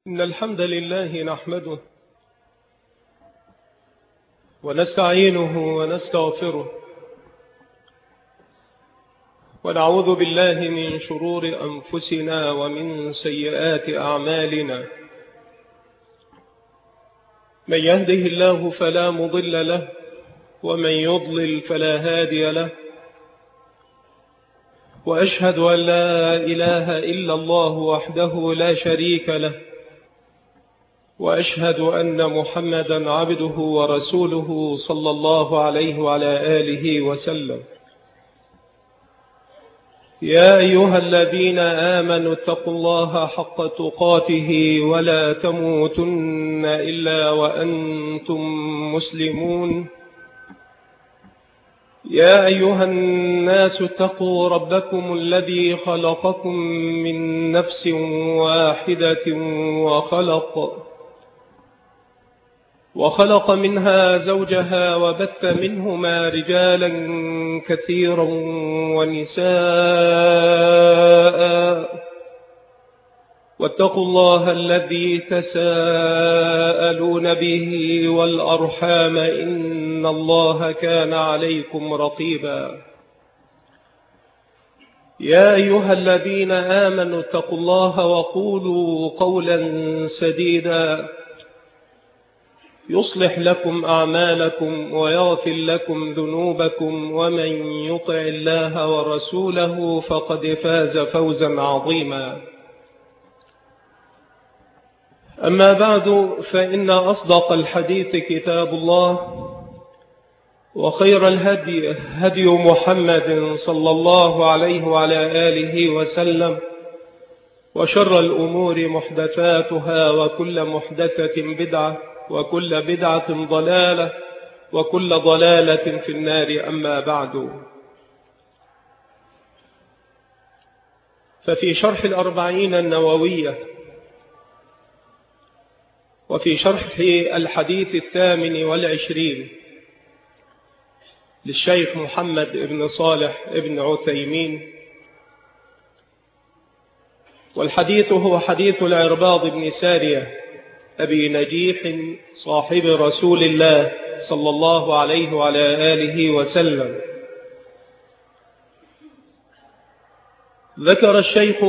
إن الحمد لله نحمده ونستعينه ونستغفره ونعوذ بالله من شرور أنفسنا ومن سيئات أعمالنا. من يهده الله فلا مضل له ومن يضلل فلا هادي له، وأشهد أن لا إله إلا الله وحده لا شريك له، وأشهد أن محمدا عبده ورسوله صلى الله عليه وعلى آله وسلم. يا أيها الذين آمنوا اتقوا الله حق تقاته ولا تموتن إلا وأنتم مسلمون. يا أيها الناس اتقوا ربكم الذي خلقكم من نفس واحدة وخلق منها زوجها وبث منهما رجالا كثيرا ونساء، واتقوا الله الذي تساءلون به والأرحام إن الله كان عليكم رقيبا. يا أيها الذين آمنوا اتقوا الله وقولوا قولا سديدا يصلح لكم أعمالكم ويغفر لكم ذنوبكم، ومن يطع الله ورسوله فقد فاز فوزا عظيما. أما بعد، فإن أصدق الحديث كتاب الله، وخير الهدي هدي محمد صلى الله عليه وعلى آله وسلم، وشر الأمور محدثاتها، وكل محدثة بدعة، وكل بدعة ضلالة، وكل ضلالة في النار. أما بعد، ففي شرح الأربعين النووية وفي شرح الحديث 28 للشيخ محمد بن صالح بن عثيمين، والحديث هو حديث العرباض بن سارية أبي نجيح صاحب رسول الله صلى الله عليه وعلى آله وسلم. ذكر الشيخ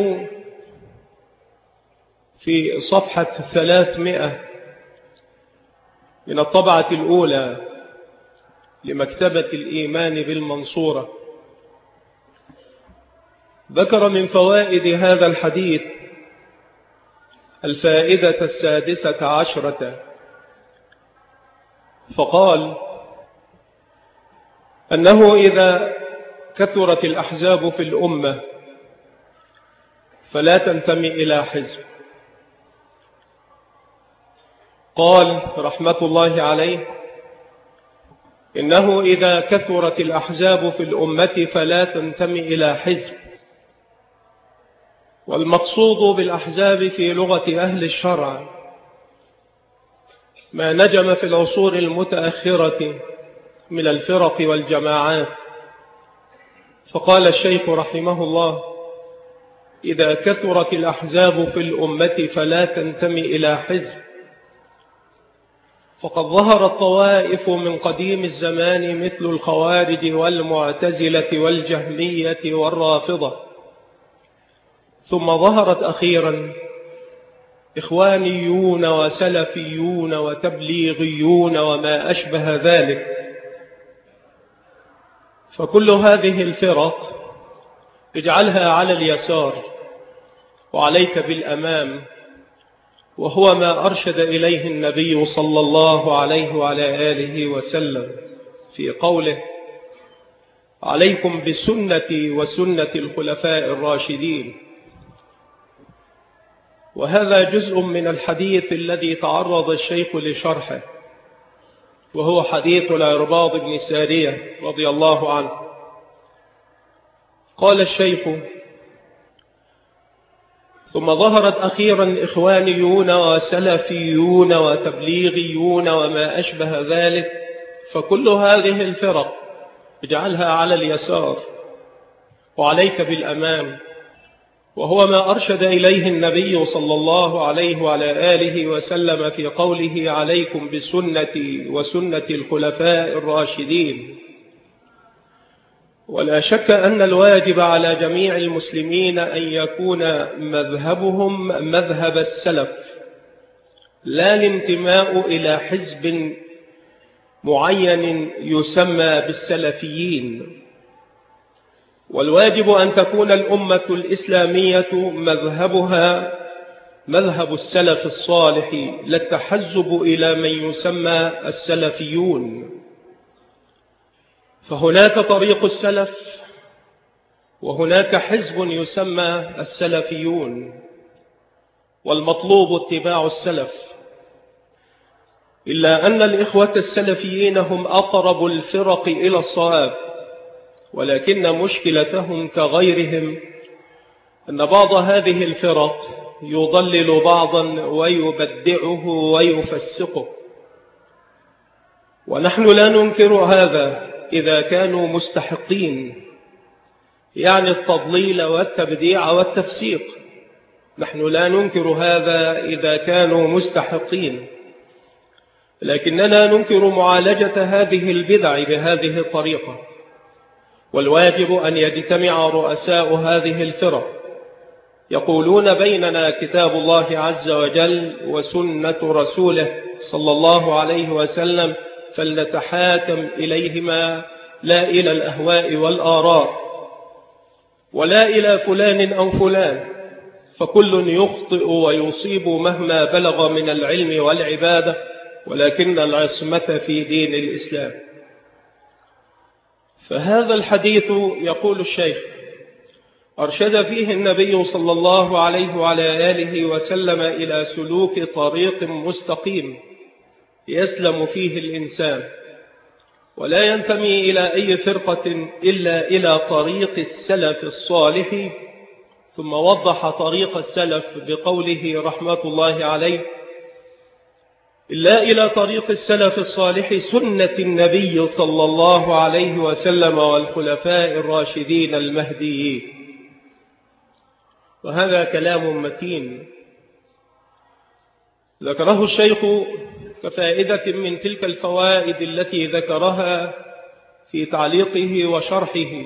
في صفحة 300 من الطبعة الأولى لمكتبة الإيمان بالمنصورة، ذكر من فوائد هذا الحديث الفائدة 16، فقال أنه إذا كثرت الأحزاب في الأمة فلا تنتمي إلى حزب. قال رحمة الله عليه إنه إذا كثرت الأحزاب في الأمة فلا تنتمي إلى حزب. والمقصود بالأحزاب في لغة أهل الشرع ما نجم في العصور المتأخرة من الفرق والجماعات. فقال الشيخ رحمه الله إذا كثرت الأحزاب في الأمة فلا تنتمي إلى حزب، فقد ظهرت طوائف من قديم الزمان مثل الخوارج والمعتزلة والجهمية والرافضة، ثم ظهرت أخيرا إخوانيون وسلفيون وتبليغيون وما أشبه ذلك. فكل هذه الفرق اجعلها على اليسار وعليك بالأمام، وهو ما أرشد إليه النبي صلى الله عليه وعلى آله وسلم في قوله عليكم بسنتي وسنة الخلفاء الراشدين. وهذا جزء من الحديث الذي تعرض الشيخ لشرحه، وهو حديث العرباض بن سارية رضي الله عنه. قال الشيخ ثم ظهرت أخيرا إخوانيون وسلفيون وتبليغيون وما أشبه ذلك، فكل هذه الفرق اجعلها على اليسار وعليك بالأمام، وهو ما أرشد إليه النبي صلى الله عليه وعلى آله وسلم في قوله عليكم بسنتي وسنة الخلفاء الراشدين. ولا شك أن الواجب على جميع المسلمين أن يكون مذهبهم مذهب السلف، لا الانتماء إلى حزب معين يسمى بالسلفيين. والواجب أن تكون الأمة الإسلامية مذهبها مذهب السلف الصالح، لا التحزب إلى من يسمى السلفيون. فهناك طريق السلف وهناك حزب يسمى السلفيون، والمطلوب اتباع السلف. إلا أن الإخوة السلفيين هم أقرب الفرق إلى الصواب، ولكن مشكلتهم كغيرهم أن بعض هذه الفرق يضلل بعضا ويبدعه ويفسقه، ونحن لا ننكر هذا إذا كانوا مستحقين، يعني التضليل والتبديع والتفسيق، نحن لا ننكر هذا إذا كانوا مستحقين، لكننا ننكر معالجة هذه البدع بهذه الطريقة. والواجب أن يجتمع رؤساء هذه الفرق يقولون بيننا كتاب الله عز وجل وسنة رسوله صلى الله عليه وسلم، فلنتحاكم إليهما لا إلى الأهواء والآراء ولا إلى فلان أو فلان، فكل يخطئ ويصيب مهما بلغ من العلم والعبادة، ولكن العصمة في دين الإسلام. فهذا الحديث يقول الشيخ أرشد فيه النبي صلى الله عليه وعلى آله وسلم إلى سلوك طريق مستقيم يسلم فيه الإنسان، ولا ينتمي إلى أي فرقة إلا إلى طريق السلف الصالح. ثم وضح طريق السلف بقوله رحمة الله عليه: إلا إلى طريق السلف الصالح سنة النبي صلى الله عليه وسلم والخلفاء الراشدين المهديين. وهذا كلام متين ذكره الشيخ كفائدة من تلك الفوائد التي ذكرها في تعليقه وشرحه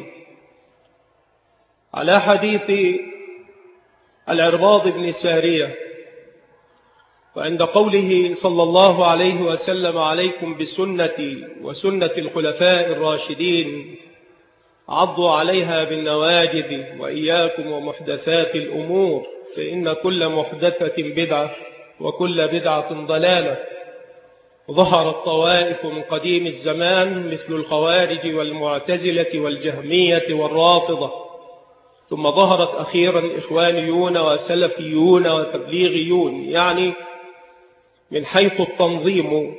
على حديث العرباض بن سارية، وعند قوله صلى الله عليه وسلم عليكم بسنتي وسنة الخلفاء الراشدين عضوا عليها بالنواجذ وإياكم ومحدثات الأمور فإن كل محدثة بدعة وكل بدعة ضلالة. ظهرت طوائف من قديم الزمان مثل الخوارج والمعتزلة والجهمية والرافضة، ثم ظهرت أخيرا إخوانيون وسلفيون وتبليغيون، يعني من حيث التنظيم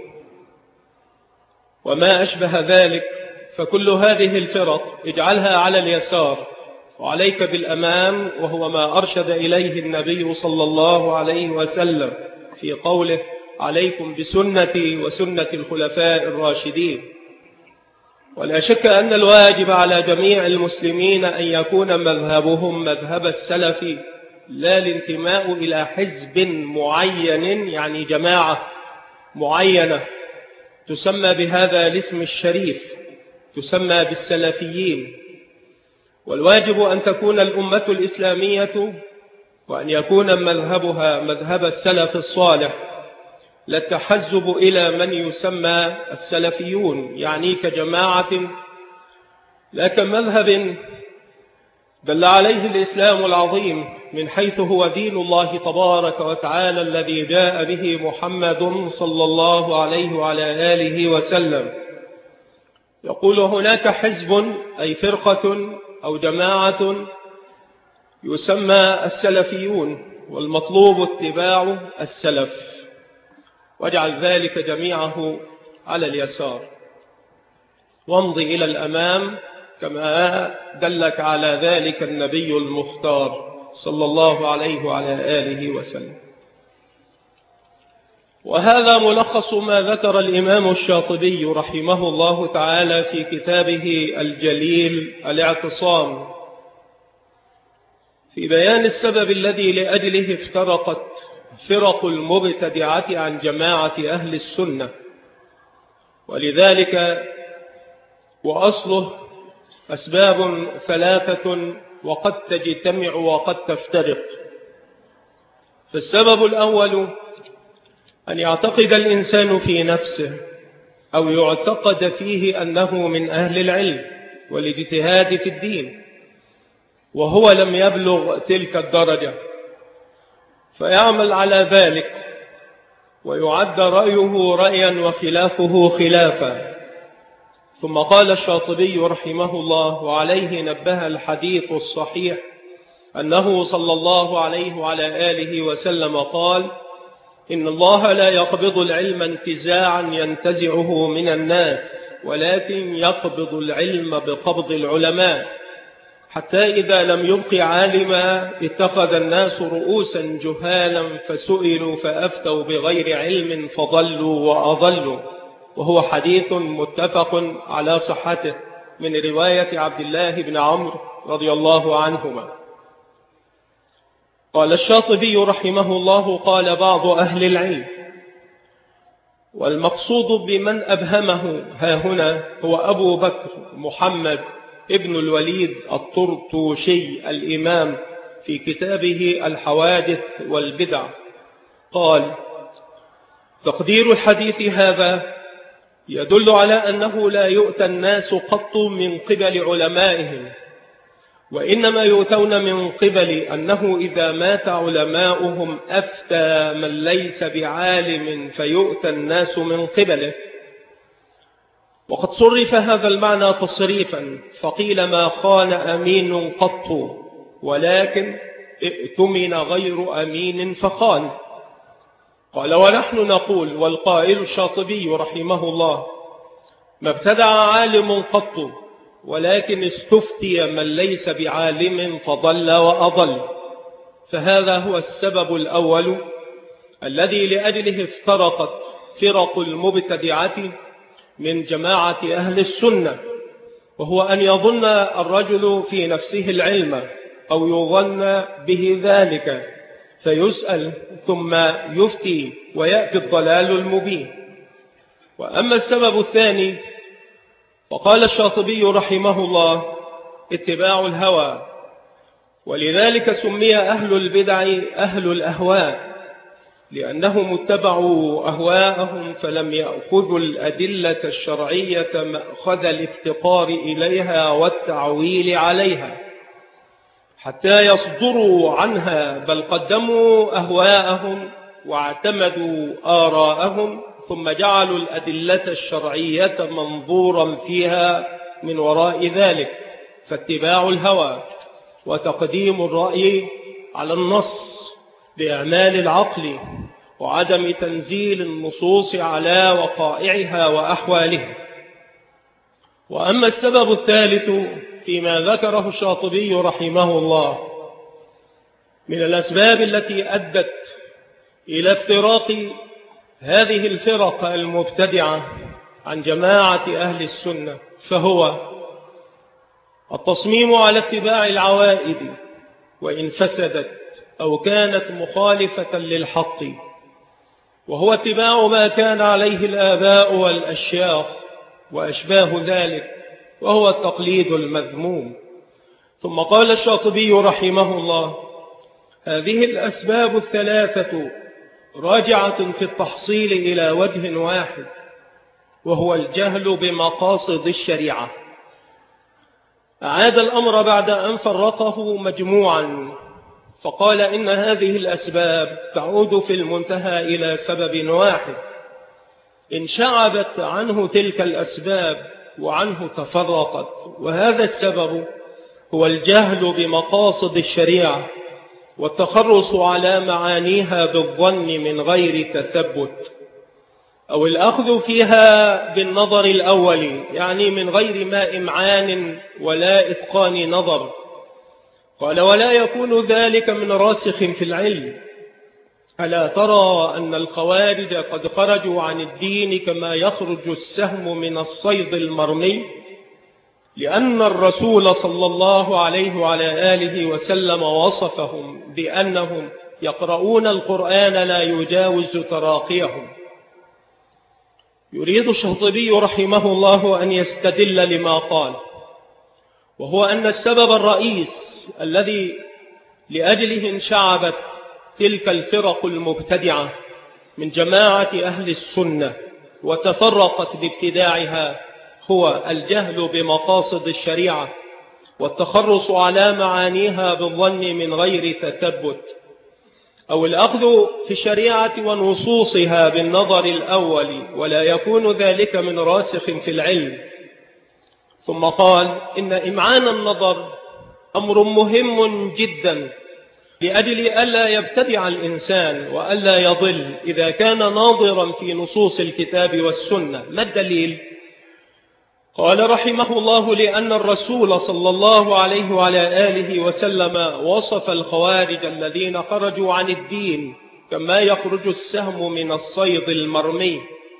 وما أشبه ذلك. فكل هذه الفرق اجعلها على اليسار وعليك بالأمام، وهو ما أرشد إليه النبي صلى الله عليه وسلم في قوله عليكم بسنتي وسنة الخلفاء الراشدين. ولا شك أن الواجب على جميع المسلمين أن يكون مذهبهم مذهب السلف، لا الانتماء إلى حزب معين، يعني جماعة معينة تسمى بهذا الاسم الشريف، تسمى بالسلفيين. والواجب أن تكون الأمة الإسلامية وأن يكون مذهبها مذهب السلف الصالح، لا التحزب إلى من يسمى السلفيون، يعني كجماعة لا كمذهب دل عليه الإسلام العظيم من حيث هو دين الله تبارك وتعالى الذي جاء به محمد صلى الله عليه وعلى آله وسلم. يقول هناك حزب أي فرقة أو جماعة يسمى السلفيون، والمطلوب اتباع السلف، واجعل ذلك جميعه على اليسار وامضي إلى الأمام كما دلك على ذلك النبي المختار صلى الله عليه وعلى آله وسلم. وهذا ملخص ما ذكر الإمام الشاطبي رحمه الله تعالى في كتابه الجليل الاعتصام في بيان السبب الذي لأجله افترقت فرق المبتدعة عن جماعة أهل السنة، ولذلك وأصله أسباب ثلاثة وقد تجتمع وقد تفترق. فالسبب الأول أن يعتقد الإنسان في نفسه أو يعتقد فيه أنه من أهل العلم والاجتهاد في الدين وهو لم يبلغ تلك الدرجة، فيعمل على ذلك ويعد رأيه رأيا وخلافه خلافا. ثم قال الشاطبي رحمه الله، وعليه نبه الحديث الصحيح، أنه صلى الله عليه وعلى آله وسلم قال: إن الله لا يقبض العلم انتزاعا ينتزعه من الناس، ولكن يقبض العلم بقبض العلماء، حتى إذا لم يبق عالما اتخذ الناس رؤوسا جهالا فسئلوا فأفتوا بغير علم فضلوا وأضلوا. وهو حديث متفق على صحته من رواية عبد الله بن عمرو رضي الله عنهما. قال الشاطبي رحمه الله: قال بعض أهل العلم: والمقصود بمن أبهمه هاهنا هو أبو بكر محمد ابن الوليد الطرطوشي الإمام في كتابه الحوادث والبدع. قال: تقدير الحديث هذا يدل على أنه لا يؤتى الناس قط من قبل علمائهم، وإنما يؤتون من قبل أنه إذا مات علماؤهم أفتى من ليس بعالم فيؤتى الناس من قبله. وقد صرف هذا المعنى تصريفا، فقيل ما خان أمين قط، ولكن ائتمن غير أمين فخان. قال: ونحن نقول، والقائل الشاطبي رحمه الله: ما ابتدع عالم قط، ولكن استفتي من ليس بعالم فضل وأضل. فهذا هو السبب الأول الذي لأجله افترقت فرق المبتدعة من جماعة أهل السنة، وهو أن يظن الرجل في نفسه العلم أو يظن به ذلك فيسأل ثم يفتي ويأتي الضلال المبين. وأما السبب الثاني فقال الشاطبي رحمه الله: اتباع الهوى، ولذلك سمي أهل البدع أهل الأهواء، لأنهم اتبعوا أهواءهم فلم يأخذوا الأدلة الشرعية مأخذ الافتقار إليها والتعويل عليها حتى يصدروا عنها، بل قدموا أهواءهم واعتمدوا آراءهم ثم جعلوا الأدلة الشرعية منظورا فيها من وراء ذلك. فاتباع الهوى وتقديم الرأي على النص بإعمال العقل وعدم تنزيل النصوص على وقائعها وأحوالها. وأما السبب الثالث فيما ذكره الشاطبي رحمه الله من الأسباب التي أدت إلى افتراق هذه الفرق المبتدعة عن جماعة أهل السنة، فهو التصميم على اتباع العوائد وإن فسدت أو كانت مخالفة للحق، وهو اتباع ما كان عليه الآباء والأشياخ وأشباه ذلك، وهو التقليد المذموم. ثم قال الشاطبي رحمه الله: هذه الأسباب الثلاثة راجعة في التحصيل إلى وجه واحد، وهو الجهل بمقاصد الشريعة. أعاد الأمر بعد أن فرقه مجموعا، فقال إن هذه الأسباب تعود في المنتهى إلى سبب واحد، إن شعبت عنه تلك الأسباب وعنه تفرقت، وهذا السبب هو الجهل بمقاصد الشريعة والتخرص على معانيها بالظن من غير تثبت، أو الأخذ فيها بالنظر الأول، يعني من غير ما إمعان ولا إتقان نظر. قال: ولا يكون ذلك من راسخ في العلم. ألا ترى أن الخوارج قد خرجوا عن الدين كما يخرج السهم من الصيد المرمي؟ لأن الرسول صلى الله عليه وعلى آله وسلم وصفهم بأنهم يقرؤون القرآن لا يجاوز تراقيهم. يريد الشاطبي رحمه الله أن يستدل لما قال، وهو أن السبب الرئيس الذي لأجله انشعبت تلك الفرق المبتدعة من جماعة أهل السنة وتفرقت بابتداعها هو الجهل بمقاصد الشريعة والتخرص على معانيها بالظن من غير تثبت، أو الأخذ في الشريعة ونصوصها بالنظر الأول ولا يكون ذلك من راسخ في العلم. ثم قال إن إمعان النظر أمر مهم جدا لأجل ألا يبتدع الإنسان وألا يضل إذا كان ناظرا في نصوص الكتاب والسنة. ما الدليل؟ قال رحمه الله لأن الرسول صلى الله عليه وعلى آله وسلم وصف الخوارج الذين خرجوا عن الدين كما يخرج السهم من الصيد المرمي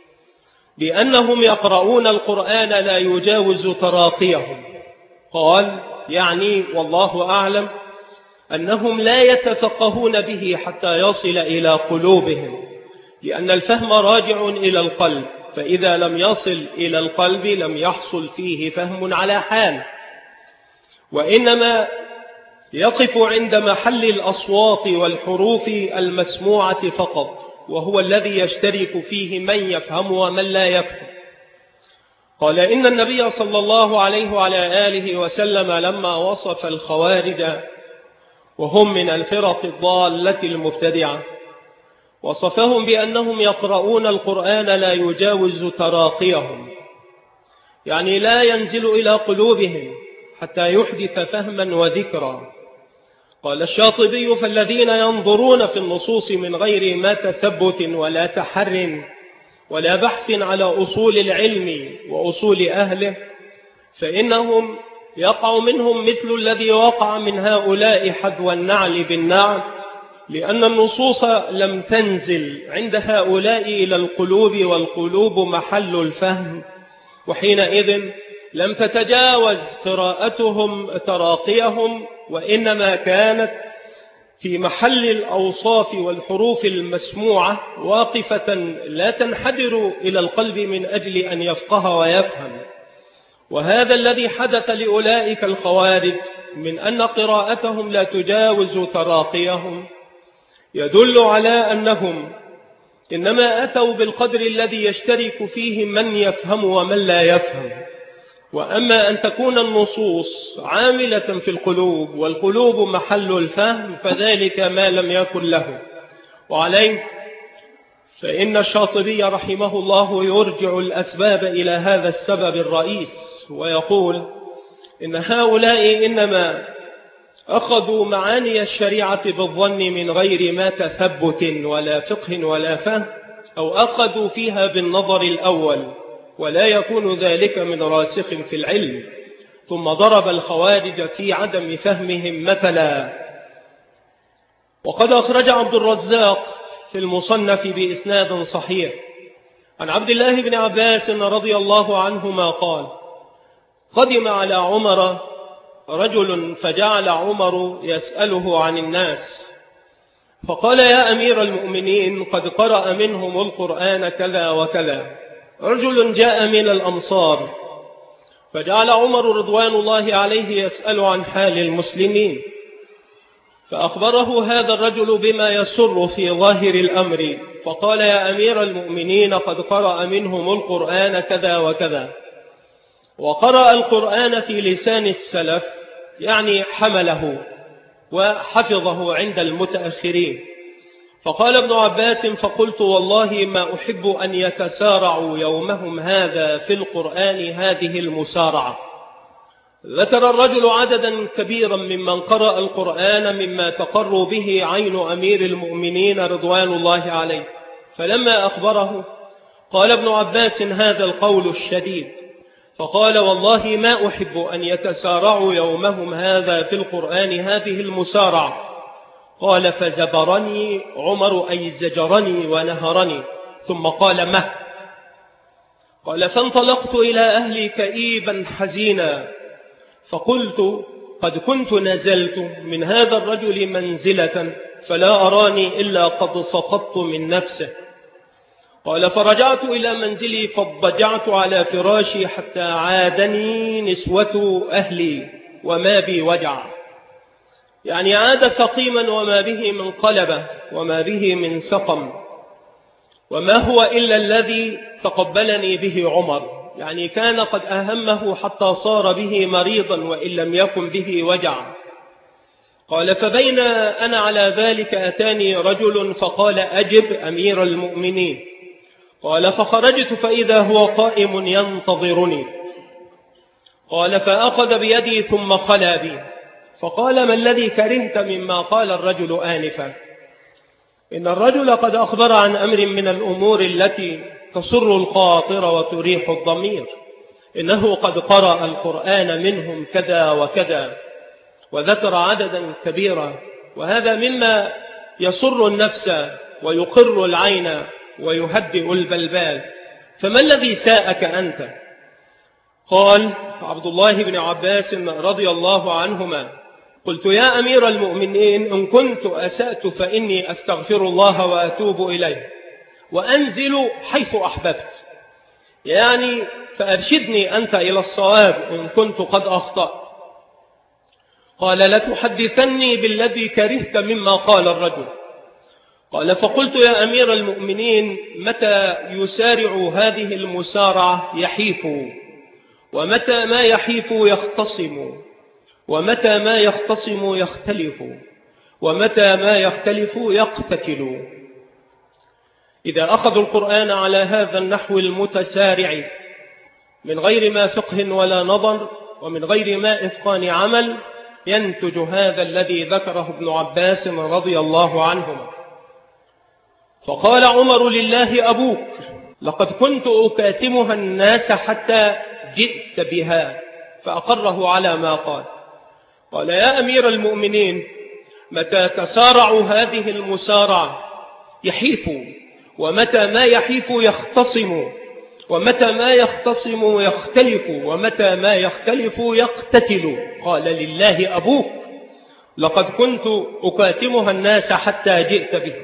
بأنهم يقرؤون القرآن لا يجاوز تراقيهم. قال يعني والله أعلم أنهم لا يتفقهون به حتى يصل إلى قلوبهم، لأن الفهم راجع إلى القلب، فإذا لم يصل إلى القلب لم يحصل فيه فهم على حال، وإنما يقف عند محل الأصوات والحروف المسموعة فقط، وهو الذي يشترك فيه من يفهم ومن لا يفهم. قال إن النبي صلى الله عليه وعلى آله وسلم لما وصف الخوارج وهم من الفرق الضالة المبتدعة وصفهم بأنهم يقرؤون القرآن لا يجاوز تراقيهم، يعني لا ينزل إلى قلوبهم حتى يحدث فهما وذكرا. قال الشاطبي فالذين ينظرون في النصوص من غير ما تثبت ولا تحر ولا بحث على أصول العلم وأصول أهله فإنهم يقع منهم مثل الذي وقع من هؤلاء حذو النعل بالنعل، لأن النصوص لم تنزل عند هؤلاء إلى القلوب والقلوب محل الفهم، وحينئذ لم تتجاوز قراءتهم تراقيهم، وإنما كانت في محل الأوصاف والحروف المسموعة واقفة لا تنحدر إلى القلب من أجل أن يفقه ويفهم. وهذا الذي حدث لأولئك الخوارج من أن قراءتهم لا تجاوز تراقيهم يدل على أنهم إنما أتوا بالقدر الذي يشترك فيه من يفهم ومن لا يفهم، وأما أن تكون النصوص عاملة في القلوب والقلوب محل الفهم فذلك ما لم يكن له. وعليه فإن الشاطبي رحمه الله يرجع الأسباب إلى هذا السبب الرئيس ويقول إن هؤلاء إنما أخذوا معاني الشريعة بالظن من غير ما تثبت ولا فقه ولا فهم، أو أخذوا فيها بالنظر الأول ولا يكون ذلك من راسخ في العلم. ثم ضرب الخوارج في عدم فهمهم مثلا. وقد أخرج عبد الرزاق في المصنف بإسناد صحيح عن عبد الله بن عباس رضي الله عنهما قال قدم على عمر رجل فجعل عمر يسأله عن الناس فقال يا أمير المؤمنين قد قرأ منهم القرآن كذا وكذا. رجل جاء من الأمصار فجعل عمر رضوان الله عليه يسأل عن حال المسلمين، فأخبره هذا الرجل بما يسر في ظاهر الأمر فقال يا أمير المؤمنين قد قرأ منهم القرآن كذا وكذا. وقرأ القرآن في لسان السلف يعني حمله وحفظه عند المتأخرين. فقال ابن عباس فقلت والله ما أحب أن يتسارعوا يومهم هذا في القرآن هذه المسارعة. ذكر الرجل عددا كبيرا ممن قرأ القرآن مما تقر به عين أمير المؤمنين رضوان الله عليه، فلما أخبره قال ابن عباس هذا القول الشديد، فقال والله ما أحب أن يتسارعوا يومهم هذا في القرآن هذه المسارعة. قال فزبرني عمر أي زجرني ونهرني، ثم قال ما؟ قال فانطلقت إلى أهلي كئيبا حزينا فقلت قد كنت نزلت من هذا الرجل منزلة فلا أراني إلا قد سقطت من نفسه. قال فرجعت إلى منزلي فاضطجعت على فراشي حتى عادني نسوة أهلي وما بي وجع، يعني عاد سقيما وما به من قلبة وما به من سقم، وما هو إلا الذي تقبلني به عمر، يعني كان قد أهمه حتى صار به مريضا وإن لم يكن به وجع. قال فبين أنا على ذلك أتاني رجل فقال أجب أمير المؤمنين. قال فخرجت فإذا هو قائم ينتظرني. قال فأخذ بيدي ثم خلا بي فقال ما الذي كرهت مما قال الرجل آنفا؟ إن الرجل قد أخبر عن أمر من الأمور التي تسر الخاطر وتريح الضمير، إنه قد قرأ القرآن منهم كذا وكذا، وذكر عددا كبيرا، وهذا مما يسر النفس ويقر العين ويهدئ البلبال، فما الذي ساءك أنت؟ قال عبد الله بن عباس رضي الله عنهما قلت يا أمير المؤمنين إن كنت أسأت فإني أستغفر الله وأتوب إليه وأنزل حيث أحببت، يعني فأرشدني أنت إلى الصواب إن كنت قد أخطأت. قال لتحدثني بالذي كرهت مما قال الرجل. قال فقلت يا أمير المؤمنين متى يسارع هذه المسارعة يحيف، ومتى ما يحيف يختصم، ومتى ما يختصم يختلف، ومتى ما يختلف يقتتل. إذا أخذوا القرآن على هذا النحو المتسارع من غير ما فقه ولا نظر ومن غير ما إتقان عمل ينتج هذا الذي ذكره ابن عباس رضي الله عنهما. فقال عمر لله أبوك لقد كنت أكاتمها الناس حتى جئت بها، فأقره على ما قال. قال يا أمير المؤمنين متى تسارع هذه المسارعة يحيف، ومتى ما يحيف يختصم، ومتى ما يختصم يختلف، ومتى ما يختلف يقتتل. قال لله أبوك لقد كنت أكاتمها الناس حتى جئت به.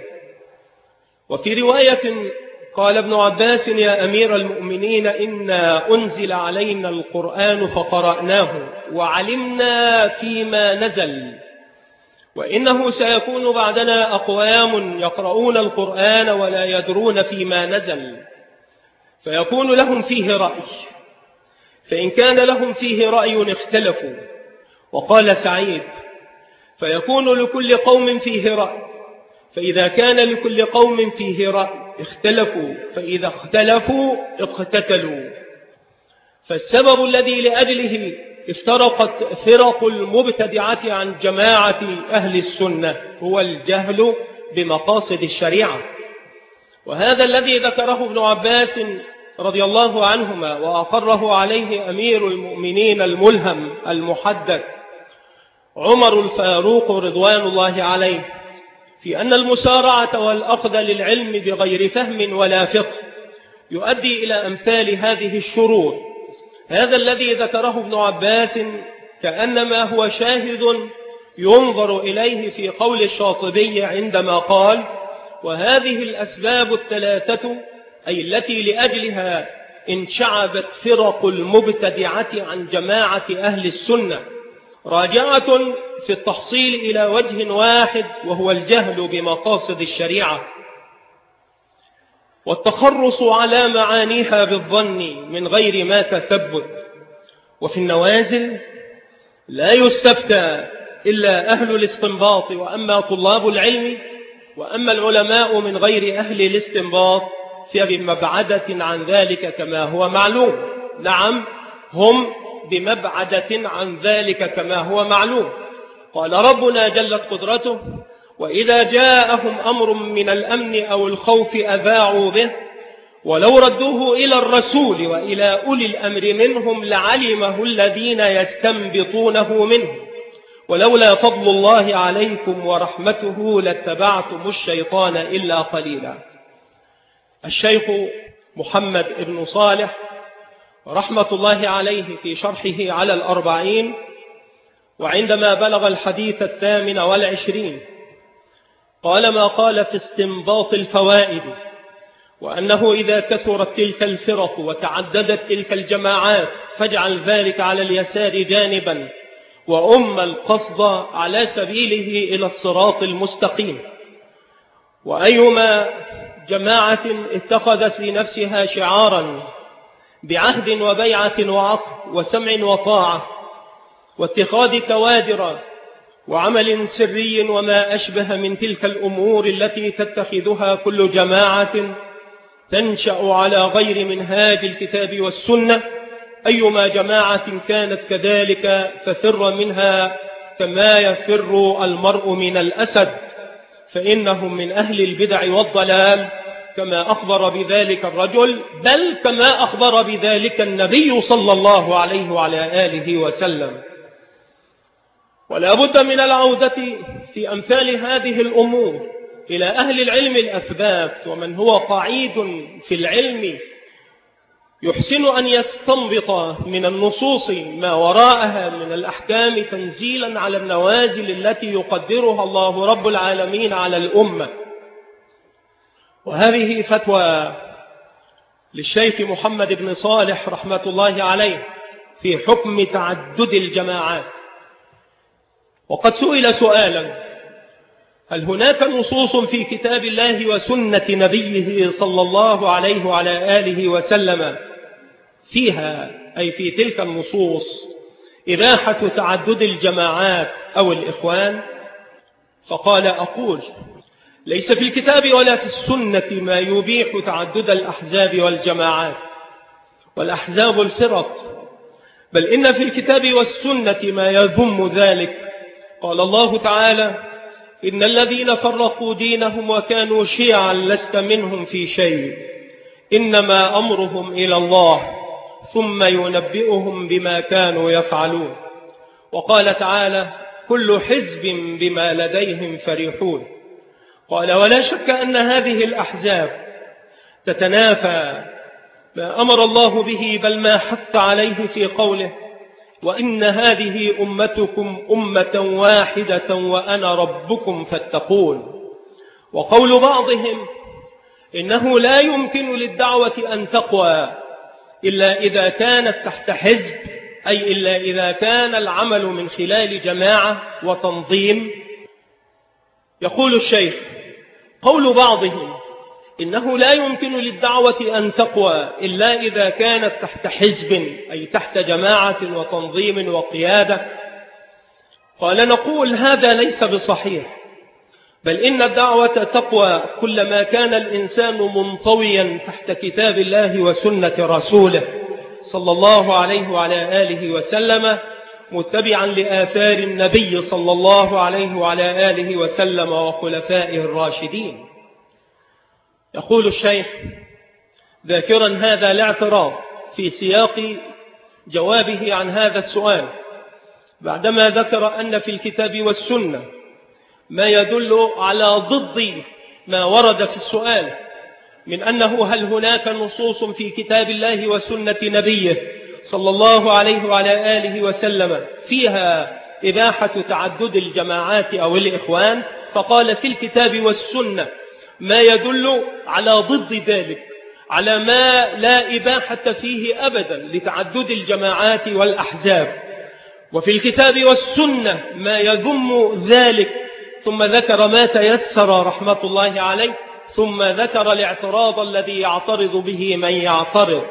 وفي رواية قال ابن عباس يا أمير المؤمنين إنا أنزل علينا القرآن فقرأناه وعلمنا فيما نزل، وإنه سيكون بعدنا أقوام يقرؤون القرآن ولا يدرون فيما نزل، فيكون لهم فيه رأي، فإن كان لهم فيه رأي اختلفوا. وقال سعيد فيكون لكل قوم فيه رأي، فإذا كان لكل قوم فيه رأي اختلفوا، فإذا اختلفوا اقتتلوا. فالسبب الذي لأجله افترقت فرق المبتدعة عن جماعة أهل السنة هو الجهل بمقاصد الشريعة، وهذا الذي ذكره ابن عباس رضي الله عنهما وأقره عليه أمير المؤمنين الملهم المحدث عمر الفاروق رضوان الله عليه، في أن المسارعة والأخذ للعلم بغير فهم ولا فقه يؤدي إلى أمثال هذه الشرور. هذا الذي ذكره ابن عباس كأنما هو شاهد ينظر إليه في قول الشاطبي عندما قال وهذه الأسباب الثلاثة أي التي لأجلها انشعبت فرق المبتدعة عن جماعة أهل السنة راجعة في التحصيل إلى وجه واحد، وهو الجهل بمقاصد الشريعة والتخرص على معانيها بالظن من غير ما تثبت. وفي النوازل لا يستفتى إلا أهل الاستنباط، وأما طلاب العلم وأما العلماء من غير أهل الاستنباط فبمبعدة عن ذلك كما هو معلوم. نعم هم بمبعدة عن ذلك كما هو معلوم. قال ربنا جلت قدرته وإذا جاءهم أمر من الأمن أو الخوف أذاعوا به ولو ردوه إلى الرسول وإلى أولي الأمر منهم لعلمه الذين يستنبطونه منه ولولا فضل الله عليكم ورحمته لاتبعتم الشيطان إلا قليلا. الشيخ محمد بن صالح رحمة الله عليه في شرحه على الأربعين وعندما بلغ الحديث 28 قال ما قال في استنباط الفوائد، وأنه إذا كثرت تلك الفرق وتعددت تلك الجماعات فاجعل ذلك على اليسار جانبا، وأم القصد على سبيله إلى الصراط المستقيم. وأيما جماعة اتخذت لنفسها شعارا بعهد وبيعة وعقد وسمع وطاعة واتخاذ كوادر وعمل سري وما أشبه من تلك الأمور التي تتخذها كل جماعة تنشأ على غير منهاج الكتاب والسنة، أيما جماعة كانت كذلك ففر منها كما يفر المرء من الأسد، فإنهم من أهل البدع والضلال كما أخبر بذلك الرجل، بل كما أخبر بذلك النبي صلى الله عليه وعلى آله وسلم. ولا بد من العودة في أمثال هذه الأمور إلى أهل العلم الأثبات، ومن هو قعيد في العلم يحسن أن يستنبط من النصوص ما وراءها من الأحكام تنزيلا على النوازل التي يقدرها الله رب العالمين على الأمة. وهذه فتوى للشيخ محمد بن صالح رحمة الله عليه في حكم تعدد الجماعات. وقد سئل سؤالا: هل هناك نصوص في كتاب الله وسنة نبيه صلى الله عليه وعلى آله وسلم فيها، أي في تلك النصوص، إباحة تعدد الجماعات أو الإخوان؟ فقال: أقول ليس في الكتاب ولا في السنة ما يبيح تعدد الأحزاب والجماعات والأحزاب الفرق، بل إن في الكتاب والسنة ما يذم ذلك. قال الله تعالى: إن الذين فرقوا دينهم وكانوا شيعا لست منهم في شيء إنما أمرهم إلى الله ثم ينبئهم بما كانوا يفعلون. وقال تعالى: كل حزب بما لديهم فرحون. قال: ولا شك أن هذه الأحزاب تتنافى ما أمر الله به بل ما حث عليه في قوله: وإن هذه أمتكم أمة واحدة وأنا ربكم فاتقون. وقول بعضهم إنه لا يمكن للدعوة أن تقوى إلا إذا كانت تحت حزب، أي إلا إذا كان العمل من خلال جماعة وتنظيم. يقول الشيخ: قول بعضهم إنه لا يمكن للدعوة أن تقوى إلا إذا كانت تحت حزب، أي تحت جماعة وتنظيم وقيادة. قال: نقول هذا ليس بصحيح، بل إن الدعوة تقوى كلما كان الإنسان منطويا تحت كتاب الله وسنة رسوله صلى الله عليه وعلى آله وسلم، متبعا لآثار النبي صلى الله عليه وعلى آله وسلم وخلفائه الراشدين. يقول الشيخ ذاكرا هذا الاعتراض في سياق جوابه عن هذا السؤال، بعدما ذكر أن في الكتاب والسنة ما يدل على ضد ما ورد في السؤال من أنه هل هناك نصوص في كتاب الله وسنة نبيه صلى الله عليه وعلى آله وسلم فيها إباحة تعدد الجماعات أو الإخوان؟ فقال: في الكتاب والسنة ما يدل على ضد ذلك، على ما لا إباحة فيه أبدا لتعدد الجماعات والأحزاب، وفي الكتاب والسنة ما يذم ذلك. ثم ذكر ما تيسر رحمة الله عليه، ثم ذكر الاعتراض الذي يعترض به من يعترض.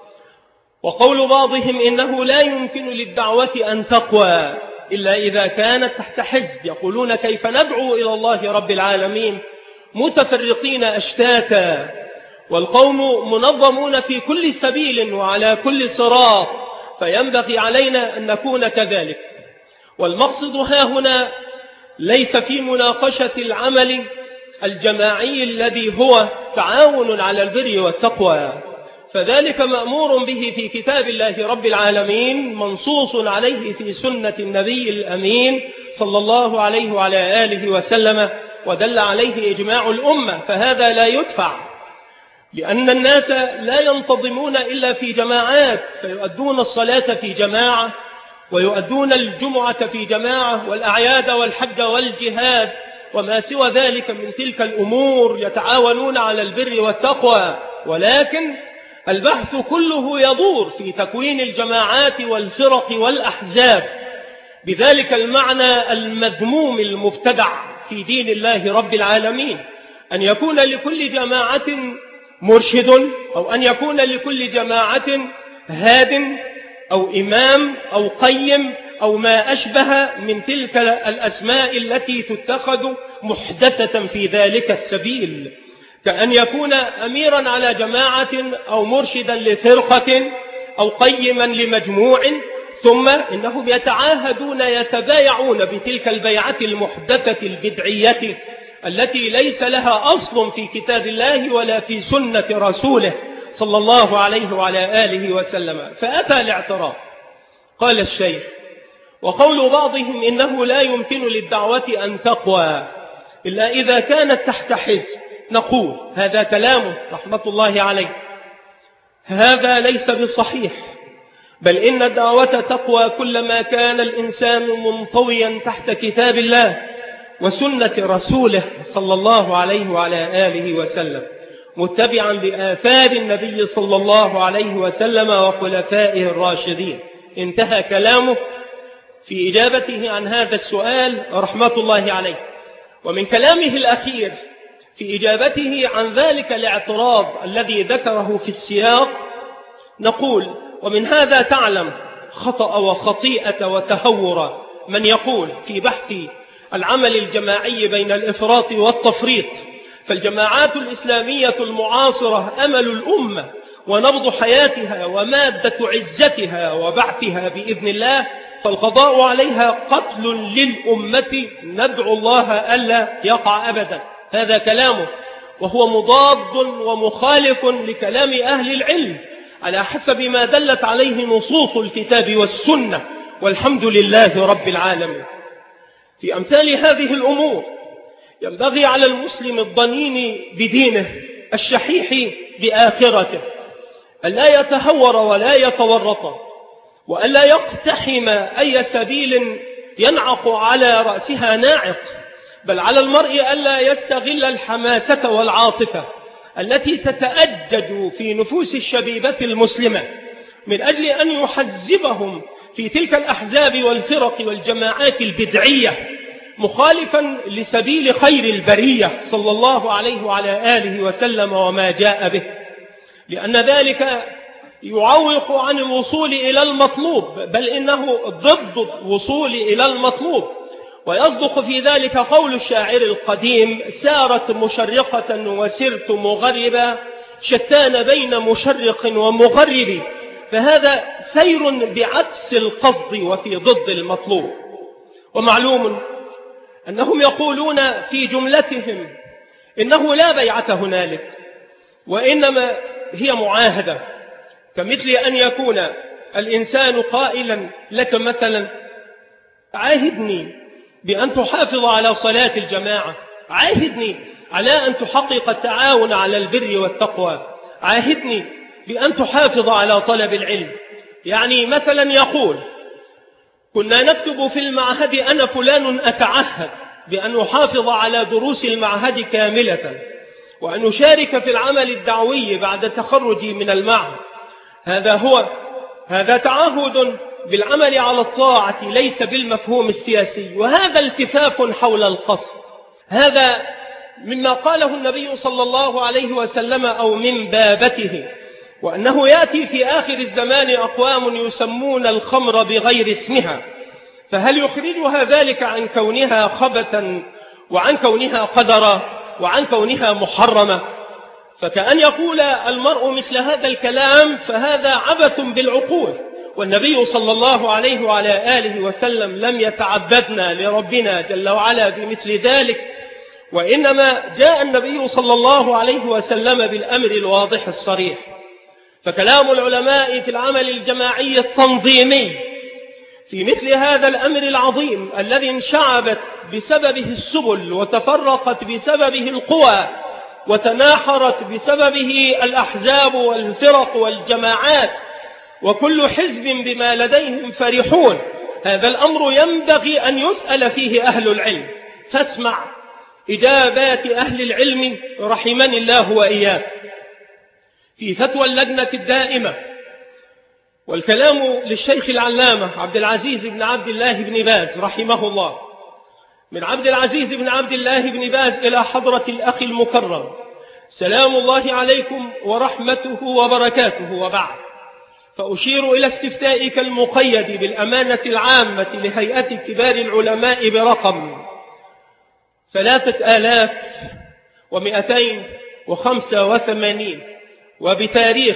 وقول بعضهم إنه لا يمكن للدعوة أن تقوى إلا إذا كانت تحت حزب، يقولون كيف ندعو إلى الله رب العالمين متفرقين أشتاتا والقوم منظمون في كل سبيل وعلى كل صراط، فينبغي علينا أن نكون كذلك. والمقصد ها هنا ليس في مناقشة العمل الجماعي الذي هو تعاون على البر والتقوى، فذلك مأمور به في كتاب الله رب العالمين، منصوص عليه في سنة النبي الأمين صلى الله عليه وعلى آله وسلم، ودل عليه إجماع الأمة. فهذا لا يدفع، لأن الناس لا ينتظمون إلا في جماعات، فيؤدون الصلاة في جماعة ويؤدون الجمعة في جماعة والأعياد والحج والجهاد وما سوى ذلك من تلك الأمور، يتعاونون على البر والتقوى، ولكن البحث كله يدور في تكوين الجماعات والفرق والأحزاب بذلك المعنى المذموم المبتدع في دين الله رب العالمين، أن يكون لكل جماعة مرشد، أو أن يكون لكل جماعة هاد أو إمام أو قيم أو ما أشبه من تلك الأسماء التي تتخذ محدثة في ذلك السبيل، كأن يكون أميرا على جماعة أو مرشدا لفرقة أو قيما لمجموع، ثم إنهم يتعاهدون يتبايعون بتلك البيعة المحدثة البدعية التي ليس لها أصل في كتاب الله ولا في سنة رسوله صلى الله عليه وعلى آله وسلم. فأتى الاعتراض. قال الشيخ: وقول بعضهم إنه لا يمكن للدعوة أن تقوى إلا إذا كانت تحت حزب، نقول هذا كلامه رحمة الله عليه، هذا ليس بصحيح، بل إن الدعوة تقوى كلما كان الإنسان منطويا تحت كتاب الله وسنة رسوله صلى الله عليه وعلى آله وسلم، متبعا لآثار النبي صلى الله عليه وسلم وخلفائه الراشدين. انتهى كلامه في إجابته عن هذا السؤال رحمة الله عليه. ومن كلامه الأخير في إجابته عن ذلك الاعتراض الذي ذكره في السياق نقول: ومن هذا تعلم خطأ وخطيئة وتهور من يقول في بحث العمل الجماعي بين الإفراط والتفريط، فالجماعات الإسلامية المعاصرة أمل الأمة ونبض حياتها ومادة عزتها وبعثها بإذن الله، فالقضاء عليها قتل للأمة، ندعو الله ألا يقع أبدا. هذا كلامه، وهو مضاد ومخالف لكلام أهل العلم على حسب ما دلت عليه نصوص الكتاب والسنة، والحمد لله رب العالمين. في أمثال هذه الأمور ينبغي على المسلم الضنين بدينه الشحيح بآخرته ألا يتهور ولا يتورط، وألا يقتحم أي سبيل ينعق على رأسها ناعق، بل على المرء ألا يستغل الحماسة والعاطفة التي تتأجج في نفوس الشبيبة المسلمة من أجل أن يحزبهم في تلك الأحزاب والفرق والجماعات البدعية، مخالفا لسبيل خير البرية صلى الله عليه وعلى آله وسلم وما جاء به، لأن ذلك يعوق عن الوصول إلى المطلوب، بل إنه ضد الوصول إلى المطلوب. ويصدق في ذلك قول الشاعر القديم: سارت مشرقة وسرت مغربا، شتان بين مشرق ومغرب. فهذا سير بعكس القصد وفي ضد المطلوب. ومعلوم أنهم يقولون في جملتهم إنه لا بيعة هنالك، وإنما هي معاهدة، كمثل أن يكون الإنسان قائلا لك مثلا: عاهدني بأن تحافظ على صلاة الجماعة، عاهدني على أن تحقق التعاون على البر والتقوى، عاهدني بأن تحافظ على طلب العلم. يعني مثلا يقول: كنا نكتب في المعهد أنا فلان أتعهد بأن أحافظ على دروس المعهد كاملة، وأن أشارك في العمل الدعوي بعد تخرجي من المعهد. هذا تعهد بالعمل على الطاعة ليس بالمفهوم السياسي، وهذا التفاف حول القصد. هذا مما قاله النبي صلى الله عليه وسلم أو من بابته، وأنه يأتي في آخر الزمان أقوام يسمون الخمر بغير اسمها، فهل يخرجها ذلك عن كونها خبثا وعن كونها قدرا وعن كونها محرمة؟ فكأن يقول المرء مثل هذا الكلام فهذا عبث بالعقول، والنبي صلى الله عليه وعلى آله وسلم لم يتعبدنا لربنا جل وعلا بمثل ذلك، وإنما جاء النبي صلى الله عليه وسلم بالأمر الواضح الصريح. فكلام العلماء في العمل الجماعي التنظيمي في مثل هذا الأمر العظيم الذي انشعبت بسببه السبل وتفرقت بسببه القوى وتناحرت بسببه الأحزاب والفرق والجماعات، وكل حزب بما لديهم فرحون، هذا الأمر ينبغي أن يسأل فيه أهل العلم، فاسمع إجابات أهل العلم رحمني الله وإياك في فتوى اللجنة الدائمة. والكلام للشيخ العلامة عبد العزيز بن عبد الله بن باز رحمه الله. من عبد العزيز بن عبد الله بن باز إلى حضرة الأخ المكرم، سلام الله عليكم ورحمته وبركاته، وبعد، فأشير إلى استفتائك المقيد بالأمانة العامة لهيئة كبار العلماء برقم 3285 وبتاريخ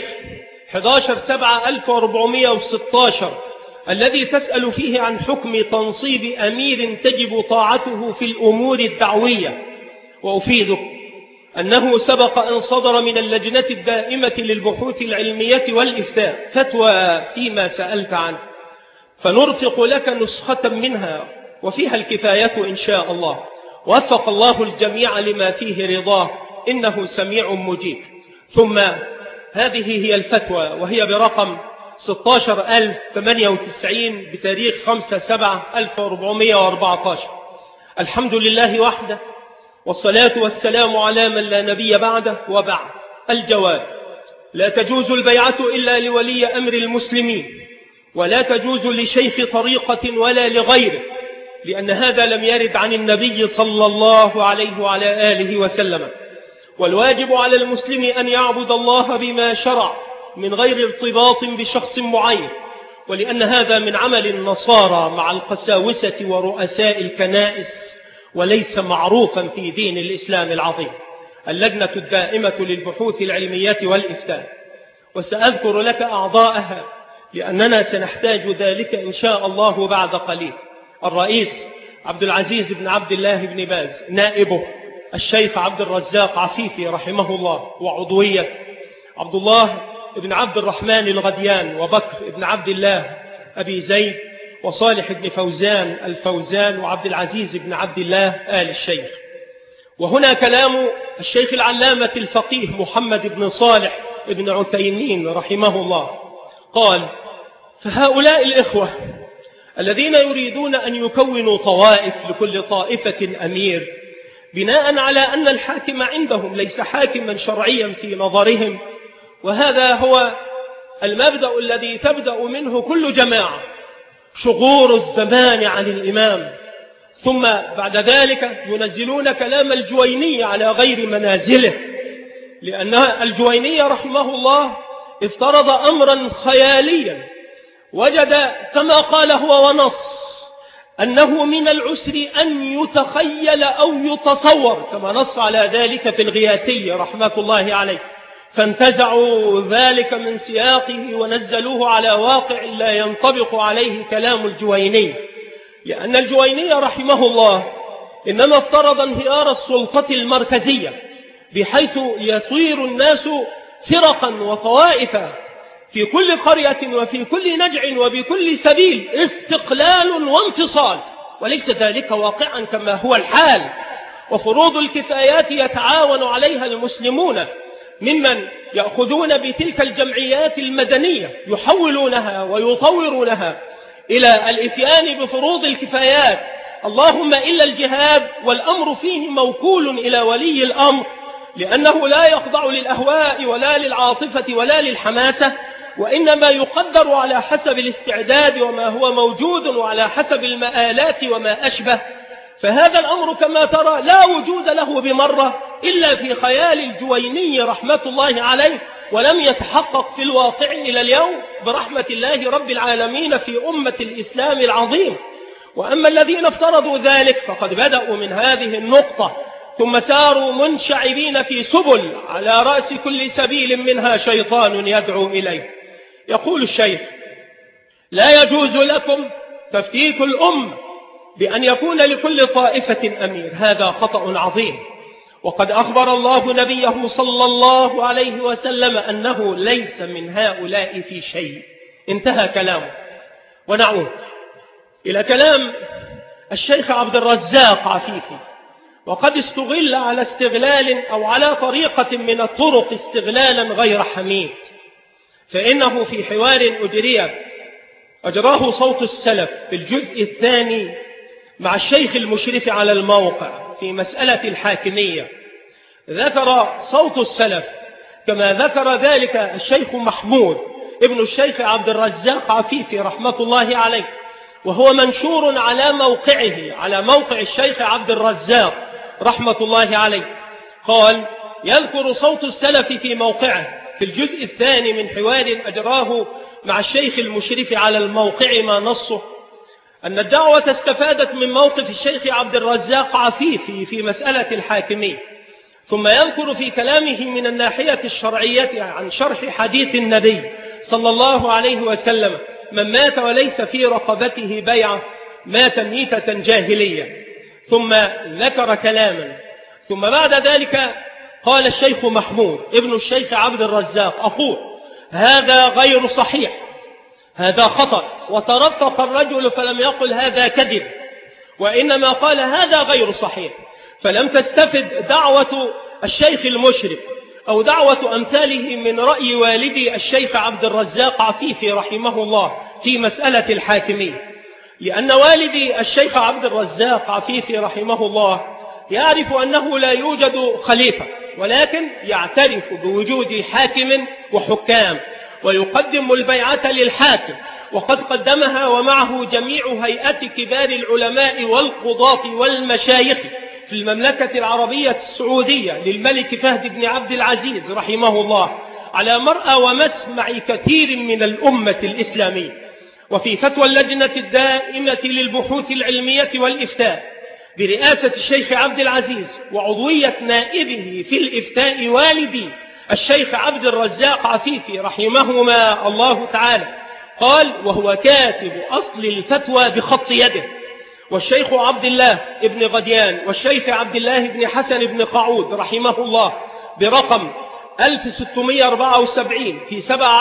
11/7/1416 الذي تسأل فيه عن حكم تنصيب أمير تجب طاعته في الأمور الدعوية. وأفيدك أنه سبق أن صدر من اللجنة الدائمة للبحوث العلمية والإفتاء فتوى فيما سألت عنه، فنرفق لك نسخة منها وفيها الكفاية إن شاء الله. وفق الله الجميع لما فيه رضاه، إنه سميع مجيب. ثم هذه هي الفتوى، وهي برقم 16098 بتاريخ 5/7/1414. الحمد لله وحده، والصلاة والسلام على من لا نبي بعده، وبعد. الجواب: لا تجوز البيعة إلا لولي أمر المسلمين، ولا تجوز لشيخ طريقة ولا لغيره، لأن هذا لم يرد عن النبي صلى الله عليه وعلى آله وسلم. والواجب على المسلم أن يعبد الله بما شرع من غير ارتباط بشخص معين، ولأن هذا من عمل النصارى مع القساوسة ورؤساء الكنائس، وليس معروفا في دين الإسلام العظيم. اللجنة الدائمة للبحوث العلمية والإفتاء، وسأذكر لك أعضاءها لأننا سنحتاج ذلك إن شاء الله بعد قليل. الرئيس عبد العزيز بن عبد الله بن باز، نائبه الشيخ عبد الرزاق عفيفي رحمه الله، وعضوية عبد الله بن عبد الرحمن الغديان، وبكر بن عبد الله أبي زيد، وصالح بن فوزان الفوزان، وعبد العزيز بن عبد الله آل الشيخ. وهنا كلام الشيخ العلامة الفقيه محمد بن صالح بن عثيمين رحمه الله، قال: فهؤلاء الإخوة الذين يريدون أن يكونوا طوائف لكل طائفة أمير بناء على أن الحاكم عندهم ليس حاكما شرعيا في نظرهم، وهذا هو المبدأ الذي تبدأ منه كل جماعة، شغور الزمان عن الإمام، ثم بعد ذلك ينزلون كلام الجويني على غير منازله، لأن الجويني رحمه الله افترض أمرا خياليا، وجد كما قال هو ونص أنه من العسر أن يتخيل أو يتصور، كما نص على ذلك في الغياثي رحمة الله عليه، فانتزعوا ذلك من سياقه ونزلوه على واقع لا ينطبق عليه كلام الجويني، لأن الجويني رحمه الله إنما افترض انهيار السلطة المركزية، بحيث يصير الناس فرقا وطوائف في كل قرية وفي كل نجع وبكل سبيل، استقلال وانفصال، وليس ذلك واقعا كما هو الحال. وفروض الكفايات يتعاون عليها المسلمون، ممن يأخذون بتلك الجمعيات المدنية يحولونها ويطورونها إلى الإتيان بفروض الكفايات، اللهم إلا الجهاد، والأمر فيه موكول إلى ولي الأمر، لأنه لا يخضع للأهواء ولا للعاطفة ولا للحماسة، وإنما يقدر على حسب الاستعداد وما هو موجود، وعلى حسب المآلات وما أشبه. فهذا الأمر كما ترى لا وجود له بمرة إلا في خيال الجويني رحمة الله عليه، ولم يتحقق في الواقع إلى اليوم برحمة الله رب العالمين في أمة الإسلام العظيم. وأما الذين افترضوا ذلك فقد بدأوا من هذه النقطة، ثم ساروا منشعبين في سبل، على رأس كل سبيل منها شيطان يدعو إليه. يقول الشيخ: لا يجوز لكم تفتيت الأمة بأن يكون لكل طائفة أمير، هذا خطأ عظيم، وقد أخبر الله نبيه صلى الله عليه وسلم أنه ليس من هؤلاء في شيء. انتهى كلامه. ونعود إلى كلام الشيخ عبد الرزاق عفيفي، وقد استغل على استغلال أو على طريقة من الطرق استغلالا غير حميد، فإنه في حوار أجري أجراه صوت السلف في الجزء الثاني مع الشيخ المشرف على الموقع في مسألة الحاكمية. ذكر صوت السلف كما ذكر ذلك الشيخ محمود ابن الشيخ عبد الرزاق عفيفي رحمة الله عليه، وهو منشور على موقعه، على موقع الشيخ عبد الرزاق رحمة الله عليه. قال: يذكر صوت السلف في موقعه في الجزء الثاني من حوار أجراه مع الشيخ المشرف على الموقع ما نصه أن الدعوة استفادت من موقف الشيخ عبد الرزاق عفيفي في مسألة الحاكمية، ثم يذكر في كلامه من الناحية الشرعية عن شرح حديث النبي صلى الله عليه وسلم: من مات وليس في رقبته بيعة مات ميتة جاهلية. ثم ذكر كلاما، ثم بعد ذلك قال الشيخ محمود ابن الشيخ عبد الرزاق: أقول هذا غير صحيح، هذا خطأ. وترفق الرجل فلم يقل هذا كذب، وإنما قال هذا غير صحيح. فلم تستفد دعوة الشيخ المشرف أو دعوة أمثاله من رأي والدي الشيخ عبد الرزاق عفيفي رحمه الله في مسألة الحاكمية، لأن والدي الشيخ عبد الرزاق عفيفي رحمه الله يعرف أنه لا يوجد خليفة، ولكن يعترف بوجود حاكم وحكام، ويقدم البيعة للحاكم، وقد قدمها ومعه جميع هيئة كبار العلماء والقضاة والمشايخ في المملكة العربية السعودية للملك فهد بن عبد العزيز رحمه الله، على مرأى ومسمع كثير من الأمة الإسلامية. وفي فتوى اللجنة الدائمة للبحوث العلمية والإفتاء برئاسة الشيخ عبد العزيز وعضوية نائبه في الإفتاء والدي الشيخ عبد الرزاق عفيفي رحمهما الله تعالى، قال: وهو كاتب أصل الفتوى بخط يده، والشيخ عبد الله ابن غديان والشيخ عبد الله بن حسن بن قعود رحمه الله برقم 1674 في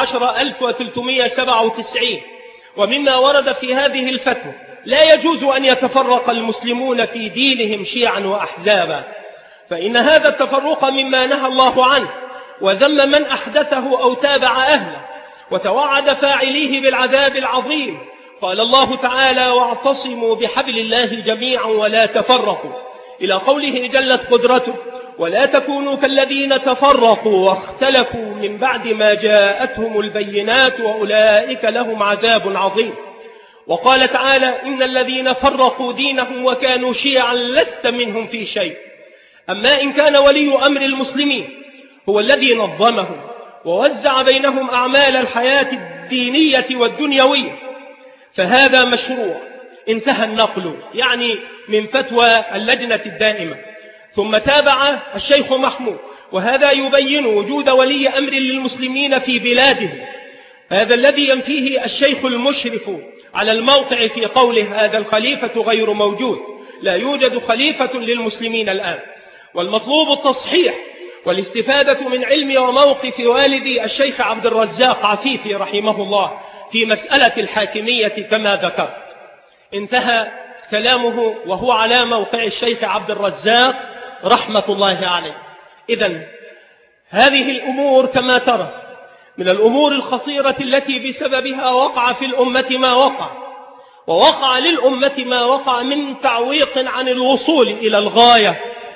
17,397. ومما ورد في هذه الفتوى: لا يجوز أن يتفرق المسلمون في دينهم شيعا وأحزابا، فإن هذا التفرق مما نهى الله عنه، وذم من أحدثه أو تابع أهله، وتوعد فاعليه بالعذاب العظيم. قال الله تعالى: واعتصموا بحبل الله جميعا ولا تفرقوا، إلى قوله جلت قدرته: ولا تكونوا كالذين تفرقوا واختلفوا من بعد ما جاءتهم البينات وأولئك لهم عذاب عظيم. وقال تعالى: إن الذين فرقوا دينهم وكانوا شيعا لست منهم في شيء. أما إن كان ولي أمر المسلمين هو الذي نظمهم ووزع بينهم أعمال الحياة الدينية والدنيوية فهذا مشروع. انتهى النقل يعني من فتوى اللجنة الدائمة. ثم تابع الشيخ محمود: وهذا يبين وجود ولي أمر للمسلمين في بلاده، هذا الذي ينفيه الشيخ المشرف على الموقع في قوله: هذا الخليفة غير موجود، لا يوجد خليفة للمسلمين الآن. والمطلوب التصحيح والاستفادة من علم وموقف والدي الشيخ عبد الرزاق عفيفي رحمه الله في مسألة الحاكمية كما ذكرت. انتهى كلامه وهو على موقع الشيخ عبد الرزاق رحمة الله عليه. إذن هذه الأمور كما ترى من الأمور الخطيرة التي بسببها وقع في الأمة ما وقع، ووقع للأمة ما وقع من تعويق عن الوصول إلى الغاية،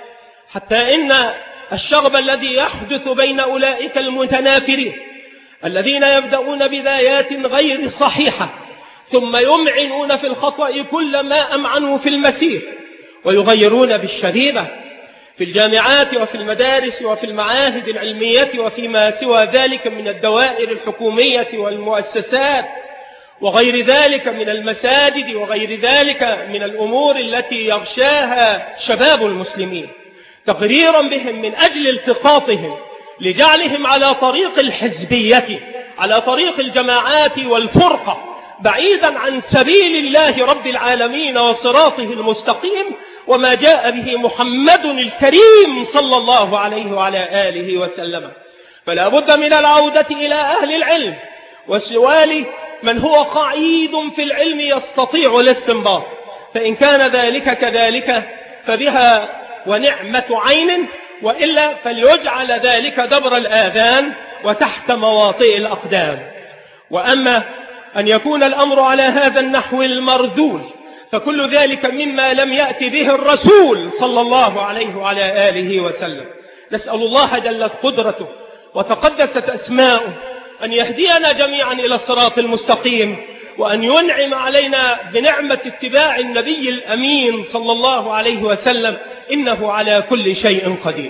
حتى إن الشغب الذي يحدث بين أولئك المتنافرين الذين يبدأون بدايات غير صحيحة ثم يمعنون في الخطأ كل ما أمعنوا في المسير، ويغيرون بالشريبة في الجامعات وفي المدارس وفي المعاهد العلمية وفيما سوى ذلك من الدوائر الحكومية والمؤسسات وغير ذلك من المساجد وغير ذلك من الأمور التي يغشاها شباب المسلمين، تقريرا بهم من أجل التقاطهم لجعلهم على طريق الحزبية، على طريق الجماعات والفرقة، بعيدا عن سبيل الله رب العالمين وصراطه المستقيم وما جاء به محمد الكريم صلى الله عليه وعلى آله وسلم. فلا بد من العودة إلى أهل العلم وسؤال من هو قعيد في العلم يستطيع الاستنباط، فإن كان ذلك كذلك فبها ونعمة عين، وإلا فليجعل ذلك دبر الآذان وتحت مواطئ الأقدام. وأما أن يكون الأمر على هذا النحو المرذول، فكل ذلك مما لم يأتي به الرسول صلى الله عليه وعلى آله وسلم. نسأل الله جلت قدرته وتقدست أسماؤه أن يهدينا جميعا إلى الصراط المستقيم، وأن ينعم علينا بنعمة اتباع النبي الأمين صلى الله عليه وسلم، إنه على كل شيء قدير.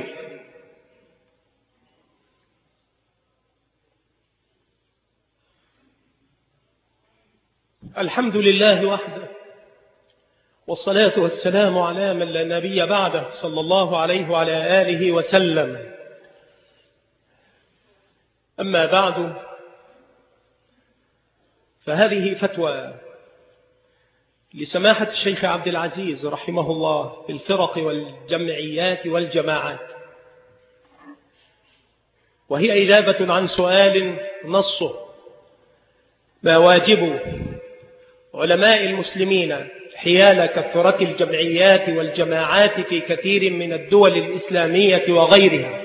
الحمد لله وحده، والصلاة والسلام على من لا نبي بعده صلى الله عليه وعلى آله وسلم. أما بعد، فهذه فتوى لسماحة الشيخ عبد العزيز رحمه الله في الفرق والجمعيات والجماعات، وهي إجابة عن سؤال نصه: ما واجب علماء المسلمين حيال كثرة الجمعيات والجماعات في كثير من الدول الإسلامية وغيرها،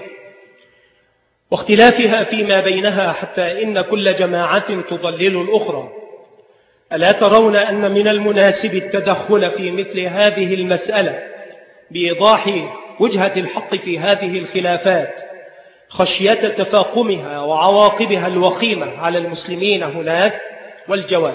واختلافها فيما بينها، حتى إن كل جماعة تضلل الأخرى؟ ألا ترون أن من المناسب التدخل في مثل هذه المسألة بإيضاح وجهة الحق في هذه الخلافات، خشية تفاقمها وعواقبها الوخيمة على المسلمين هناك؟ والجواب: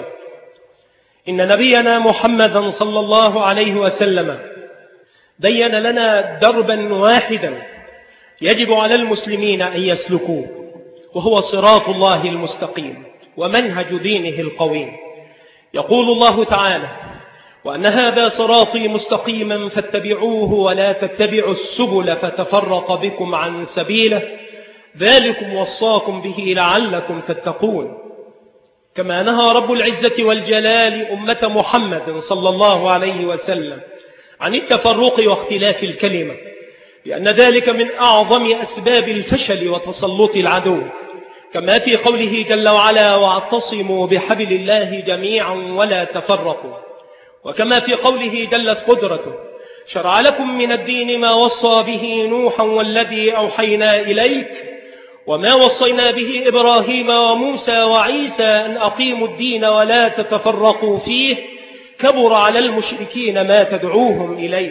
إن نبينا محمدا صلى الله عليه وسلم بين لنا دربا واحدا يجب على المسلمين أن يسلكوه، وهو صراط الله المستقيم ومنهج دينه القويم. يقول الله تعالى: وأن هذا صراطي مستقيما فاتبعوه ولا تتبعوا السبل فتفرق بكم عن سبيله ذلكم وصاكم به لعلكم تتقون. كما نهى رب العزة والجلال أمة محمد صلى الله عليه وسلم عن التفرق واختلاف الكلمة، لأن ذلك من أعظم أسباب الفشل وتسلط العدو، كما في قوله جل وعلا: واعتصموا بحبل الله جميعا ولا تفرقوا. وكما في قوله جلت قدرته: شرع لكم من الدين ما وصى به نوحا والذي أوحينا إليك وما وصينا به إبراهيم وموسى وعيسى أن أقيموا الدين ولا تتفرقوا فيه كبر على المشركين ما تدعوهم إليه.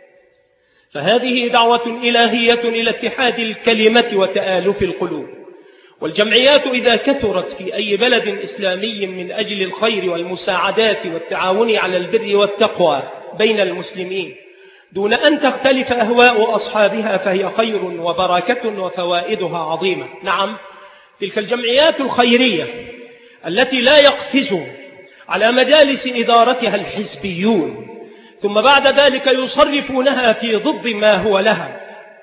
فهذه دعوة إلهية إلى اتحاد الكلمة وتآلف القلوب. والجمعيات إذا كثرت في أي بلد إسلامي من أجل الخير والمساعدات والتعاون على البر والتقوى بين المسلمين دون أن تختلف أهواء أصحابها فهي خير وبركة وفوائدها عظيمة. نعم، تلك الجمعيات الخيرية التي لا يقفز على مجالس إدارتها الحزبيون ثم بعد ذلك يصرفونها في ضد ما هو لها،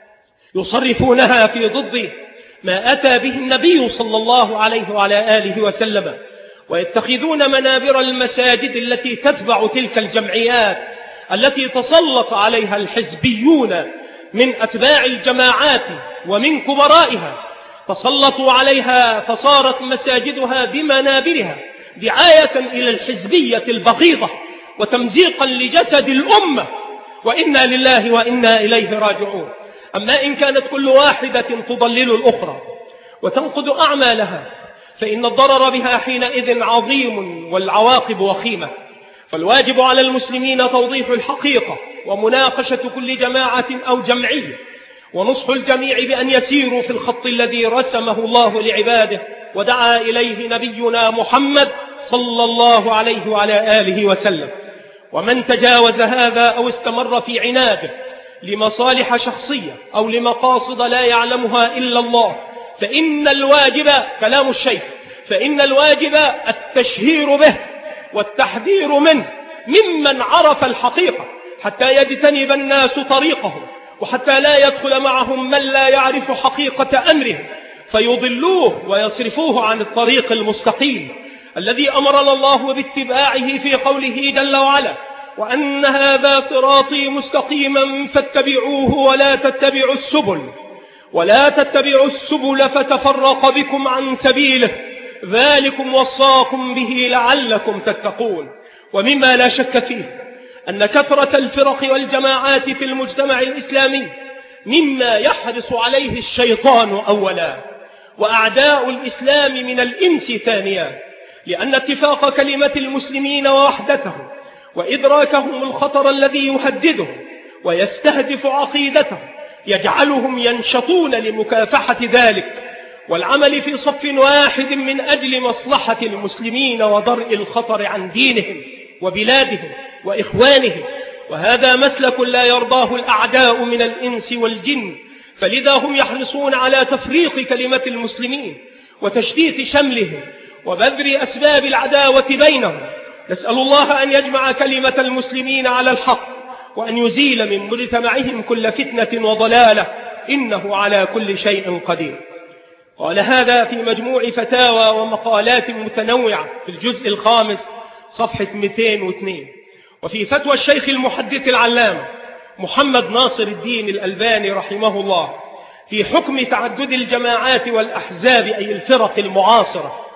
يصرفونها في ضد ما أتى به النبي صلى الله عليه وعلى آله وسلم، ويتخذون منابر المساجد التي تتبع تلك الجمعيات التي تسلط عليها الحزبيون من أتباع الجماعات ومن كبرائها، تسلطوا عليها فصارت مساجدها بمنابرها دعاية إلى الحزبية البغيضة وتمزيقا لجسد الأمة، وإنا لله وإنا إليه راجعون. أما إن كانت كل واحدة تضلل الأخرى وتنقض أعمالها فإن الضرر بها حينئذ عظيم والعواقب وخيمة. فالواجب على المسلمين توضيح الحقيقة ومناقشة كل جماعة أو جمعية، ونصح الجميع بأن يسيروا في الخط الذي رسمه الله لعباده ودعا إليه نبينا محمد صلى الله عليه وعلى آله وسلم. ومن تجاوز هذا أو استمر في عناده لمصالح شخصية أو لمقاصد لا يعلمها إلا الله فإن الواجب كلام الشيخ، فإن الواجب التشهير به والتحذير منه ممن عرف الحقيقة حتى يجتنب الناس طريقهم، وحتى لا يدخل معهم من لا يعرف حقيقة أمرهم فيضلوه ويصرفوه عن الطريق المستقيم الذي أمرنا الله باتباعه في قوله جل وعلا: وأن هذا صراطي مستقيما فاتبعوه ولا تتبعوا السبل فتفرق بكم عن سبيله ذلكم وصاكم به لعلكم تتقون. ومما لا شك فيه أن كثرة الفرق والجماعات في المجتمع الإسلامي مما يحرص عليه الشيطان أولا وأعداء الإسلام من الإنس ثانيا، لأن اتفاق كلمة المسلمين ووحدتهم وإدراكهم الخطر الذي يهددهم ويستهدف عقيدتهم يجعلهم ينشطون لمكافحة ذلك والعمل في صف واحد من أجل مصلحة المسلمين ودرء الخطر عن دينهم وبلادهم وإخوانهم. وهذا مسلك لا يرضاه الأعداء من الإنس والجن، فلذا هم يحرصون على تفريق كلمة المسلمين وتشتيت شملهم وبذر أسباب العداوة بينهم. نسأل الله أن يجمع كلمة المسلمين على الحق وأن يزيل من مجتمعهم كل فتنة وضلالة، إنه على كل شيء قدير. قال هذا في مجموع فتاوى ومقالات متنوعة في الجزء الخامس صفحة 202. وفي فتوى الشيخ المحدث العلامة محمد ناصر الدين الألباني رحمه الله في حكم تعدد الجماعات والأحزاب أي الفرق المعاصرة،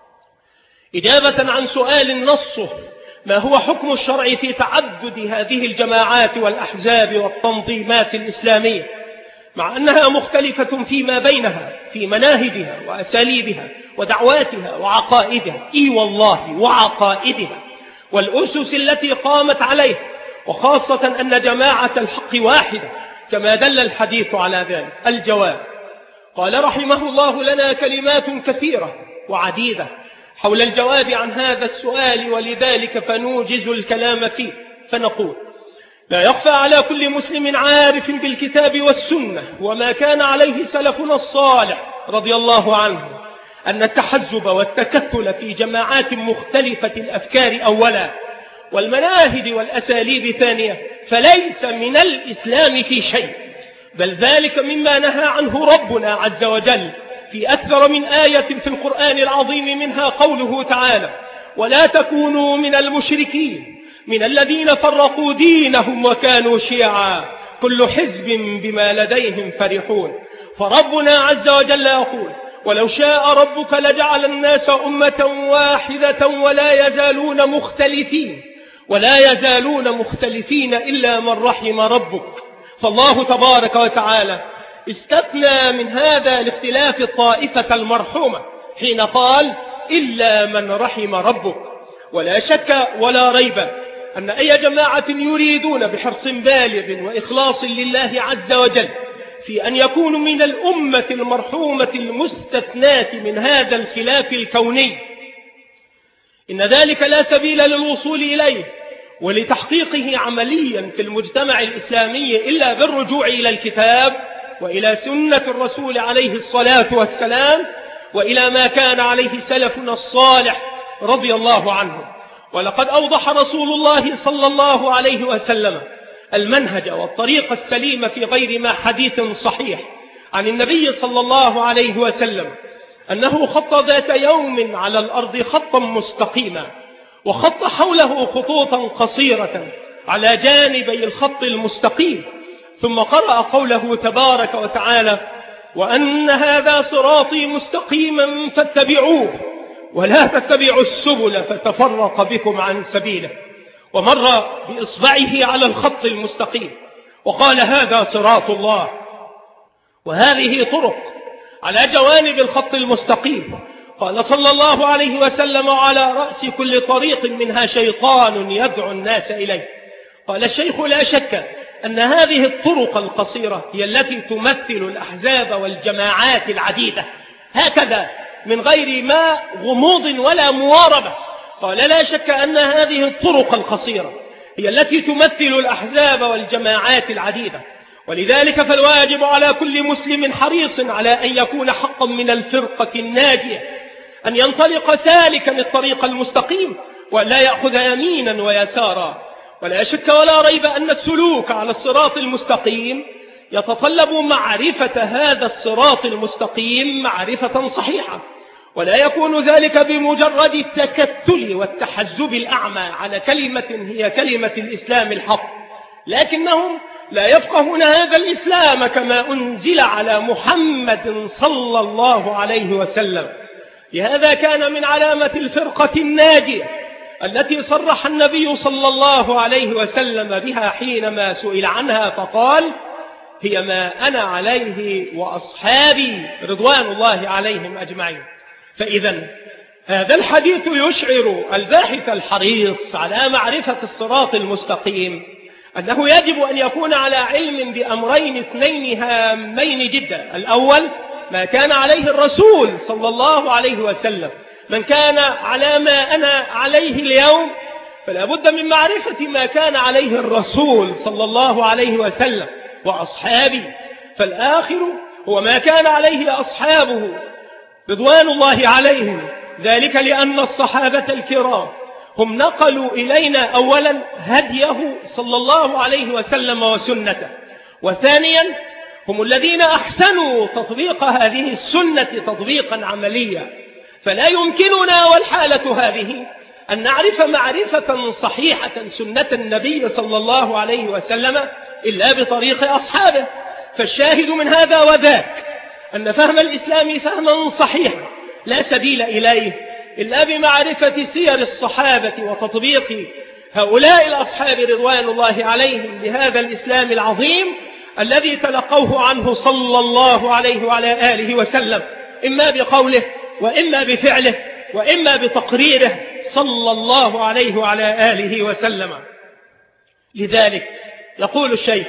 إجابة عن سؤال نصه: ما هو حكم الشرع في تعدد هذه الجماعات والأحزاب والتنظيمات الإسلامية، مع أنها مختلفة فيما بينها في مناهجها وأساليبها ودعواتها وعقائدها، والله وعقائدها والأسس التي قامت عليها، وخاصة أن جماعة الحق واحدة كما دل الحديث على ذلك. الجواب: قال رحمه الله: لنا كلمات كثيرة وعديدة حول الجواب عن هذا السؤال، ولذلك فنوجز الكلام فيه فنقول: لا يخفى على كل مسلم عارف بالكتاب والسنة وما كان عليه سلفنا الصالح رضي الله عنه أن التحزب والتكتل في جماعات مختلفة الأفكار أولا والمناهج والأساليب ثانية فليس من الإسلام في شيء، بل ذلك مما نهى عنه ربنا عز وجل في أكثر من آية في القرآن العظيم، منها قوله تعالى: ولا تكونوا من المشركين من الذين فرقوا دينهم وكانوا شيعا كل حزب بما لديهم فرحون. فربنا عز وجل يقول: ولو شاء ربك لجعل الناس أمة واحدة ولا يزالون مختلفين إلا من رحم ربك. فالله تبارك وتعالى استثنى من هذا الاختلاف الطائفة المرحومة حين قال: إلا من رحم ربك. ولا شك ولا ريب أن أي جماعة يريدون بحرص بالغ وإخلاص لله عز وجل في أن يكونوا من الأمة المرحومة المستثناة من هذا الخلاف الكوني، إن ذلك لا سبيل للوصول إليه ولتحقيقه عمليا في المجتمع الإسلامي إلا بالرجوع إلى الكتاب وإلى سنة الرسول عليه الصلاة والسلام وإلى ما كان عليه سلفنا الصالح رضي الله عنه. ولقد أوضح رسول الله صلى الله عليه وسلم المنهج والطريق السليم في غير ما حديث صحيح عن النبي صلى الله عليه وسلم أنه خط ذات يوم على الأرض خطا مستقيما، وخط حوله خطوطا قصيرة على جانبي الخط المستقيم، ثم قرأ قوله تبارك وتعالى: وأن هذا صراطي مستقيما فاتبعوه ولا تتبعوا السبل فتفرق بكم عن سبيله، ومر بإصبعه على الخط المستقيم وقال: هذا صراط الله. وهذه طرق على جوانب الخط المستقيم. قال صلى الله عليه وسلم: على رأس كل طريق منها شيطان يدعو الناس إليه. قال الشيخ: لا شك أن هذه الطرق القصيرة هي التي تمثل الأحزاب والجماعات العديدة، هكذا من غير ما غموض ولا مواربة. قال: لا شك أن هذه الطرق القصيرة هي التي تمثل الأحزاب والجماعات العديدة، ولذلك فالواجب على كل مسلم حريص على أن يكون حقا من الفرقة الناجية، أن ينطلق سالكا الطريق المستقيم ولا يأخذ يمينا ويسارا. ولا شك ولا ريب أن السلوك على الصراط المستقيم يتطلب معرفة هذا الصراط المستقيم معرفة صحيحة، ولا يكون ذلك بمجرد التكتل والتحزب الأعمى على كلمة هي كلمة الإسلام الحق، لكنهم لا يفقهون هذا الإسلام كما أنزل على محمد صلى الله عليه وسلم. لهذا كان من علامة الفرقة الناجية التي صرح النبي صلى الله عليه وسلم بها حينما سئل عنها فقال: هي ما أنا عليه وأصحابي رضوان الله عليهم أجمعين. فإذا هذا الحديث يشعر الباحث الحريص على معرفة الصراط المستقيم أنه يجب أن يكون على علم بأمرين اثنين هامين جدا. الأول ما كان عليه الرسول صلى الله عليه وسلم. من كان على ما أنا عليه اليوم فلا بد من معرفة ما كان عليه الرسول صلى الله عليه وسلم وأصحابه. فالآخر هو ما كان عليه أصحابه رضوان الله عليهم، ذلك لأن الصحابة الكرام هم نقلوا إلينا أولا هديه صلى الله عليه وسلم وسنته، وثانيا هم الذين أحسنوا تطبيق هذه السنة تطبيقا عمليا. فلا يمكننا والحالة هذه أن نعرف معرفة صحيحة سنة النبي صلى الله عليه وسلم إلا بطريق أصحابه. فالشاهد من هذا وذاك أن فهم الإسلام فهما صحيحا لا سبيل إليه إلا بمعرفة سير الصحابة وتطبيق هؤلاء الأصحاب رضوان الله عليهم بهذا الإسلام العظيم الذي تلقوه عنه صلى الله عليه وعلى آله وسلم، إما بقوله وإما بفعله وإما بتقريره صلى الله عليه وعلى آله وسلم. لذلك يقول الشيخ: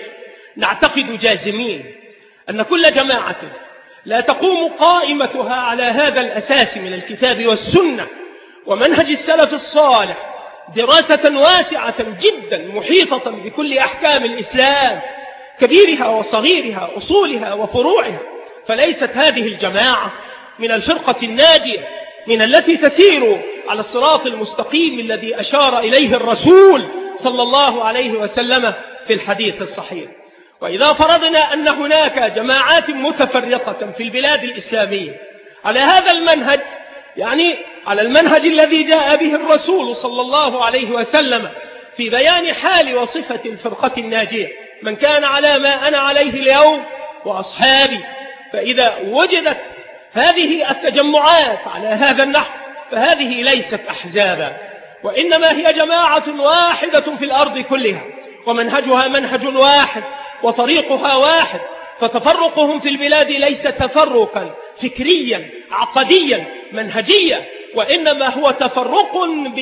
نعتقد جازمين أن كل جماعة لا تقوم قائمتها على هذا الأساس من الكتاب والسنة ومنهج السلف الصالح دراسة واسعة جدا محيطة بكل أحكام الإسلام كبيرها وصغيرها أصولها وفروعها، فليست هذه الجماعة من الفرقة الناجية من التي تسير على الصراط المستقيم الذي أشار إليه الرسول صلى الله عليه وسلم في الحديث الصحيح. وإذا فرضنا أن هناك جماعات متفرقة في البلاد الإسلامية على هذا المنهج، يعني على المنهج الذي جاء به الرسول صلى الله عليه وسلم في بيان حال وصفة الفرقة الناجية، من كان على ما أنا عليه اليوم وأصحابي، فإذا وجدت هذه التجمعات على هذا النحو فهذه ليست أحزابا، وإنما هي جماعة واحدة في الأرض كلها، ومنهجها منهج واحد وطريقها واحد. فتفرقهم في البلاد ليس تفرقا فكريا عقديا منهجيا، وإنما هو تفرق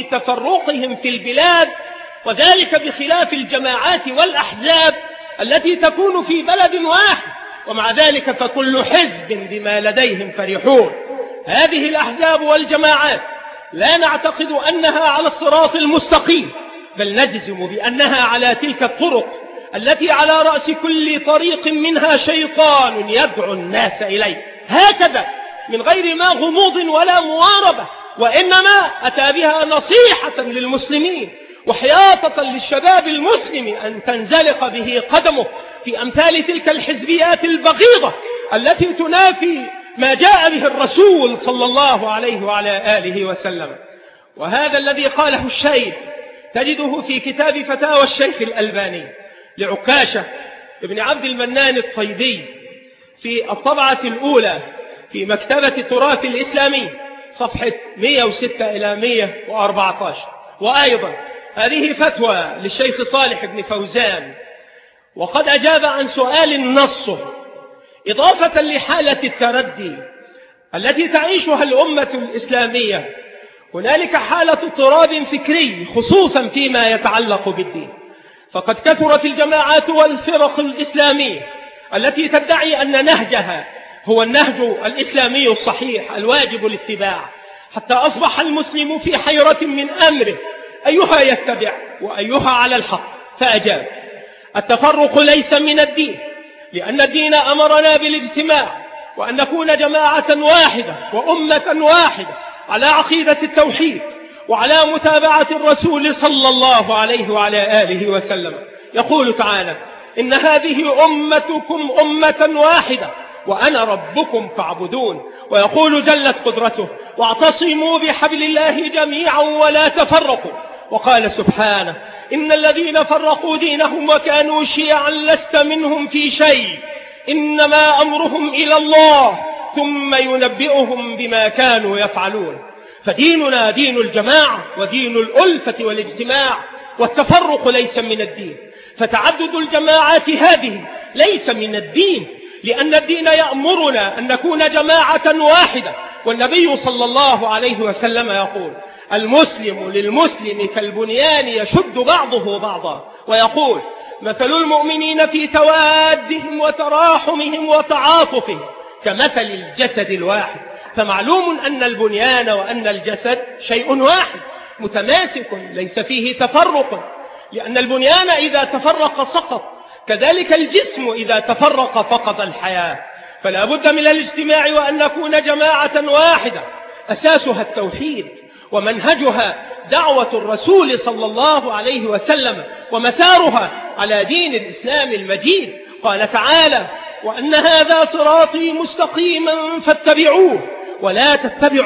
بتفرقهم في البلاد، وذلك بخلاف الجماعات والأحزاب التي تكون في بلد واحد، ومع ذلك فكل حزب بما لديهم فرحون. هذه الأحزاب والجماعات لا نعتقد أنها على الصراط المستقيم، بل نجزم بأنها على تلك الطرق التي على رأس كل طريق منها شيطان يدعو الناس إليه، هكذا من غير ما غموض ولا مواربة، وإنما أتى بها نصيحة للمسلمين وحياطة للشباب المسلم أن تنزلق به قدمه في أمثال تلك الحزبيات البغيضة التي تنافي ما جاء به الرسول صلى الله عليه وعلى آله وسلم. وهذا الذي قاله الشيخ تجده في كتاب فتاوى الشيخ الألباني لعكاشة ابن عبد المنان الطيبي في الطبعة الأولى في مكتبة التراث الإسلامي صفحة 106 إلى 114. وأيضا هذه فتوى للشيخ صالح بن فوزان، وقد أجاب عن سؤال نصه إضافة لحالة التردي التي تعيشها الأمة الإسلامية. هنالك حالة اضطراب فكري خصوصا فيما يتعلق بالدين، فقد كثرت الجماعات والفرق الإسلامية التي تدعي أن نهجها هو النهج الإسلامي الصحيح الواجب الاتباع، حتى أصبح المسلم في حيرة من أمره أيها يتبع وأيها على الحق. فأجاب: التفرق ليس من الدين، لأن الدين أمرنا بالاجتماع وأن نكون جماعة واحدة وأمة واحدة على عقيدة التوحيد وعلى متابعة الرسول صلى الله عليه وعلى آله وسلم. يقول تعالى: إن هذه أمتكم أمة واحدة وأنا ربكم فاعبدون. ويقول جلت قدرته: واعتصموا بحبل الله جميعا ولا تفرقوا. وقال سبحانه: إن الذين فرقوا دينهم وكانوا شيعا لست منهم في شيء إنما أمرهم إلى الله ثم ينبئهم بما كانوا يفعلون. فديننا دين الجماعة ودين الألفة والاجتماع، والتفرق ليس من الدين. فتعدد الجماعات هذه ليس من الدين، لأن الدين يأمرنا أن نكون جماعة واحدة. والنبي صلى الله عليه وسلم يقول: المسلم للمسلم كالبنيان يشد بعضه بعضا، ويقول: مثل المؤمنين في توادهم وتراحمهم وتعاطفهم كمثل الجسد الواحد. فمعلوم أن البنيان وأن الجسد شيء واحد متماسك ليس فيه تفرق، لأن البنيان إذا تفرق سقط، كذلك الجسم إذا تفرق فقد الحياة. فلا بد من الاجتماع وأن نكون جماعة واحدة أساسها التوحيد، ومنهجها دعوة الرسول صلى الله عليه وسلم، ومسارها على دين الإسلام المجيد. قال تعالى: وأن هذا صراطي مستقيما فاتبعوه ولا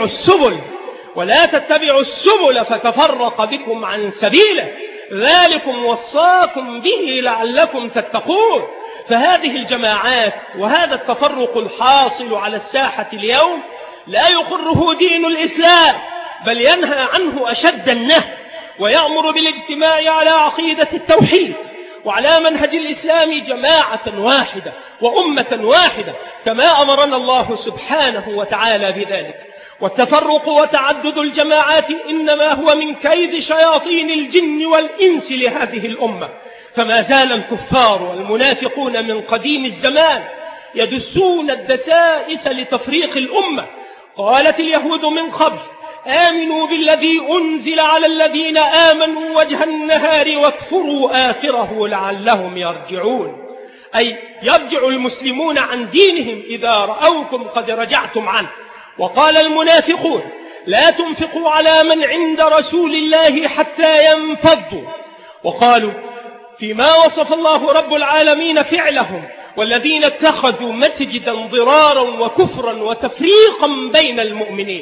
تتبعوا السبل فتفرق بكم عن سبيله ذلكم وصاكم به لعلكم تتقون. فهذه الجماعات وهذا التفرق الحاصل على الساحة اليوم لا يقره دين الإسلام، بل ينهى عنه أشد النهي، ويأمر بالاجتماع على عقيدة التوحيد وعلى منهج الإسلام جماعة واحدة وأمة واحدة، كما أمرنا الله سبحانه وتعالى بذلك. والتفرق وتعدد الجماعات إنما هو من كيد شياطين الجن والإنس لهذه الأمة. فما زال الكفار والمنافقون من قديم الزمان يدسون الدسائس لتفريق الأمة. قالت اليهود من قبل: آمنوا بالذي أنزل على الذين آمنوا وجه النهار واكفروا آخره لعلهم يرجعون، أي يرجع المسلمون عن دينهم إذا رأوكم قد رجعتم عنه. وقال المنافقون: لا تنفقوا على من عند رسول الله حتى ينفضوا. وقالوا فيما وصف الله رب العالمين فعلهم: والذين اتخذوا مسجدا ضرارا وكفرا وتفريقا بين المؤمنين.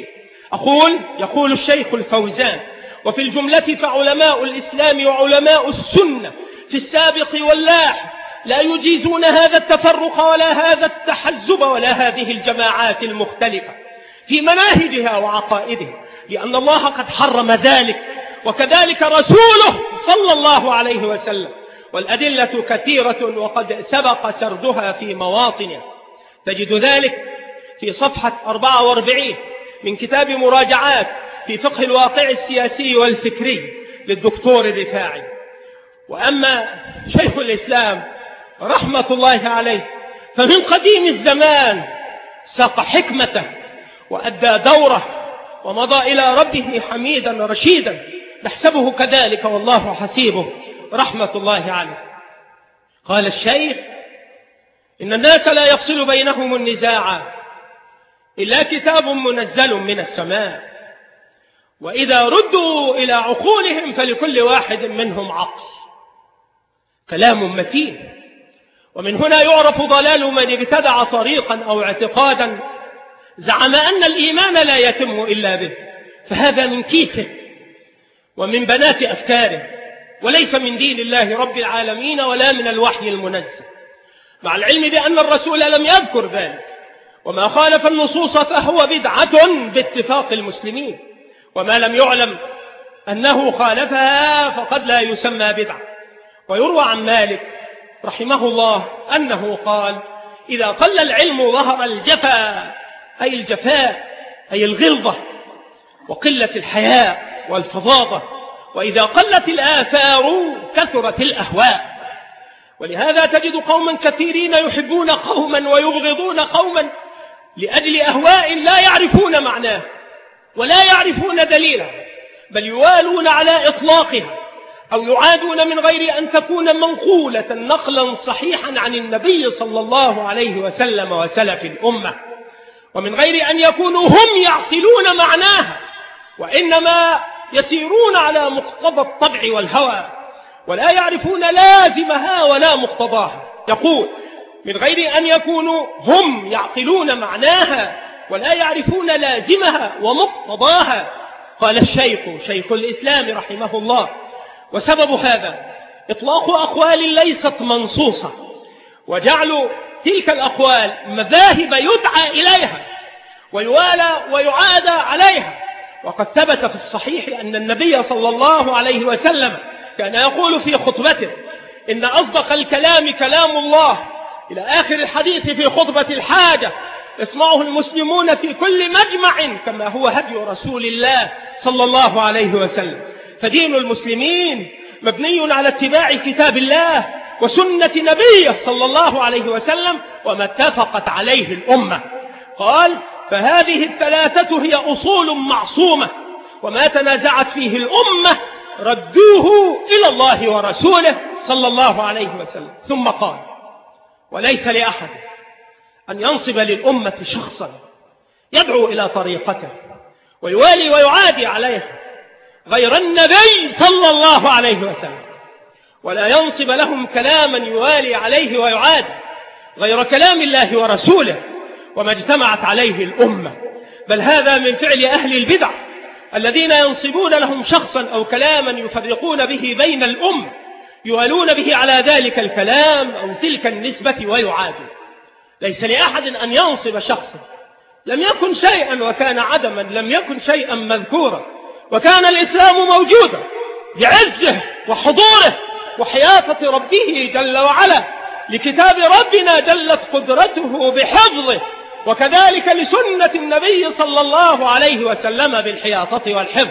يقول الشيخ الفوزان: وفي الجملة فعلماء الإسلام وعلماء السنة في السابق واللاحق لا يجيزون هذا التفرق ولا هذا التحزب ولا هذه الجماعات المختلفة في مناهجها وعقائدها، لأن الله قد حرم ذلك، وكذلك رسوله صلى الله عليه وسلم. والأدلة كثيرة وقد سبق سردها في مواطنها. تجد ذلك في صفحة 44 من كتاب مراجعات في فقه الواقع السياسي والفكري للدكتور الرفاعي. وأما شيخ الإسلام رحمة الله عليه فمن قديم الزمان ساق حكمته وأدى دوره ومضى إلى ربه حميدا رشيدا، نحسبه كذلك والله حسيبه رحمة الله عليه. قال الشيخ: إن الناس لا يفصل بينهم النزاع إلا كتاب منزل من السماء، وإذا ردوا إلى عقولهم فلكل واحد منهم عقل. كلام متين. ومن هنا يعرف ضلال من ابتدع طريقا أو اعتقادا زعم أن الإيمان لا يتم إلا به، فهذا من كيسه ومن بنات أفكاره، وليس من دين الله رب العالمين ولا من الوحي المنزل، مع العلم بأن الرسول لم يذكر ذلك. وما خالف النصوص فهو بدعة باتفاق المسلمين، وما لم يعلم أنه خالفها فقد لا يسمى بدعة. ويروى عن مالك رحمه الله أنه قال: إذا قل العلم ظهر الجفا، أي الجفاء أي الغلظة وقلة الحياء والفظاظة، وإذا قلت الآثار كثرت الأهواء. ولهذا تجد قوما كثيرين يحبون قوما ويبغضون قوما لأجل أهواء لا يعرفون معناه ولا يعرفون دليلها، بل يوالون على إطلاقها أو يعادون من غير أن تكون منقولة نقلا صحيحا عن النبي صلى الله عليه وسلم وسلف الأمة، ومن غير أن يكونوا هم يعقلون معناها، وإنما يسيرون على مقتضى الطبع والهوى ولا يعرفون لازمها ولا مقتضاها. يقول: من غير أن يكونوا هم يعقلون معناها ولا يعرفون لازمها ومقتضاها. قال الشيخ شيخ الإسلام رحمه الله: وسبب هذا إطلاق أقوال ليست منصوصة، وجعل تلك الأقوال مذاهب يدعى إليها ويوالى ويعادى عليها. وقد ثبت في الصحيح أن النبي صلى الله عليه وسلم كان يقول في خطبته: إن أصدق الكلام كلام الله، إلى آخر الحديث في خطبة الحاجة يسمعه المسلمون في كل مجمع كما هو هدي رسول الله صلى الله عليه وسلم. فدين المسلمين مبني على اتباع كتاب الله وسنة نبيه صلى الله عليه وسلم وما اتفقت عليه الأمة. قال: فهذه الثلاثة هي أصول معصومة، وما تنازعت فيه الأمة ردوه إلى الله ورسوله صلى الله عليه وسلم. ثم قال: وليس لأحد أن ينصب للأمة شخصا يدعو إلى طريقته ويوالي ويعادي عليه غير النبي صلى الله عليه وسلم، ولا ينصب لهم كلاما يوالي عليه ويعادي غير كلام الله ورسوله وما اجتمعت عليه الأمة. بل هذا من فعل أهل البدع الذين ينصبون لهم شخصا أو كلاما يفرقون به بين الأمة، يوالون به على ذلك الكلام أو تلك النسبة ويعادون. ليس لأحد أن ينصب شخصا لم يكن شيئا وكان عدما، لم يكن شيئا مذكورا وكان الإسلام موجودا بعزه وحضوره وحياطة ربه جل وعلا. لكتاب ربنا دلت قدرته بحفظه، وكذلك لسنة النبي صلى الله عليه وسلم بالحياطة والحفظ.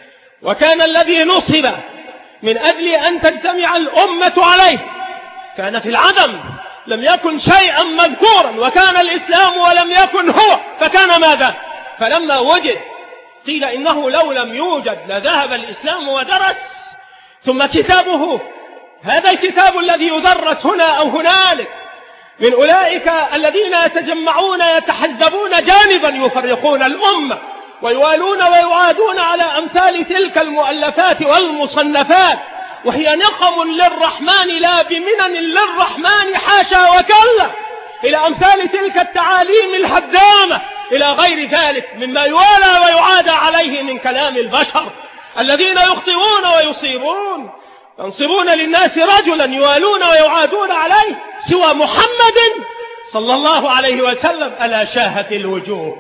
وكان الذي نصب من أجل أن تجتمع الأمة عليه كان في العدم، لم يكن شيئا مذكورا وكان الإسلام ولم يكن هو، فكان ماذا؟ فلما وجد قيل إنه لو لم يوجد لذهب الإسلام ودرس. ثم كتابه، هذا الكتاب الذي يدرس هنا أو هنالك من أولئك الذين يتجمعون يتحزبون جانبا يفرقون الأمة ويوالون ويعادون على أمثال تلك المؤلفات والمصنفات، وهي نقم للرحمن لا بمنن للرحمن حاشا وكلا، إلى أمثال تلك التعاليم الهدامة إلى غير ذلك مما يوالى ويعادى عليه من كلام البشر الذين يخطئون ويصيبون، ينصبون للناس رجلا يوالون ويعادون عليه سوى محمد صلى الله عليه وسلم ألا شاهت الوجوه،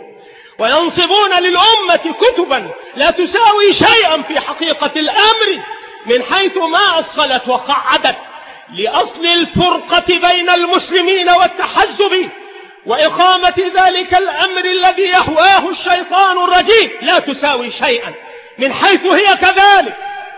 وينصبون للأمة كتبا لا تساوي شيئا في حقيقة الأمر من حيث ما أصلت وقعدت لأصل الفرقة بين المسلمين والتحزب وإقامة ذلك الأمر الذي يهواه الشيطان الرجيم، لا تساوي شيئا من حيث هي كذلك.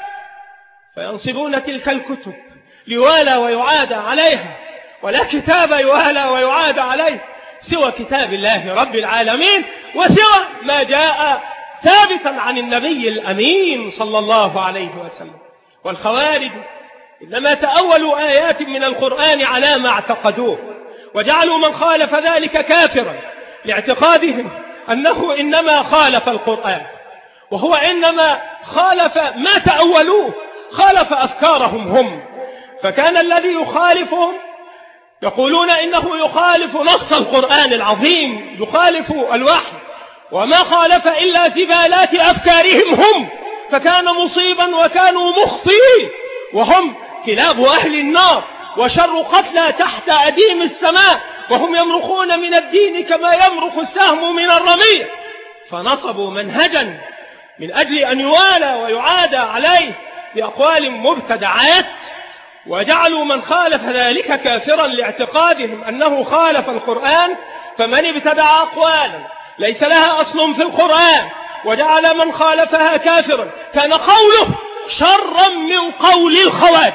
فينصبون تلك الكتب ليوالى ويعادى عليها، ولا كتاب يوالى ويعادى عليه سوى كتاب الله رب العالمين وسوى ما جاء ثابتا عن النبي الأمين صلى الله عليه وسلم. والخوارج إنما تأولوا آيات من القرآن على ما اعتقدوه، وجعلوا من خالف ذلك كافرا لاعتقادهم أنه إنما خالف القرآن، وهو إنما خالف ما تأولوه، خالف أفكارهم هم. فكان الذي يخالفهم يقولون إنه يخالف نص القرآن العظيم، يخالف الوحي، وما خالف إلا زبالات أفكارهم هم، فكان مصيبا وكانوا مخطئين، وهم كلاب أهل النار وشر قتلى تحت أديم السماء، وهم يمرقون من الدين كما يمرق السهم من الرمية. فنصبوا منهجا من أجل أن يوالى ويعادى عليه بأقوال مبتدعات، وجعلوا من خالف ذلك كافرا لاعتقادهم أنه خالف القرآن. فمن ابتدع أقوالا ليس لها أصل في القرآن وجعل من خالفها كافرا كان قوله شرا من قول الخوارج،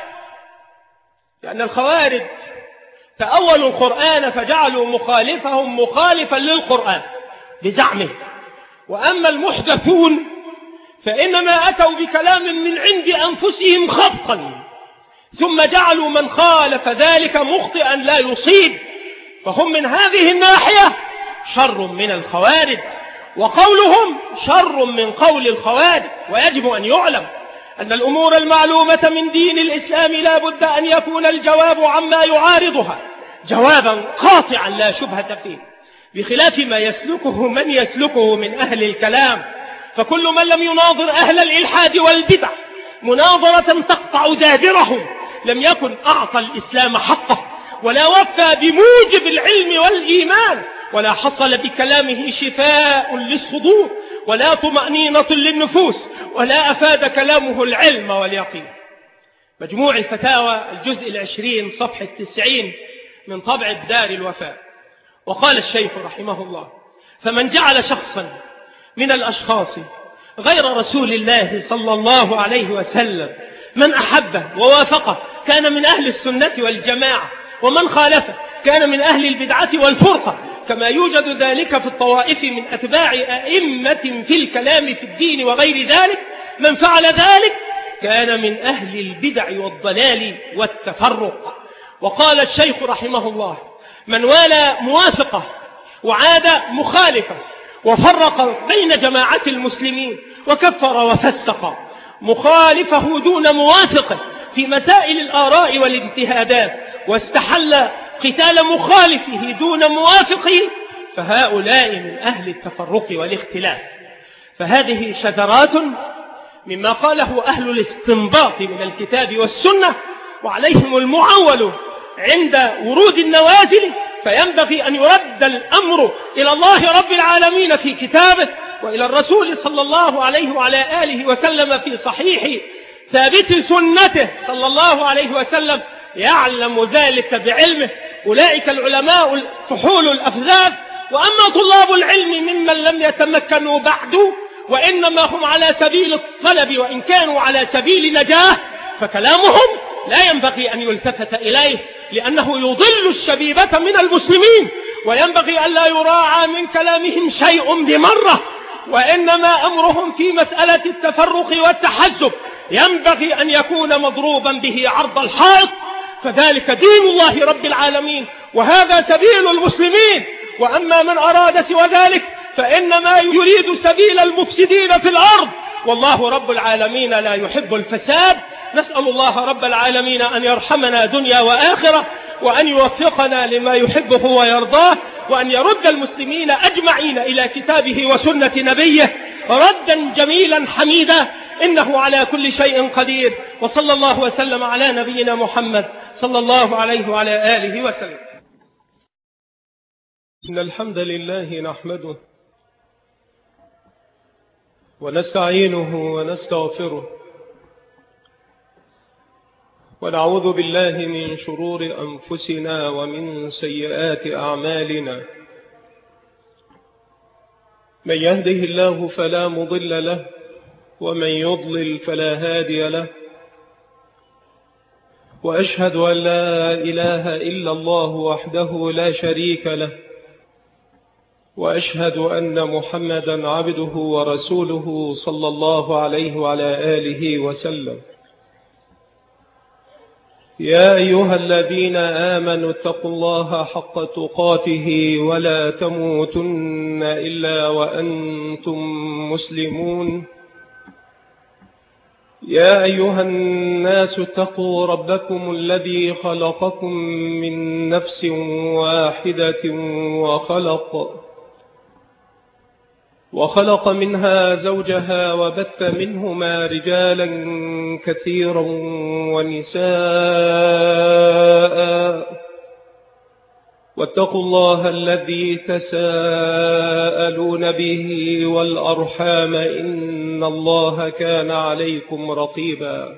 لأن الخوارج تأولوا القرآن فجعلوا مخالفهم مخالفا للقرآن بزعمه، وأما المحدثون فإنما أتوا بكلام من عند أنفسهم خطا ثم جعلوا من خالف ذلك مخطئا لا يصيب، فهم من هذه الناحية شر من الخوارج، وقولهم شر من قول الخوارج. ويجب أن يعلم أن الأمور المعلومة من دين الإسلام لا بد أن يكون الجواب عما يعارضها جوابا قاطعا لا شبهة فيه، بخلاف ما يسلكه من يسلكه من أهل الكلام. فكل من لم يناظر أهل الإلحاد والبدع مناظرة تقطع دابرهم لم يكن أعطى الإسلام حقه، ولا وفى بموجب العلم والإيمان، ولا حصل بكلامه شفاء للصدور ولا طمأنينة للنفوس، ولا أفاد كلامه العلم واليقين. مجموع الفتاوى الجزء 20 صفحة 90 من طبع الدار الوفاء. وقال الشيخ رحمه الله: فمن جعل شخصا من الأشخاص غير رسول الله صلى الله عليه وسلم من أحبه ووافقه كان من أهل السنة والجماعة، ومن خالفه كان من أهل البدعة والفرقة، كما يوجد ذلك في الطوائف من أتباع أئمة في الكلام في الدين وغير ذلك. من فعل ذلك كان من أهل البدع والضلال والتفرق. وقال الشيخ رحمه الله: من والى موافقة وعاد مخالفة وفرق بين جماعة المسلمين وكفر وفسق مخالفه دون موافقه في مسائل الآراء والاجتهادات، واستحل قتال مخالفه دون موافقه، فهؤلاء من أهل التفرق والاختلاف. فهذه شذرات مما قاله أهل الاستنباط من الكتاب والسنة، وعليهم المعول عند ورود النوازل، فينبغي أن يرد الأمر إلى الله رب العالمين في كتابه، وإلى الرسول صلى الله عليه وعلى آله وسلم في صحيح ثابت سنته صلى الله عليه وسلم، يعلم ذلك بعلمه. أولئك العلماء الفحول الأفذاذ. وأما طلاب العلم ممن لم يتمكنوا بعد وإنما هم على سبيل الطلب وإن كانوا على سبيل نجاة، فكلامهم لا ينبغي أن يلتفت إليه، لأنه يضل الشبيبة من المسلمين، وينبغي أن لا يراعى من كلامهم شيء بمرة، وإنما أمرهم في مسألة التفرق والتحزب ينبغي أن يكون مضروبا به عرض الحائط، فذلك دين الله رب العالمين وهذا سبيل المسلمين. وأما من أراد سوى ذلك فإنما يريد سبيل المفسدين في الأرض، والله رب العالمين لا يحب الفساد. نسأل الله رب العالمين أن يرحمنا دنيا وآخرة، وأن يوفقنا لما يحبه ويرضاه، وأن يرد المسلمين أجمعين إلى كتابه وسنة نبيه ردا جميلا حميدا، إنه على كل شيء قدير. وصلى الله وسلم على نبينا محمد صلى الله عليه وعلى آله وسلم. إن الحمد لله نحمده ونستعينه ونستغفره، ونعوذ بالله من شرور أنفسنا ومن سيئات أعمالنا. من يهده الله فلا مضل له، ومن يضلل فلا هادي له. وأشهد أن لا إله إلا الله وحده لا شريك له، وأشهد أن محمدا عبده ورسوله صلى الله عليه وعلى آله وسلم. يا أيها الذين آمنوا اتقوا الله حق تقاته ولا تموتن إلا وأنتم مسلمون. يا أيها الناس اتقوا ربكم الذي خلقكم من نفس واحدة وخلق منها زوجها، وبث منهما رجالا كثيرا ونساء. واتقوا الله الذي تساءلون به والأرحام، إن الله كان عليكم رقيبا.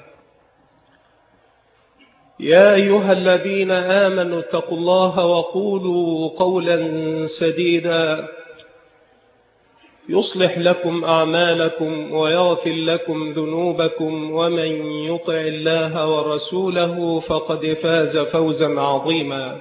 يا أيها الذين آمنوا اتقوا الله وقولوا قولا سديدا يصلح لكم أعمالكم ويغفر لكم ذنوبكم، ومن يطع الله ورسوله فقد فاز فوزا عظيما.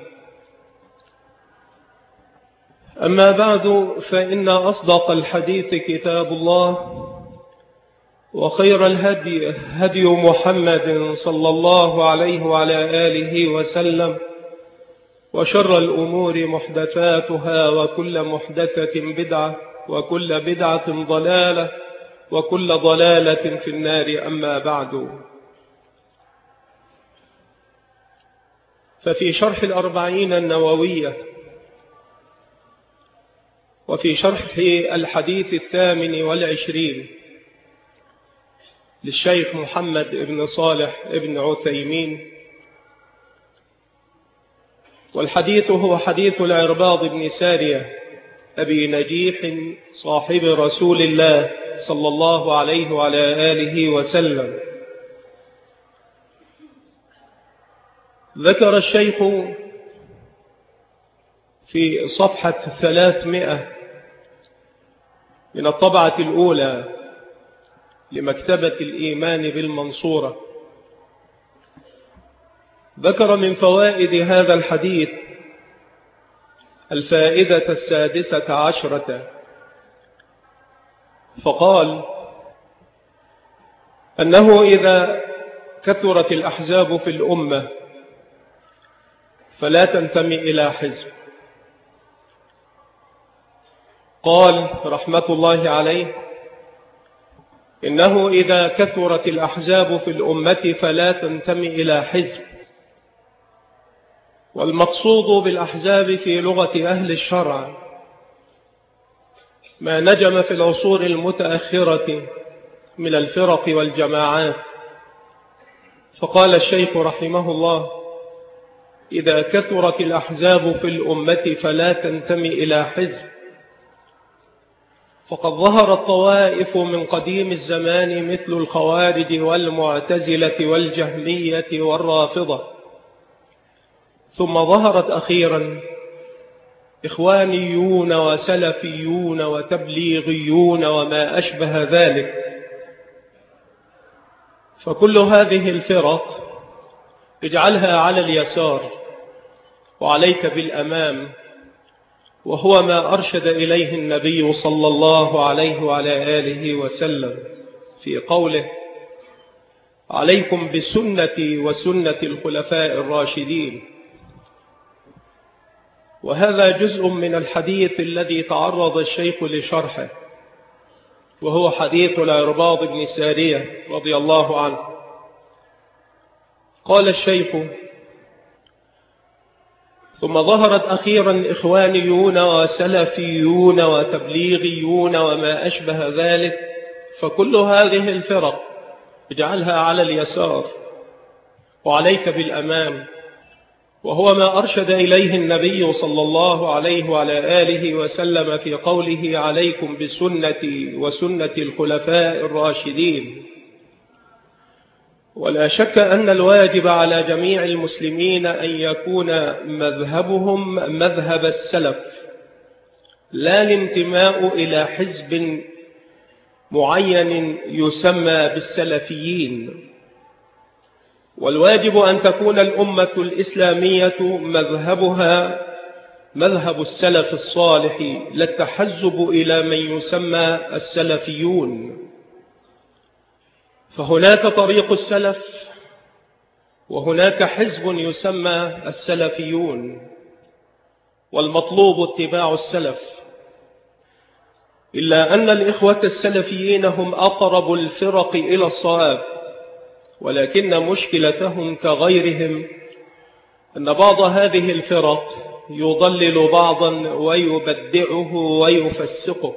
أما بعد، فإن أصدق الحديث كتاب الله، وخير الهدي هدي محمد صلى الله عليه وعلى آله وسلم، وشر الأمور محدثاتها، وكل محدثة بدعة، وكل بدعة ضلالة، وكل ضلالة في النار. أما بعد، ففي شرح الأربعين النووية وفي شرح الحديث 28 للشيخ محمد بن صالح بن عثيمين، والحديث هو حديث العرباض بن سارية أبي نجيح صاحب رسول الله صلى الله عليه وعلى آله وسلم. ذكر الشيخ في صفحة 300 من الطبعة الأولى لمكتبة الإيمان بالمنصورة، ذكر من فوائد هذا الحديث الفائدة 16، فقال أنه إذا كثرت الأحزاب في الأمة فلا تنتمي إلى حزب. قال رحمة الله عليه إنه إذا كثرت الأحزاب في الأمة فلا تنتمي إلى حزب. والمقصود بالأحزاب في لغة أهل الشرع ما نجم في العصور المتأخرة من الفرق والجماعات. فقال الشيخ رحمه الله إذا كثرت الأحزاب في الأمة فلا تنتمي إلى حزب، فقد ظهرت طوائف من قديم الزمان مثل الخوارج والمعتزلة والجهمية والرافضة، ثم ظهرت أخيرا إخوانيون وسلفيون وتبليغيون وما أشبه ذلك. فكل هذه الفرق اجعلها على اليسار وعليك بالأمام، وهو ما أرشد إليه النبي صلى الله عليه وعلى آله وسلم في قوله عليكم بسنتي وسنة الخلفاء الراشدين. وهذا جزء من الحديث الذي تعرض الشيخ لشرحه، وهو حديث العرباض بن سارية رضي الله عنه. قال الشيخ ثم ظهرت أخيرا إخوانيون وسلفيون وتبليغيون وما أشبه ذلك، فكل هذه الفرق اجعلها على اليسار وعليك بالأمام، وهو ما أرشد إليه النبي صلى الله عليه وعلى آله وسلم في قوله عليكم بسنتي وسنة الخلفاء الراشدين. ولا شك أن الواجب على جميع المسلمين أن يكون مذهبهم مذهب السلف، لا الانتماء إلى حزب معين يسمى بالسلفيين. والواجب أن تكون الأمة الإسلامية مذهبها مذهب السلف الصالح، لا التحزب إلى من يسمى السلفيون. فهناك طريق السلف وهناك حزب يسمى السلفيون، والمطلوب اتباع السلف. إلا أن الإخوة السلفيين هم أقرب الفرق إلى الصواب، ولكن مشكلتهم كغيرهم أن بعض هذه الفرق يضلل بعضا ويبدعه ويفسقه،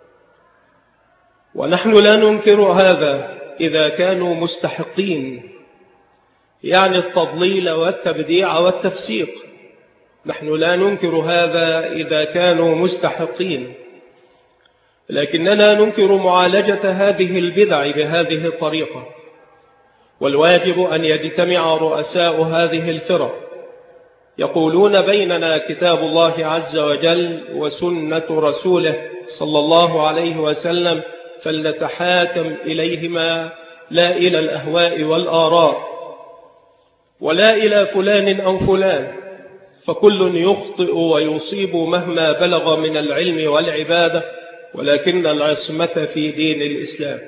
ونحن لا ننكر هذا إذا كانوا مستحقين، يعني التضليل والتبديع والتفسيق، نحن لا ننكر هذا إذا كانوا مستحقين، لكننا ننكر معالجة هذه البدع بهذه الطريقة. والواجب أن يجتمع رؤساء هذه الفرق يقولون بيننا كتاب الله عز وجل وسنة رسوله صلى الله عليه وسلم، فلنتحاكم إليهما لا إلى الأهواء والآراء ولا إلى فلان أو فلان، فكل يخطئ ويصيب مهما بلغ من العلم والعبادة، ولكن العصمة في دين الإسلام.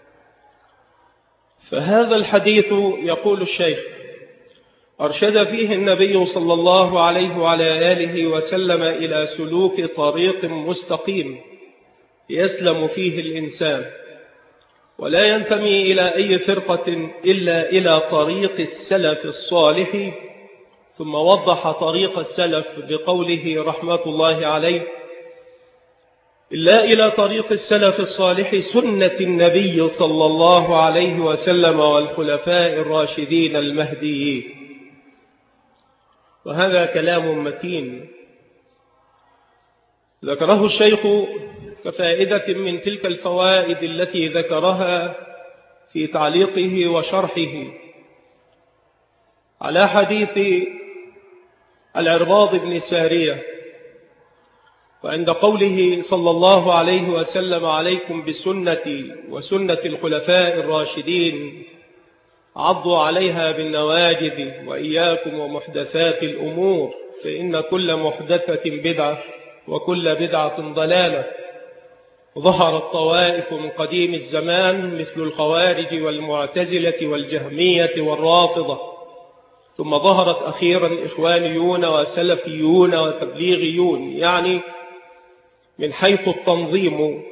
فهذا الحديث يقول الشيخ أرشد فيه النبي صلى الله عليه وعلى آله وسلم إلى سلوك طريق مستقيم يسلم فيه الإنسان، ولا ينتمي إلى أي فرقة إلا إلى طريق السلف الصالح. ثم وضح طريق السلف بقوله رحمة الله عليه إلا إلى طريق السلف الصالح سنة النبي صلى الله عليه وسلم والخلفاء الراشدين المهديين. وهذا كلام متين ذكره الشيخ كفائدة من تلك الفوائد التي ذكرها في تعليقه وشرحه على حديث العرباض بن سارية وعند قوله صلى الله عليه وسلم عليكم بسنتي وسنة الخلفاء الراشدين عضوا عليها بالنواجذ وإياكم ومحدثات الأمور فإن كل محدثة بدعة وكل بدعة ضلالة. ظهرت طوائف من قديم الزمان مثل الخوارج والمعتزلة والجهمية والرافضة، ثم ظهرت أخيرا إخوانيون وسلفيون وتبليغيون، يعني من حيث التنظيم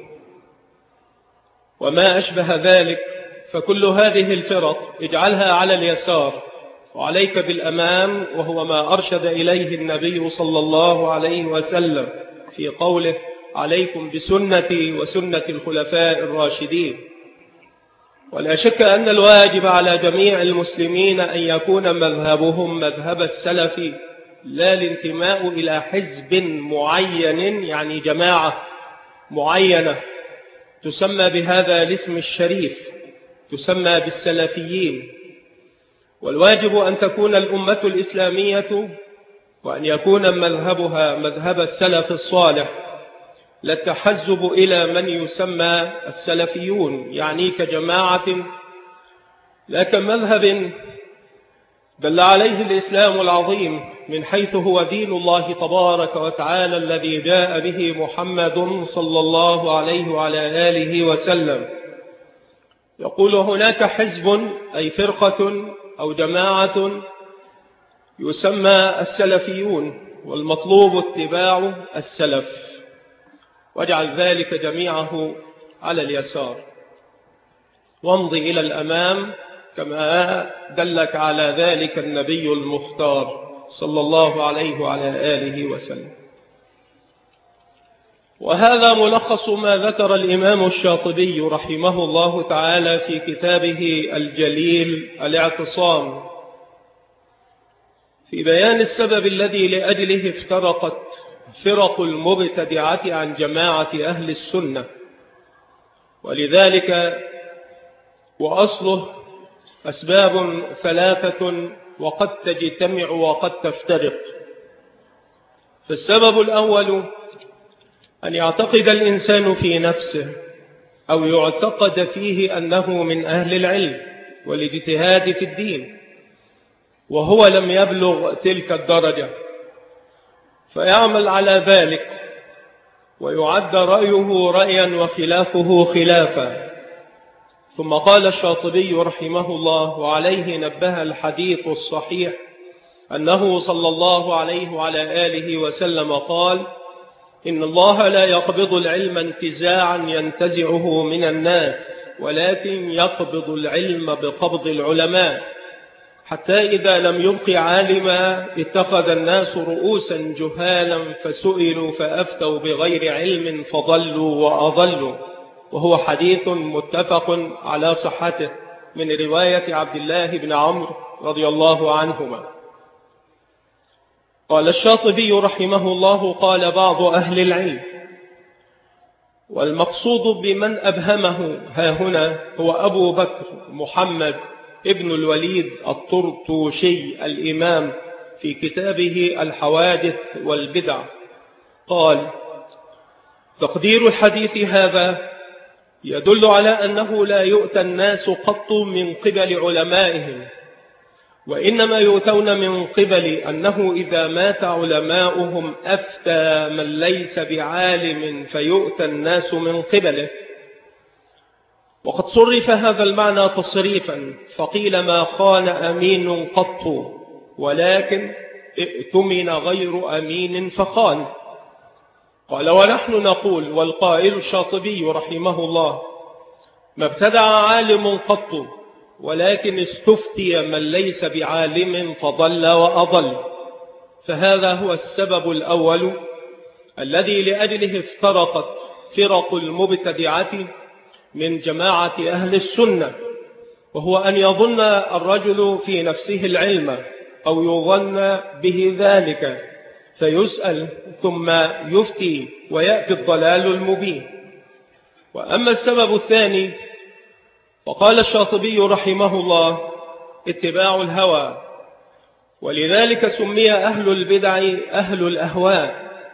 وما أشبه ذلك. فكل هذه الفرق اجعلها على اليسار وعليك بالأمام، وهو ما أرشد إليه النبي صلى الله عليه وسلم في قوله عليكم بسنتي وسنة الخلفاء الراشدين. ولا شك أن الواجب على جميع المسلمين أن يكون مذهبهم مذهب السلف، لا الانتماء إلى حزب معين، يعني جماعة معينة تسمى بهذا الاسم الشريف، تسمى بالسلفيين. والواجب أن تكون الأمة الإسلامية وأن يكون مذهبها مذهب السلف الصالح، لا التحزب إلى من يسمى السلفيون، يعني كجماعة لا كمذهب دل عليه الإسلام العظيم من حيث هو دين الله تبارك وتعالى الذي جاء به محمد صلى الله عليه وعلى آله وسلم. يقول هناك حزب أي فرقة أو جماعة يسمى السلفيون، والمطلوب اتباع السلف، واجعل ذلك جميعه على اليسار وامضي إلى الأمام كما دلك على ذلك النبي المختار صلى الله عليه وعلى آله وسلم. وهذا ملخص ما ذكر الإمام الشاطبي رحمه الله تعالى في كتابه الجليل الاعتصام في بيان السبب الذي لأجله افترقت فرق المبتدعة عن جماعة أهل السنة. ولذلك وأصله أسباب ثلاثة وقد تجتمع وقد تفترق. فالسبب الأول أن يعتقد الإنسان في نفسه أو يعتقد فيه أنه من أهل العلم والاجتهاد في الدين وهو لم يبلغ تلك الدرجة، فيعمل على ذلك ويعد رأيه رأيا وخلافه خلافا. ثم قال الشاطبي رحمه الله وعليه نبه الحديث الصحيح أنه صلى الله عليه وعلى آله وسلم قال إن الله لا يقبض العلم انتزاعا ينتزعه من الناس، ولكن يقبض العلم بقبض العلماء، حتى إذا لم يبق عالما اتخذ الناس رؤوسا جهالا فسئلوا فأفتوا بغير علم فضلوا وأضلوا. وهو حديث متفق على صحته من رواية عبد الله بن عمرو رضي الله عنهما. قال الشاطبي رحمه الله قال بعض أهل العلم والمقصود بمن أبهمه ها هنا هو أبو بكر محمد ابن الوليد الطرطوشي الإمام في كتابه الحوادث والبدع. قال تقدير الحديث هذا يدل على أنه لا يؤتى الناس قط من قبل علمائهم، وإنما يؤتون من قبل أنه إذا مات علماؤهم أفتى من ليس بعالم فيؤتى الناس من قبله. وقد صرف هذا المعنى تصريفا فقيل ما خان أمين قط، ولكن ائتمن غير أمين فخان. قال ونحن نقول والقائل الشاطبي رحمه الله ما ابتدع عالم قط، ولكن استفتي من ليس بعالم فضل وأضل. فهذا هو السبب الأول الذي لأجله افترقت فرق المبتدعة من جماعة أهل السنة، وهو أن يظن الرجل في نفسه العلم أو يظن به ذلك فيسأل ثم يفتي ويأتي الضلال المبين. وأما السبب الثاني فقال الشاطبي رحمه الله اتباع الهوى، ولذلك سمي أهل البدع أهل الأهواء،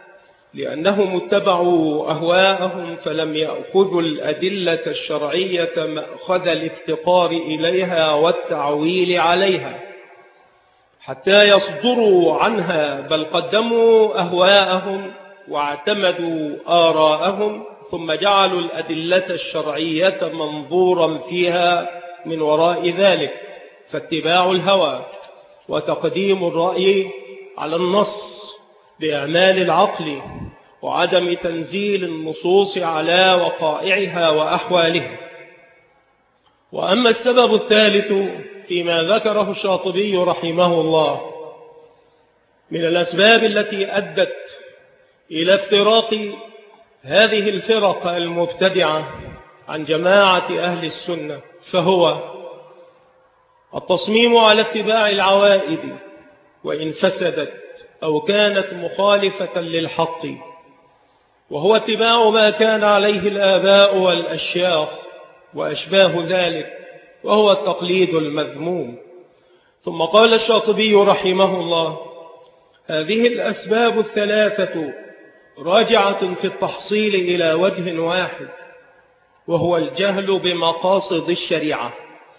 لأنهم اتبعوا أهواءهم فلم يأخذوا الأدلة الشرعية مأخذ الافتقار إليها والتعويل عليها حتى يصدروا عنها، بل قدموا أهواءهم واعتمدوا آراءهم ثم جعلوا الأدلة الشرعية منظورا فيها من وراء ذلك، فاتباع الهوى وتقديم الرأي على النص بإعمال العقل وعدم تنزيل النصوص على وقائعها وأحوالها. وأما السبب الثالث فيما ذكره الشاطبي رحمه الله من الأسباب التي أدت إلى افتراق هذه الفرق المبتدعة عن جماعة أهل السنة، فهو التصميم على اتباع العوائد وإن فسدت أو كانت مخالفة للحق، وهو اتباع ما كان عليه الآباء والأشياخ وأشباه ذلك، وهو التقليد المذموم. ثم قال الشاطبي رحمه الله: هذه الأسباب الثلاثة راجعة في التحصيل إلى وجه واحد، وهو الجهل بمقاصد الشريعة.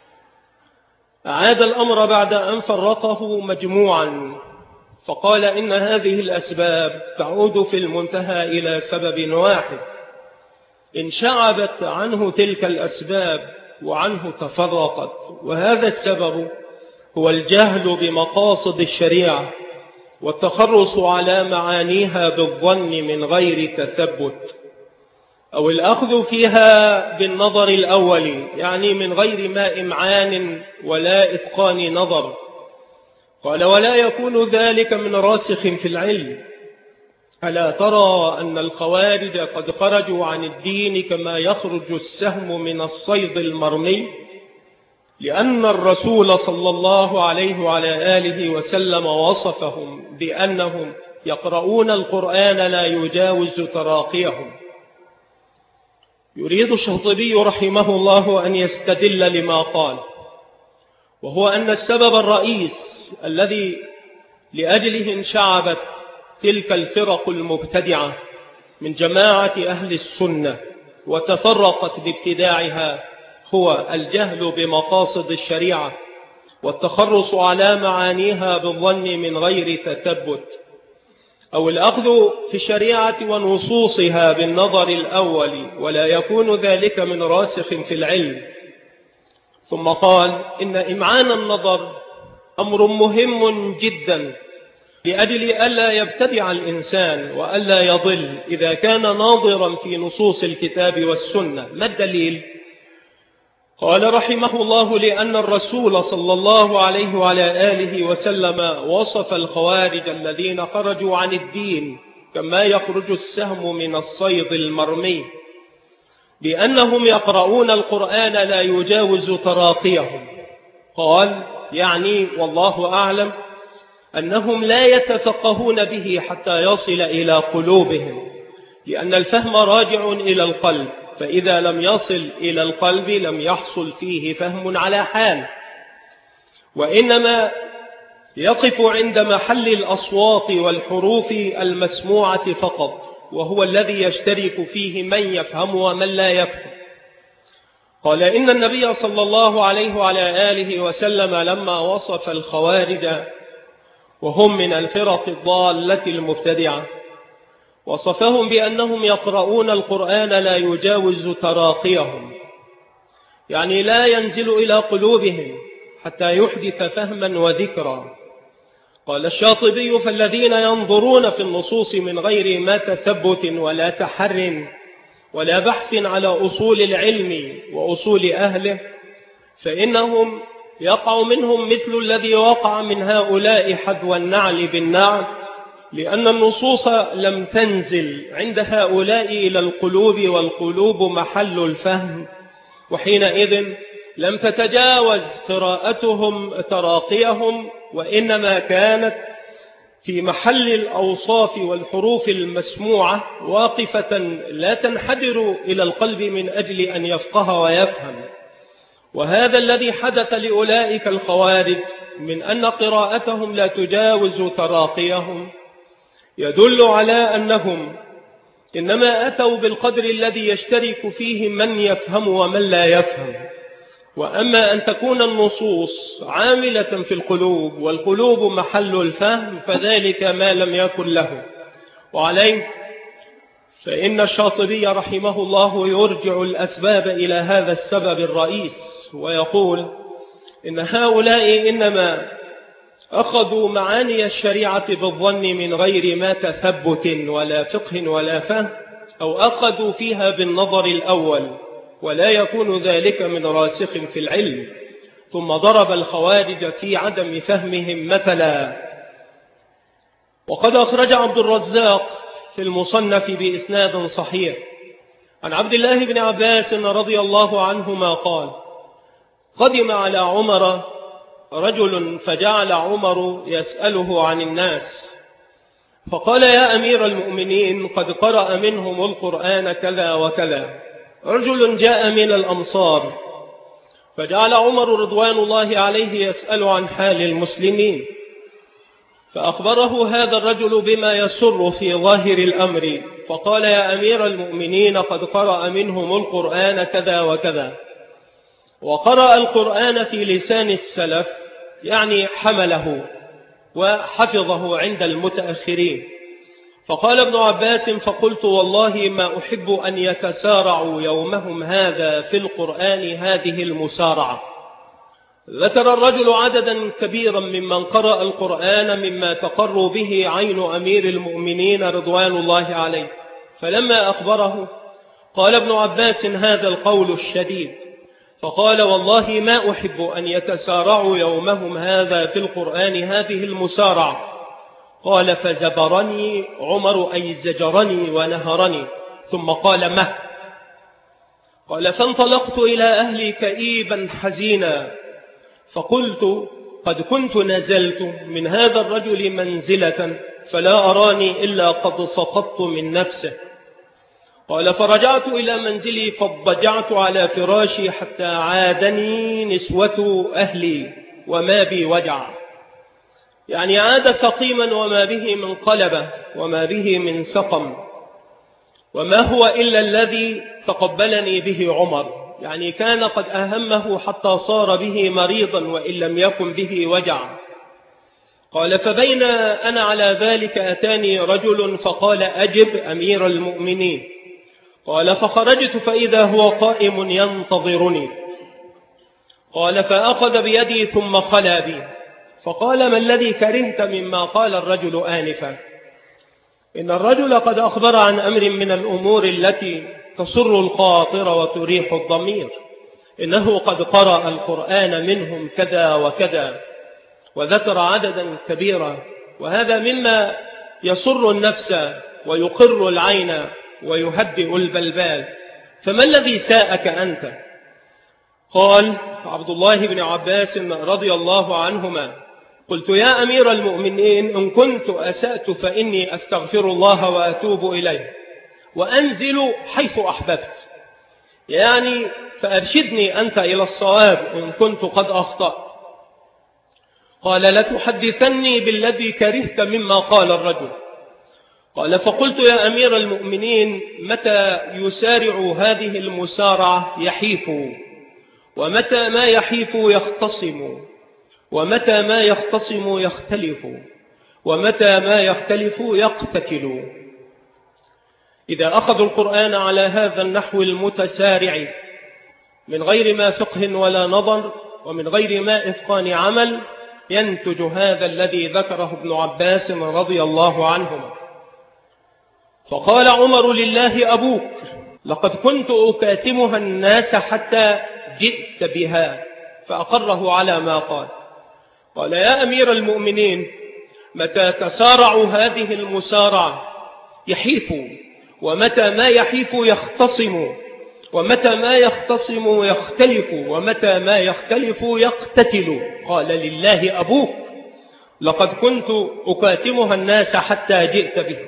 أعاد الأمر بعد أن فرقه مجموعا، فقال إن هذه الأسباب تعود في المنتهى إلى سبب واحد، إن شعبت عنه تلك الأسباب وعنه تفرقت، وهذا السبب هو الجهل بمقاصد الشريعة والتخرص على معانيها بالظن من غير تثبت، أو الأخذ فيها بالنظر الأول، يعني من غير ما إمعان ولا إتقان نظر. قال: ولا يكون ذلك من راسخ في العلم. ألا ترى أن الخوارج قد خرجوا عن الدين كما يخرج السهم من الصيد المرمي، لأن الرسول صلى الله عليه وعلى آله وسلم وصفهم بأنهم يقرؤون القرآن لا يجاوز تراقيهم. يريد الشاطبي رحمه الله أن يستدل لما قال، وهو أن السبب الرئيس الذي لأجله انشعبت تلك الفرق المبتدعة من جماعة أهل السنة وتفرقت بابتداعها هو الجهل بمقاصد الشريعة والتخرص على معانيها بالظن من غير تثبت، أو الأخذ في الشريعة ونصوصها بالنظر الأول، ولا يكون ذلك من راسخ في العلم. ثم قال: إن إمعان النظر أمر مهم جدا لأجل ألا يبتدع الإنسان وألا يضل إذا كان ناظرا في نصوص الكتاب والسنة. ما الدليل؟ قال رحمه الله: لأن الرسول صلى الله عليه وعلى آله وسلم وصف الخوارج الذين خرجوا عن الدين كما يخرج السهم من الصيد المرمي بأنهم يقرؤون القرآن لا يجاوز تراقيهم. قال: يعني والله أعلم أنهم لا يتفقهون به حتى يصل إلى قلوبهم، لأن الفهم راجع إلى القلب، فإذا لم يصل إلى القلب لم يحصل فيه فهم على حال، وإنما يقف عند محل الأصوات والحروف المسموعة فقط، وهو الذي يشترك فيه من يفهم ومن لا يفهم. قال: إن النبي صلى الله عليه وعلى آله وسلم لما وصف الخوارج وهم من الفرق الضالة المبتدعة وصفهم بأنهم يقرؤون القرآن لا يجاوز تراقيهم، يعني لا ينزل إلى قلوبهم حتى يحدث فهما وذكرا. قال الشاطبي: فالذين ينظرون في النصوص من غير ما تثبت ولا تحر ولا بحث على أصول العلم وأصول أهله، فإنهم يقع منهم مثل الذي وقع من هؤلاء حذو النعل بالنعل، لأن النصوص لم تنزل عند هؤلاء إلى القلوب، والقلوب محل الفهم، وحينئذ لم تتجاوز قراءتهم تراقيهم، وإنما كانت في محل الأوصاف والحروف المسموعة واقفة لا تنحدر إلى القلب من أجل أن يفقه ويفهم. وهذا الذي حدث لأولئك الخوارج من أن قراءتهم لا تجاوز تراقيهم، يدل على أنهم إنما أتوا بالقدر الذي يشترك فيه من يفهم ومن لا يفهم. وأما أن تكون النصوص عاملة في القلوب والقلوب محل الفهم فذلك ما لم يكن له. وعليه فإن الشاطبي رحمه الله يرجع الأسباب إلى هذا السبب الرئيس، ويقول إن هؤلاء إنما أخذوا معاني الشريعة بالظن من غير ما تثبت ولا فقه ولا فهم، أو أخذوا فيها بالنظر الأول ولا يكون ذلك من راسخ في العلم. ثم ضرب الخوارج في عدم فهمهم مثلا. وقد أخرج عبد الرزاق في المصنف بإسناد صحيح عن عبد الله بن عباس رضي الله عنهما قال: قدم على عمر رجل فجعل عمر يسأله عن الناس، فقال: يا أمير المؤمنين قد قرأ منهم القرآن كذا وكذا. رجل جاء من الأمصار فجعل عمر رضوان الله عليه يسأل عن حال المسلمين، فأخبره هذا الرجل بما يسر في ظاهر الأمر، فقال: يا أمير المؤمنين قد قرأ منهم القرآن كذا وكذا. وقرأ القرآن في لسان السلف، يعني حمله وحفظه عند المتأخرين. فقال ابن عباس: فقلت والله ما أحب أن يتسارعوا يومهم هذا في القرآن هذه المسارعة. ذكر الرجل عددا كبيرا ممن قرأ القرآن مما تقر به عين أمير المؤمنين رضوان الله عليه، فلما أخبره قال ابن عباس: هذا القول الشديد. فقال: والله ما أحب أن يتسارعوا يومهم هذا في القرآن هذه المسارعة. قال: فزبرني عمر، أي زجرني ونهرني، ثم قال: مه. قال: فانطلقت إلى أهلي كئيبا حزينا، فقلت: قد كنت نزلت من هذا الرجل منزلة فلا أراني إلا قد سقطت من نفسه. قال: فرجعت إلى منزلي فاضطجعت على فراشي حتى عادني نسوة أهلي وما بي وجع، يعني عاد سقيما وما به من قلبة وما به من سقم، وما هو إلا الذي تقبلني به عمر، يعني كان قد أهمه حتى صار به مريضا وإن لم يكن به وجع. قال: فبين أنا على ذلك أتاني رجل فقال: أجب أمير المؤمنين. قال: فخرجت فإذا هو قائم ينتظرني. قال: فأخذ بيدي ثم خلا بي، فقال: ما الذي كرهت مما قال الرجل آنفا؟ إن الرجل قد أخبر عن أمر من الأمور التي تسر الخاطر وتريح الضمير، إنه قد قرأ القرآن منهم كذا وكذا، وذكر عددا كبيرا، وهذا مما يسر النفس ويقر العين ويهدئ البلبال، فما الذي ساءك أنت؟ قال عبد الله بن عباس رضي الله عنهما: قلت: يا أمير المؤمنين إن كنت أسأت فإني أستغفر الله وأتوب إليه وأنزل حيث أحببت، يعني فأرشدني أنت إلى الصواب إن كنت قد أخطأت. قال: لتحدثني بالذي كرهت مما قال الرجل. قال: فقلت: يا أمير المؤمنين متى يسارع هذه المسارعة يحيف، ومتى ما يحيف يختصم، ومتى ما يختصم يختلف، ومتى ما يختلف يقتتل. إذا أخذوا القرآن على هذا النحو المتسارع من غير ما فقه ولا نظر ومن غير ما إتقان عمل، ينتج هذا الذي ذكره ابن عباس رضي الله عنهما. فقال عمر: لله أبوك، لقد كنت أكاتمها الناس حتى جئت بها، فأقره على ما قال. قال: يا أمير المؤمنين متى تسارع هذه المسارعة يحيف، ومتى ما يحيف يختصم، ومتى ما يختصم يختلف، ومتى ما يختلف يقتتل. قال: لله أبوك، لقد كنت أكاتمها الناس حتى جئت به.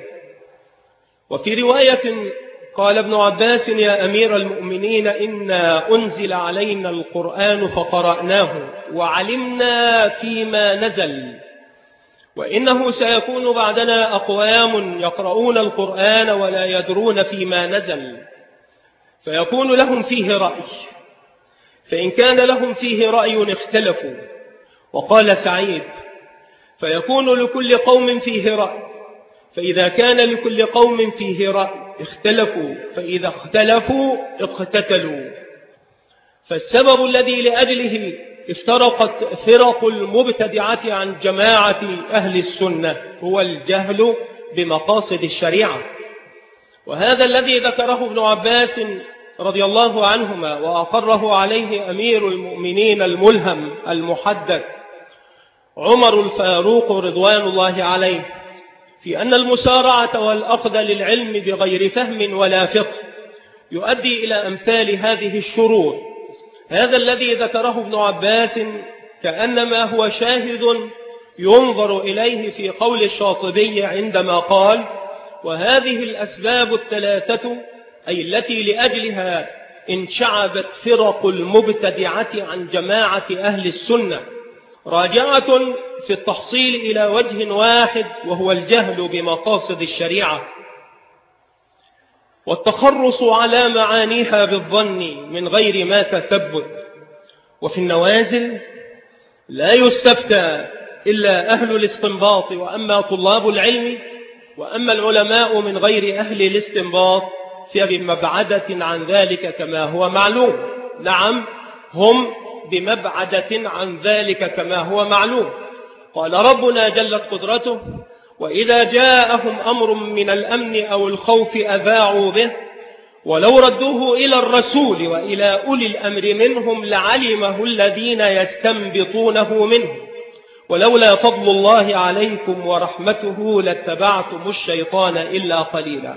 وفي رواية قال ابن عباس: يا أمير المؤمنين إنا أنزل علينا القرآن فقرأناه وعلمنا فيما نزل، وإنه سيكون بعدنا أقوام يقرؤون القرآن ولا يدرون فيما نزل، فيكون لهم فيه رأي، فإن كان لهم فيه رأي اختلفوا. وقال سعيد: فيكون لكل قوم فيه رأي، فإذا كان لكل قوم فيه رأي اختلفوا، فإذا اختلفوا اقتتلوا. فالسبب الذي لأجله افترقت فرق المبتدعة عن جماعة أهل السنة هو الجهل بمقاصد الشريعة، وهذا الذي ذكره ابن عباس رضي الله عنهما وأقره عليه أمير المؤمنين الملهم المحدث عمر الفاروق رضوان الله عليه، في أن المسارعة والأخذ للعلم بغير فهم ولا فقه يؤدي إلى أمثال هذه الشرور. هذا الذي ذكره ابن عباس كأنما هو شاهد ينظر إليه في قول الشاطبي عندما قال: وهذه الأسباب الثلاثة أي التي لأجلها انشعبت فرق المبتدعة عن جماعة أهل السنة راجعة في التحصيل إلى وجه واحد، وهو الجهل بمقاصد الشريعة والتخرص على معانيها بالظن من غير ما تثبت. وفي النوازل لا يستفتى إلا أهل الاستنباط، وأما طلاب العلم وأما العلماء من غير أهل الاستنباط فبمبعدة عن ذلك كما هو معلوم. نعم، هم بمبعدة عن ذلك كما هو معلوم. قال ربنا جلت قدرته: وإذا جاءهم أمر من الأمن أو الخوف أذاعوا به ولو ردوه إلى الرسول وإلى أولي الأمر منهم لعلمه الذين يستنبطونه منه ولولا فضل الله عليكم ورحمته لاتبعتم الشيطان إلا قليلا.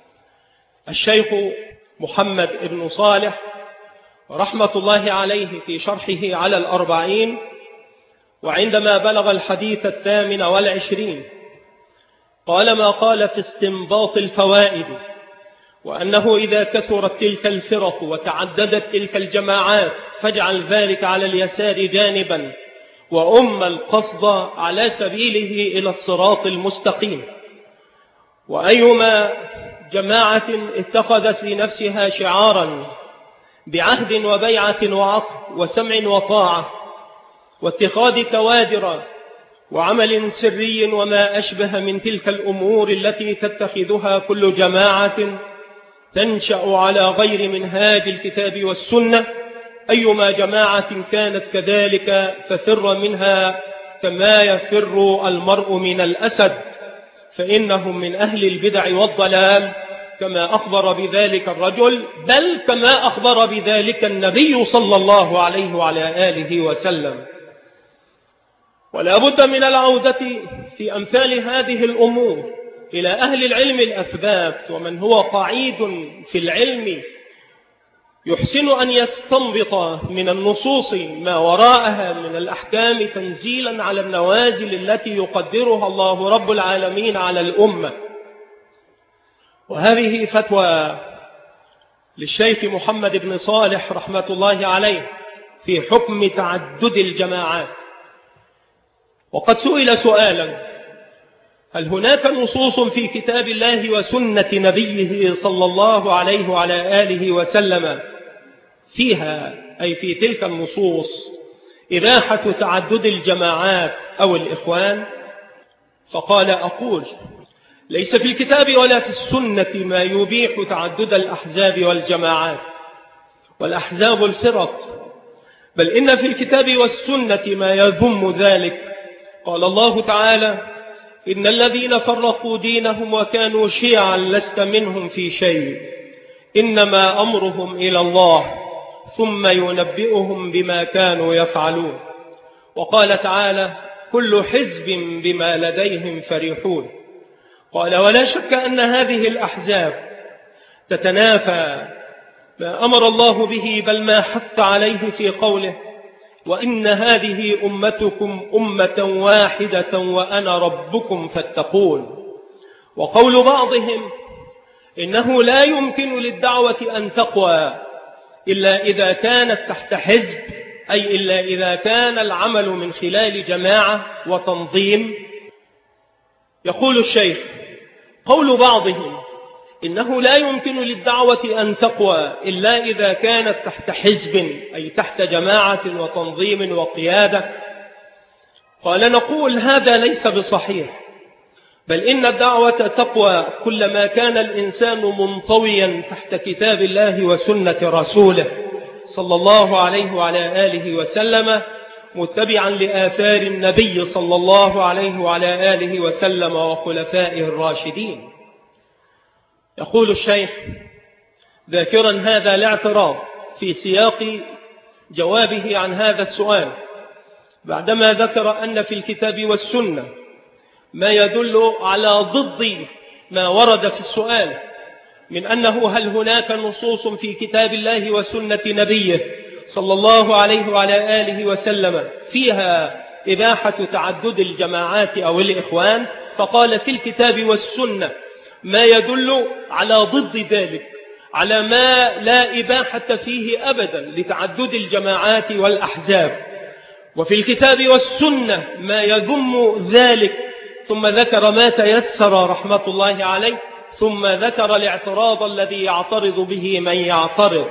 الشيخ محمد بن صالح رحمة الله عليه في شرحه على الأربعين، وعندما بلغ الحديث 28 قال ما قال في استنباط الفوائد: وأنه إذا كثرت تلك الفرق وتعددت تلك الجماعات فاجعل ذلك على اليسار جانبا وأم القصد على سبيله إلى الصراط المستقيم. وأيما جماعة اتخذت لنفسها شعارا بعهد وبيعة وعقد وسمع وطاعة واتخاذ كوادر وعمل سري وما أشبه من تلك الأمور التي تتخذها كل جماعة تنشأ على غير منهاج الكتاب والسنة، أيما جماعة كانت كذلك ففر منها كما يفر المرء من الأسد، فإنهم من أهل البدع والضلال كما أخبر بذلك الرجل، بل كما أخبر بذلك النبي صلى الله عليه وعلى آله وسلم. ولا بد من العودة في أمثال هذه الأمور إلى أهل العلم الأثبات، ومن هو قعيد في العلم يحسن أن يستنبط من النصوص ما وراءها من الأحكام تنزيلا على النوازل التي يقدرها الله رب العالمين على الأمة. وهذه فتوى للشيخ محمد بن صالح رحمة الله عليه في حكم تعدد الجماعات. وقد سئل سؤالا: هل هناك نصوص في كتاب الله وسنة نبيه صلى الله عليه وعلى آله وسلم فيها، أي في تلك النصوص، إباحة تعدد الجماعات أو الإخوان؟ فقال: أقول ليس في الكتاب ولا في السنة ما يبيح تعدد الأحزاب والجماعات والأحزاب الفرق، بل إن في الكتاب والسنة ما يذم ذلك. قال الله تعالى: إن الذين فرقوا دينهم وكانوا شيعا لست منهم في شيء إنما أمرهم إلى الله ثم ينبئهم بما كانوا يفعلون. وقال تعالى: كل حزب بما لديهم فرحون. قال: ولا شك أن هذه الأحزاب تتنافى ما أمر الله به بل ما حث عليه في قوله: وإن هذه أمتكم أمة واحدة وأنا ربكم فاتقون. وقول بعضهم إنه لا يمكن للدعوة أن تقوى إلا إذا كانت تحت حزب، أي إلا إذا كان العمل من خلال جماعة وتنظيم، يقول الشيخ: قول بعضهم إنه لا يمكن للدعوة أن تقوى إلا إذا كانت تحت حزب، أي تحت جماعة وتنظيم وقيادة. قال: نقول هذا ليس بصحيح، بل إن الدعوة تقوى كلما كان الإنسان منطويا تحت كتاب الله وسنة رسوله صلى الله عليه وعلى آله وسلم، متبعا لآثار النبي صلى الله عليه وعلى آله وسلم وخلفائه الراشدين. يقول الشيخ ذاكرا هذا الاعتراض في سياق جوابه عن هذا السؤال، بعدما ذكر أن في الكتاب والسنة ما يدل على ضد ما ورد في السؤال من أنه هل هناك نصوص في كتاب الله وسنة نبيه صلى الله عليه وعلى آله وسلم فيها إباحة تعدد الجماعات أو الإخوان؟ فقال: في الكتاب والسنة ما يدل على ضد ذلك، على ما لا إباحة فيه أبدا لتعدد الجماعات والأحزاب، وفي الكتاب والسنة ما يذم ذلك. ثم ذكر ما تيسر رحمة الله عليه، ثم ذكر الاعتراض الذي يعترض به من يعترض.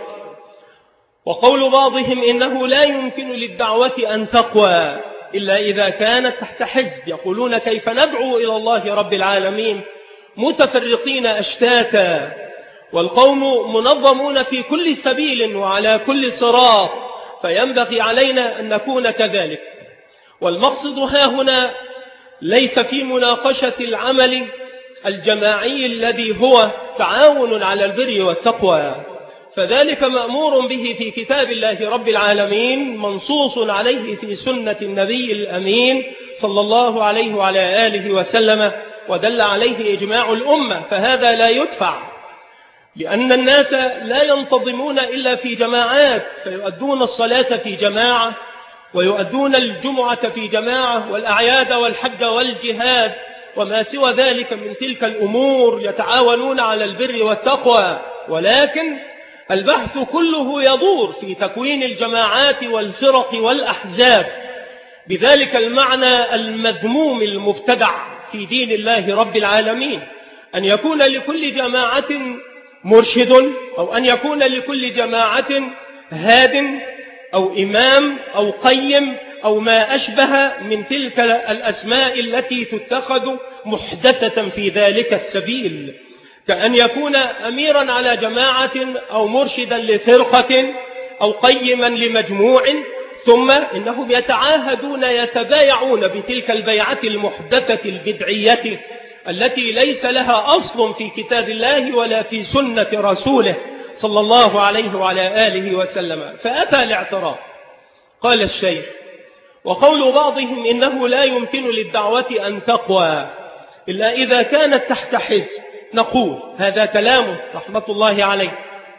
وقول بعضهم إنه لا يمكن للدعوة أن تقوى إلا إذا كانت تحت حزب، يقولون: كيف ندعو إلى الله رب العالمين متفرقين أشتاتا والقوم منظمون في كل سبيل وعلى كل صراط، فينبغي علينا أن نكون كذلك. والمقصد ها هنا ليس في مناقشة العمل الجماعي الذي هو تعاون على البر والتقوى، فذلك مأمور به في كتاب الله رب العالمين، منصوص عليه في سنة النبي الأمين صلى الله عليه وعلى آله وسلم، ودل عليه إجماع الأمة، فهذا لا يدفع، لأن الناس لا ينتظمون إلا في جماعات، فيؤدون الصلاة في جماعة، ويؤدون الجمعة في جماعة، والأعياد والحج والجهاد وما سوى ذلك من تلك الأمور يتعاونون على البر والتقوى. ولكن البحث كله يدور في تكوين الجماعات والفرق والأحزاب، بذلك المعنى المذموم المبتدع في دين الله رب العالمين، أن يكون لكل جماعة مرشد، أو أن يكون لكل جماعة هاد أو إمام أو قيم أو ما أشبه من تلك الأسماء التي تتخذ محدثة في ذلك السبيل، كأن يكون أميرا على جماعة أو مرشدا لفرقة أو قيما لمجموع، ثم إنهم يتعاهدون يتبايعون بتلك البيعة المحدثة البدعية التي ليس لها أصل في كتاب الله ولا في سنة رسوله صلى الله عليه وعلى آله وسلم. فأتى الاعتراض. قال الشيخ: وقول بعضهم إنه لا يمكن للدعوة أن تقوى إلا إذا كانت تحت حزب، نقول هذا كلامه رحمة الله عليه،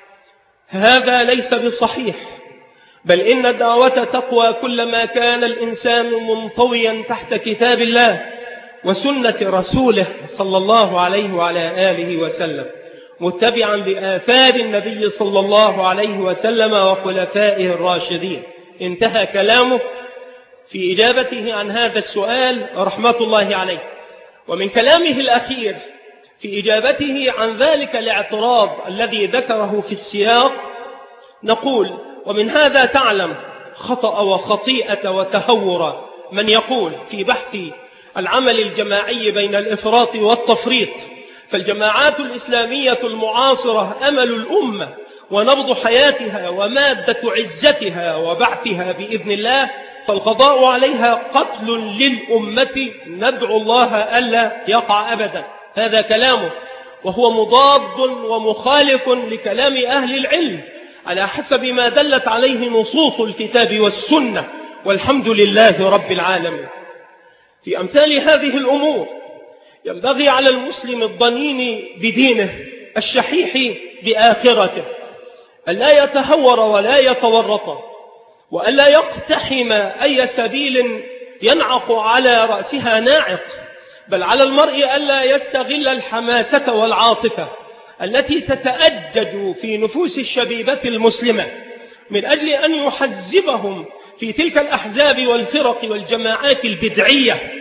هذا ليس بصحيح، بل إن الدعوة تقوى كلما كان الإنسان منطويا تحت كتاب الله وسنة رسوله صلى الله عليه وعلى آله وسلم، متبعا لآثار النبي صلى الله عليه وسلم وخلفائه الراشدين. انتهى كلامه في إجابته عن هذا السؤال رحمة الله عليه. ومن كلامه الأخير في إجابته عن ذلك الاعتراض الذي ذكره في السياق نقول: ومن هذا تعلم خطأ وخطيئة وتهور من يقول في بحث العمل الجماعي بين الإفراط والتفريط، فالجماعات الإسلامية المعاصرة أمل الأمة ونبض حياتها ومادة عزتها وبعثها بإذن الله، فالقضاء عليها قتل للأمة، ندعو الله ألا يقع أبدا. هذا كلامه، وهو مضاد ومخالف لكلام أهل العلم على حسب ما دلت عليه نصوص الكتاب والسنة، والحمد لله رب العالمين. في أمثال هذه الأمور ينبغي على المسلم الضنين بدينه الشحيح بآخرته ألا يتهور ولا يتورط، وألا يقتحم أي سبيل ينعق على رأسها ناعق، بل على المرء ألا يستغل الحماسة والعاطفة التي تتأجج في نفوس الشبيبة المسلمة من أجل أن يحزبهم في تلك الأحزاب والفرق والجماعات البدعية،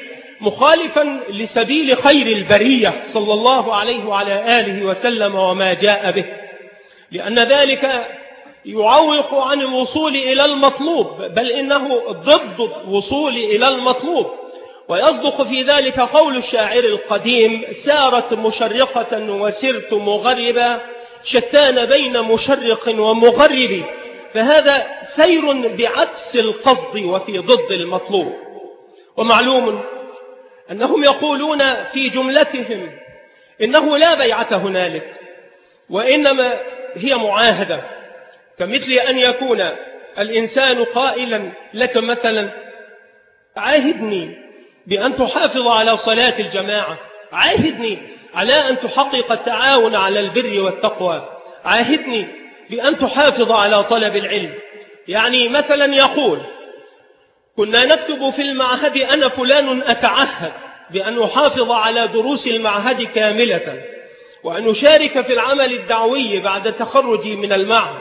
مخالفا لسبيل خير البرية صلى الله عليه وعلى آله وسلم وما جاء به، لأن ذلك يعوق عن الوصول إلى المطلوب، بل إنه ضد الوصول إلى المطلوب. ويصدق في ذلك قول الشاعر القديم: سارت مشرقة وسرت مغربا، شتان بين مشرق ومغرب. فهذا سير بعكس القصد وفي ضد المطلوب. ومعلوم أنهم يقولون في جملتهم إنه لا بيعة هنالك، وإنما هي معاهدة، كمثل أن يكون الإنسان قائلا لك مثلا: عاهدني بأن تحافظ على صلاة الجماعة، عاهدني على أن تحقق التعاون على البر والتقوى، عاهدني بأن تحافظ على طلب العلم. يعني مثلا يقول: كنا نكتب في المعهد أنا فلان أتعهد بأن أحافظ على دروس المعهد كاملة، وأن أشارك في العمل الدعوي بعد تخرجي من المعهد.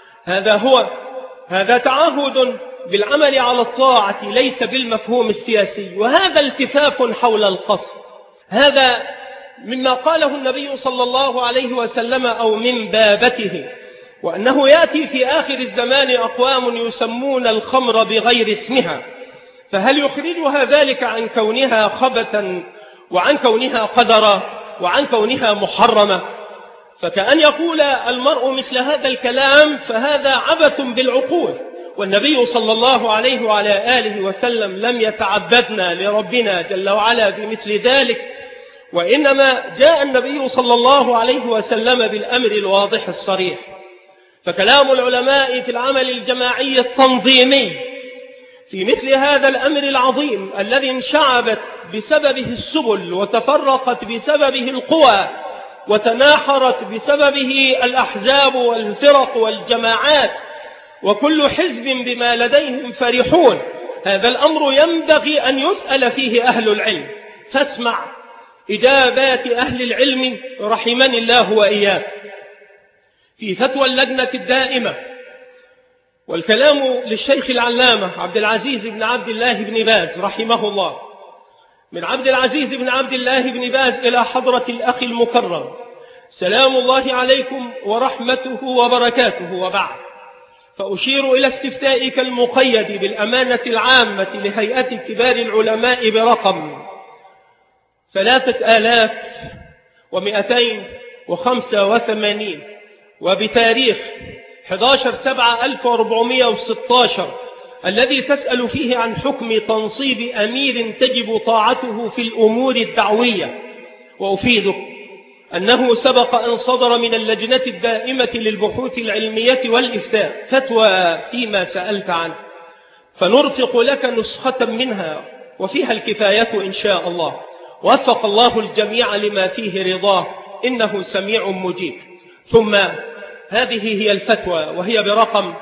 هذا تعهد بالعمل على الطاعة ليس بالمفهوم السياسي، وهذا التفاف حول القصد. هذا مما قاله النبي صلى الله عليه وسلم أو من بابته، وأنه يأتي في آخر الزمان أقوام يسمون الخمر بغير اسمها، فهل يخرجها ذلك عن كونها خبثا وعن كونها قدرا وعن كونها محرمة؟ فكأن يقول المرء مثل هذا الكلام فهذا عبث بالعقول. والنبي صلى الله عليه وعلى آله وسلم لم يتعبدنا لربنا جل وعلا بمثل ذلك، وإنما جاء النبي صلى الله عليه وسلم بالأمر الواضح الصريح. فكلام العلماء في العمل الجماعي التنظيمي في مثل هذا الأمر العظيم الذي انشعبت بسببه السبل وتفرقت بسببه القوى وتناحرت بسببه الأحزاب والفرق والجماعات، وكل حزب بما لديهم فرحون، هذا الأمر ينبغي أن يسأل فيه أهل العلم. فاسمع إجابات أهل العلم رحمني الله وإياه في فتوى اللجنة الدائمة، والكلام للشيخ العلامة عبد العزيز بن عبد الله بن باز رحمه الله. من عبد العزيز بن عبد الله بن باز إلى حضرة الأخ المكرم: سلام الله عليكم ورحمته وبركاته، وبعد، فأشير إلى استفتائك المقيد بالأمانة العامة لهيئة كبار العلماء برقم 3285 وبتاريخ 11/7/1416، الذي تسأل فيه عن حكم تنصيب أمير تجب طاعته في الأمور الدعوية. وأفيدك أنه سبق أن صدر من اللجنة الدائمة للبحوث العلمية والإفتاء فتوى فيما سألت عنه، فنرفق لك نسخة منها وفيها الكفاية إن شاء الله. وفق الله الجميع لما فيه رضاه، إنه سميع مجيب. ثم هذه هي الفتوى، وهي برقم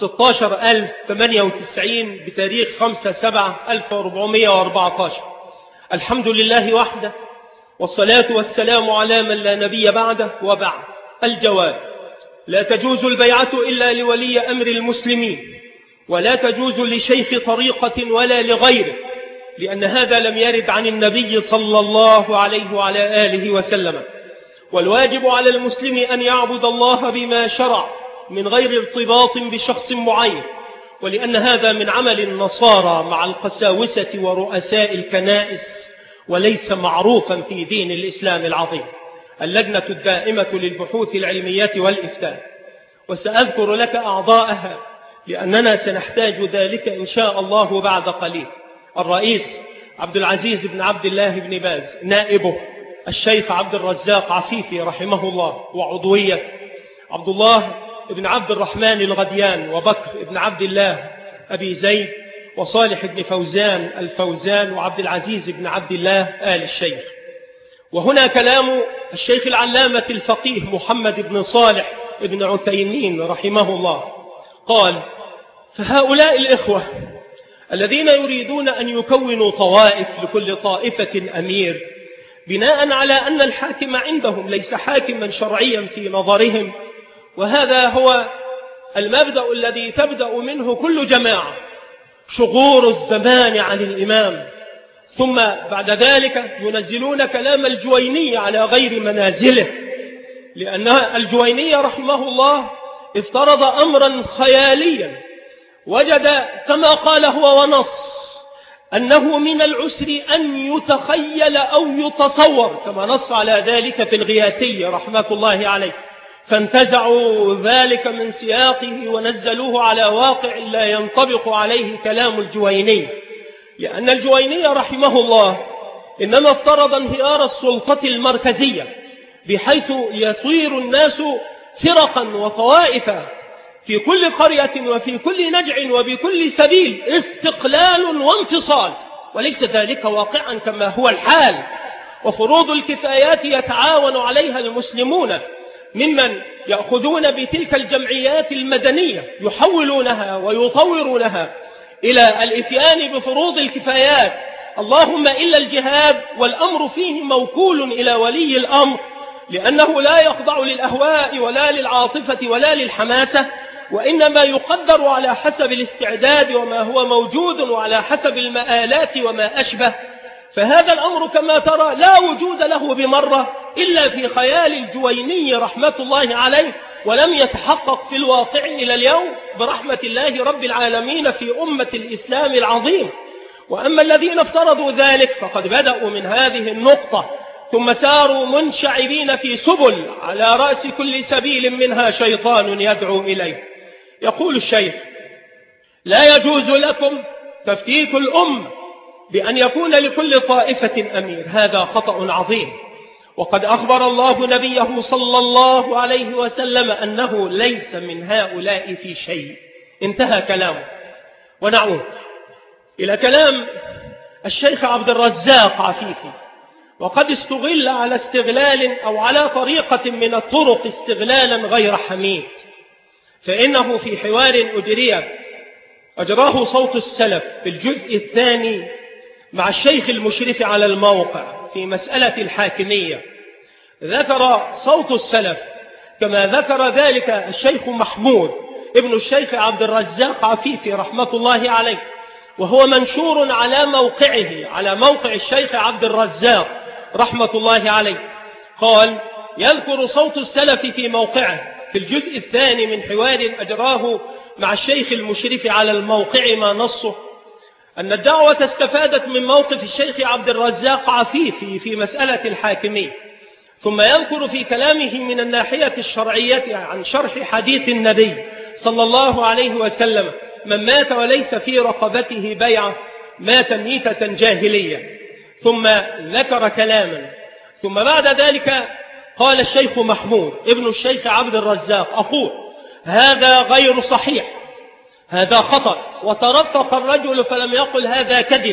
16098 بتاريخ 5/7/1414. الحمد لله وحده، والصلاة والسلام على من لا نبي بعده، وبعد. الجواب: لا تجوز البيعة إلا لولي أمر المسلمين، ولا تجوز لشيخ طريقة ولا لغيره، لأن هذا لم يرد عن النبي صلى الله عليه وعلى آله وسلم. والواجب على المسلم أن يعبد الله بما شرع من غير ارتباط بشخص معين، ولأن هذا من عمل النصارى مع القساوسة ورؤساء الكنائس، وليس معروفا في دين الإسلام العظيم. اللجنة الدائمة للبحوث العلمية والإفتاء، وسأذكر لك أعضاءها لأننا سنحتاج ذلك إن شاء الله بعد قليل: الرئيس عبد العزيز بن عبد الله بن باز، نائبه الشيخ عبد الرزاق عفيفي رحمه الله، وعضوية عبد الله بن عبد الرحمن الغديان، وبكر بن عبد الله أبي زيد، وصالح بن فوزان الفوزان، وعبد العزيز بن عبد الله آل الشيخ. وهنا كلام الشيخ العلامة الفقيه محمد بن صالح بن عثيمين رحمه الله، قال: فهؤلاء الإخوة الذين يريدون أن يكونوا طوائف لكل طائفة أمير، بناء على أن الحاكم عندهم ليس حاكما شرعيا في نظرهم، وهذا هو المبدأ الذي تبدأ منه كل جماعة: شغور الزمان عن الإمام، ثم بعد ذلك ينزلون كلام الجويني على غير منازله، لأن الجويني رحمه الله افترض أمرا خياليا، وجد كما قال هو ونص أنه من العسر أن يتخيل أو يتصور، كما نص على ذلك في الغياثي رحمة الله عليه، فانتزعوا ذلك من سياقه ونزلوه على واقع لا ينطبق عليه كلام الجويني، لأن الجويني رحمه الله إنما افترض انهيار السلطة المركزية، بحيث يصير الناس فرقا وطوائفا في كل قرية وفي كل نجع وبكل سبيل، استقلال وانفصال، وليس ذلك واقعا كما هو الحال. وفروض الكفايات يتعاون عليها المسلمون، ممن يأخذون بتلك الجمعيات المدنية يحولونها ويطورونها إلى الإتيان بفروض الكفايات، اللهم إلا الجهاد، والأمر فيه موكول إلى ولي الأمر، لأنه لا يخضع للأهواء ولا للعاطفة ولا للحماسة، وإنما يقدر على حسب الاستعداد وما هو موجود وعلى حسب المآلات وما أشبه. فهذا الأمر كما ترى لا وجود له بمرة إلا في خيال الجويني رحمة الله عليه، ولم يتحقق في الواقع إلى اليوم برحمة الله رب العالمين في أمة الإسلام العظيم. وأما الذين افترضوا ذلك فقد بدأوا من هذه النقطة، ثم ساروا منشعبين في سبل، على رأس كل سبيل منها شيطان يدعو إليه. يقول الشيخ: لا يجوز لكم تفتيت الأمة بأن يكون لكل طائفة أمير، هذا خطأ عظيم، وقد أخبر الله نبيه صلى الله عليه وسلم أنه ليس من هؤلاء في شيء. انتهى كلامه. ونعود إلى كلام الشيخ عبد الرزاق عفيفي، وقد استغل على استغلال أو على طريقة من الطرق استغلالا غير حميد، فإنه في حوار أجراه صوت السلف في الجزء الثاني مع الشيخ المشرف على الموقع في مسألة الحاكمية، ذكر صوت السلف كما ذكر ذلك الشيخ محمود ابن الشيخ عبد الرزاق عفيفي رحمة الله عليه، وهو منشور على موقعه، على موقع الشيخ عبد الرزاق رحمة الله عليه. قال: يذكر صوت السلف في موقعه في الجزء الثاني من حوار أجراه مع الشيخ المشرف على الموقع ما نصه أن الدعوة استفادت من موقف الشيخ عبد الرزاق عفيفي في مسألة الحاكمية، ثم يذكر في كلامه من الناحية الشرعية عن شرح حديث النبي صلى الله عليه وسلم: من مات وليس في رقبته بيعة مات ميتة جاهلية. ثم ذكر كلاما، ثم بعد ذلك قال الشيخ محمود ابن الشيخ عبد الرزاق: أقول هذا غير صحيح، هذا خطأ. وترقق الرجل فلم يقل هذا كذب،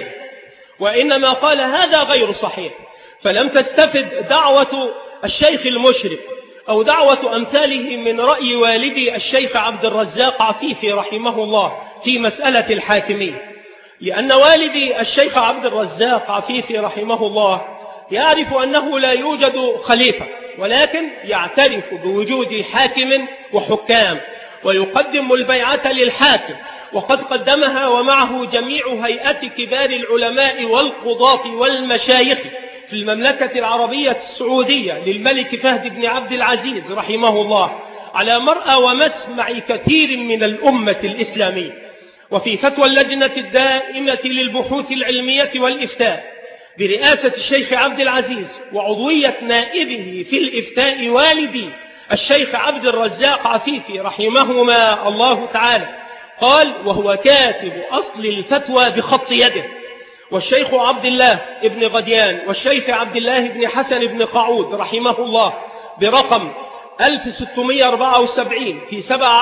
وإنما قال هذا غير صحيح. فلم تستفد دعوة الشيخ المشرف أو دعوة أمثاله من رأي والدي الشيخ عبد الرزاق عفيفي رحمه الله في مسألة الحاكمية، لأن والدي الشيخ عبد الرزاق عفيفي رحمه الله يعرف أنه لا يوجد خليفة، ولكن يعترف بوجود حاكم وحكام، ويقدم البيعة للحاكم، وقد قدمها ومعه جميع هيئات كبار العلماء والقضاة والمشايخ في المملكة العربية السعودية للملك فهد بن عبد العزيز رحمه الله، على مرأى ومسمع كثير من الأمة الإسلامية. وفي فتوى اللجنة الدائمة للبحوث العلمية والإفتاء برئاسة الشيخ عبد العزيز وعضوية نائبه في الإفتاء والدي الشيخ عبد الرزاق عفيفي رحمهما الله تعالى، قال وهو كاتب أصل الفتوى بخط يده، والشيخ عبد الله ابن غديان والشيخ عبد الله بن حسن بن قعود رحمه الله برقم 1674 في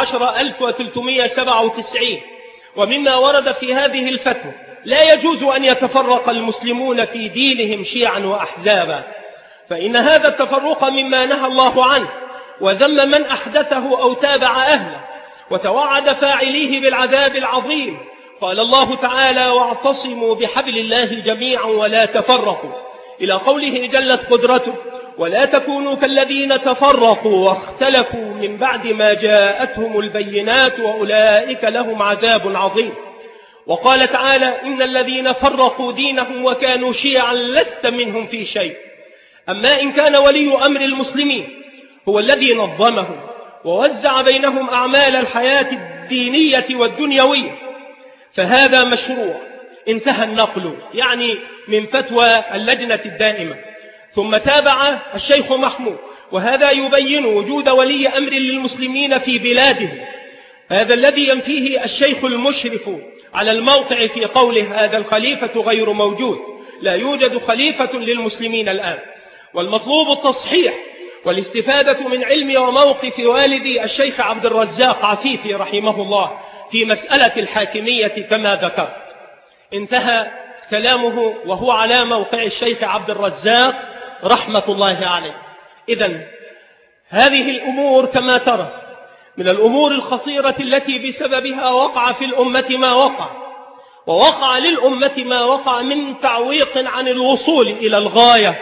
17397. ومما ورد في هذه الفتوى: لا يجوز أن يتفرق المسلمون في دينهم شيعا وأحزابا، فإن هذا التفرق مما نهى الله عنه، وذم من أحدثه أو تابع أهله، وتوعد فاعليه بالعذاب العظيم. قال الله تعالى: واعتصموا بحبل الله جميعا ولا تفرقوا، إلى قوله جلت قدرته: ولا تكونوا كالذين تفرقوا واختلفوا من بعد ما جاءتهم البينات وأولئك لهم عذاب عظيم. وقال تعالى: إن الذين فرقوا دينهم وكانوا شيعا لست منهم في شيء. أما إن كان ولي أمر المسلمين هو الذي نظمهم ووزع بينهم أعمال الحياة الدينية والدنيوية فهذا مشروع. انتهى النقل يعني من فتوى اللجنة الدائمة. ثم تابع الشيخ محمود، وهذا يبين وجود ولي أمر للمسلمين في بلاده، هذا الذي ينفيه الشيخ المشرف على الموقع في قوله: هذا الخليفة غير موجود، لا يوجد خليفة للمسلمين الآن. والمطلوب التصحيح والاستفادة من علم وموقف والدي الشيخ عبد الرزاق عفيفي رحمه الله في مسألة الحاكمية كما ذكرت. انتهى كلامه وهو على موقع الشيخ عبد الرزاق رحمة الله عليه. إذن هذه الأمور كما ترى من الأمور الخطيرة التي بسببها وقع في الأمة ما وقع، ووقع للأمة ما وقع من تعويق عن الوصول إلى الغاية،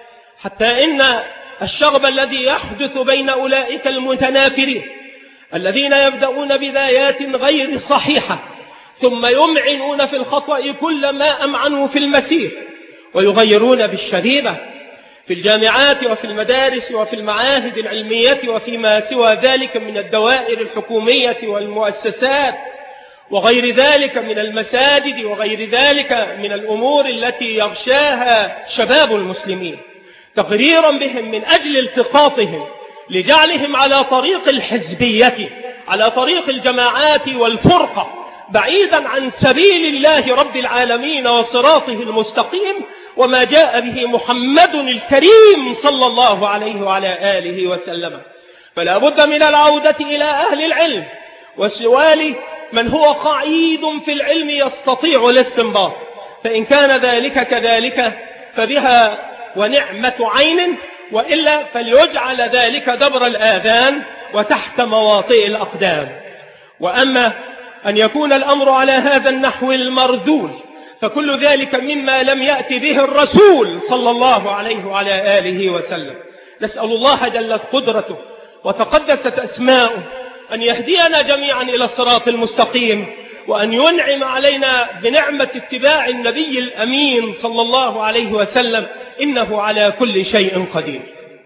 حتى إن الشغب الذي يحدث بين أولئك المتنافرين الذين يبدأون بدايات غير صحيحة ثم يمعنون في الخطأ كل ما أمعنوا في المسير، ويغيرون بالشريبة في الجامعات وفي المدارس وفي المعاهد العلمية وفيما سوى ذلك من الدوائر الحكومية والمؤسسات وغير ذلك من المساجد وغير ذلك من الأمور التي يغشاها شباب المسلمين، تقريرا بهم من أجل التقاطهم لجعلهم على طريق الحزبية، على طريق الجماعات والفرقة، بعيدا عن سبيل الله رب العالمين وصراطه المستقيم وما جاء به محمد الكريم صلى الله عليه وعلى آله وسلم. فلا بد من العودة إلى أهل العلم وسؤال من هو قعيد في العلم يستطيع الاستنباط، فإن كان ذلك كذلك فبها ونعمة عين، وإلا فليجعل ذلك دبر الآذان وتحت مواطئ الأقدام. وأما أن يكون الأمر على هذا النحو المرذول فكل ذلك مما لم يأتي به الرسول صلى الله عليه وعلى آله وسلم. نسأل الله جلت قدرته وتقدست أسماؤه أن يهدينا جميعا إلى الصراط المستقيم، وأن ينعم علينا بنعمة اتباع النبي الأمين صلى الله عليه وسلم، إنه على كل شيء قدير.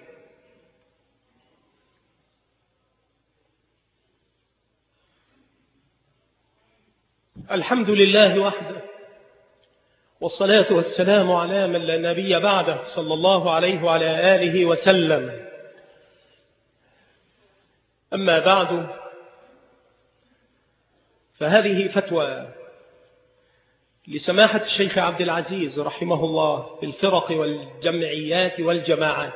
الحمد لله وحده، والصلاة والسلام على من لا نبي بعده صلى الله عليه وعلى آله وسلم. أما بعد، فهذه فتوى لسماحة الشيخ عبد العزيز رحمه الله في الفرق والجمعيات والجماعات،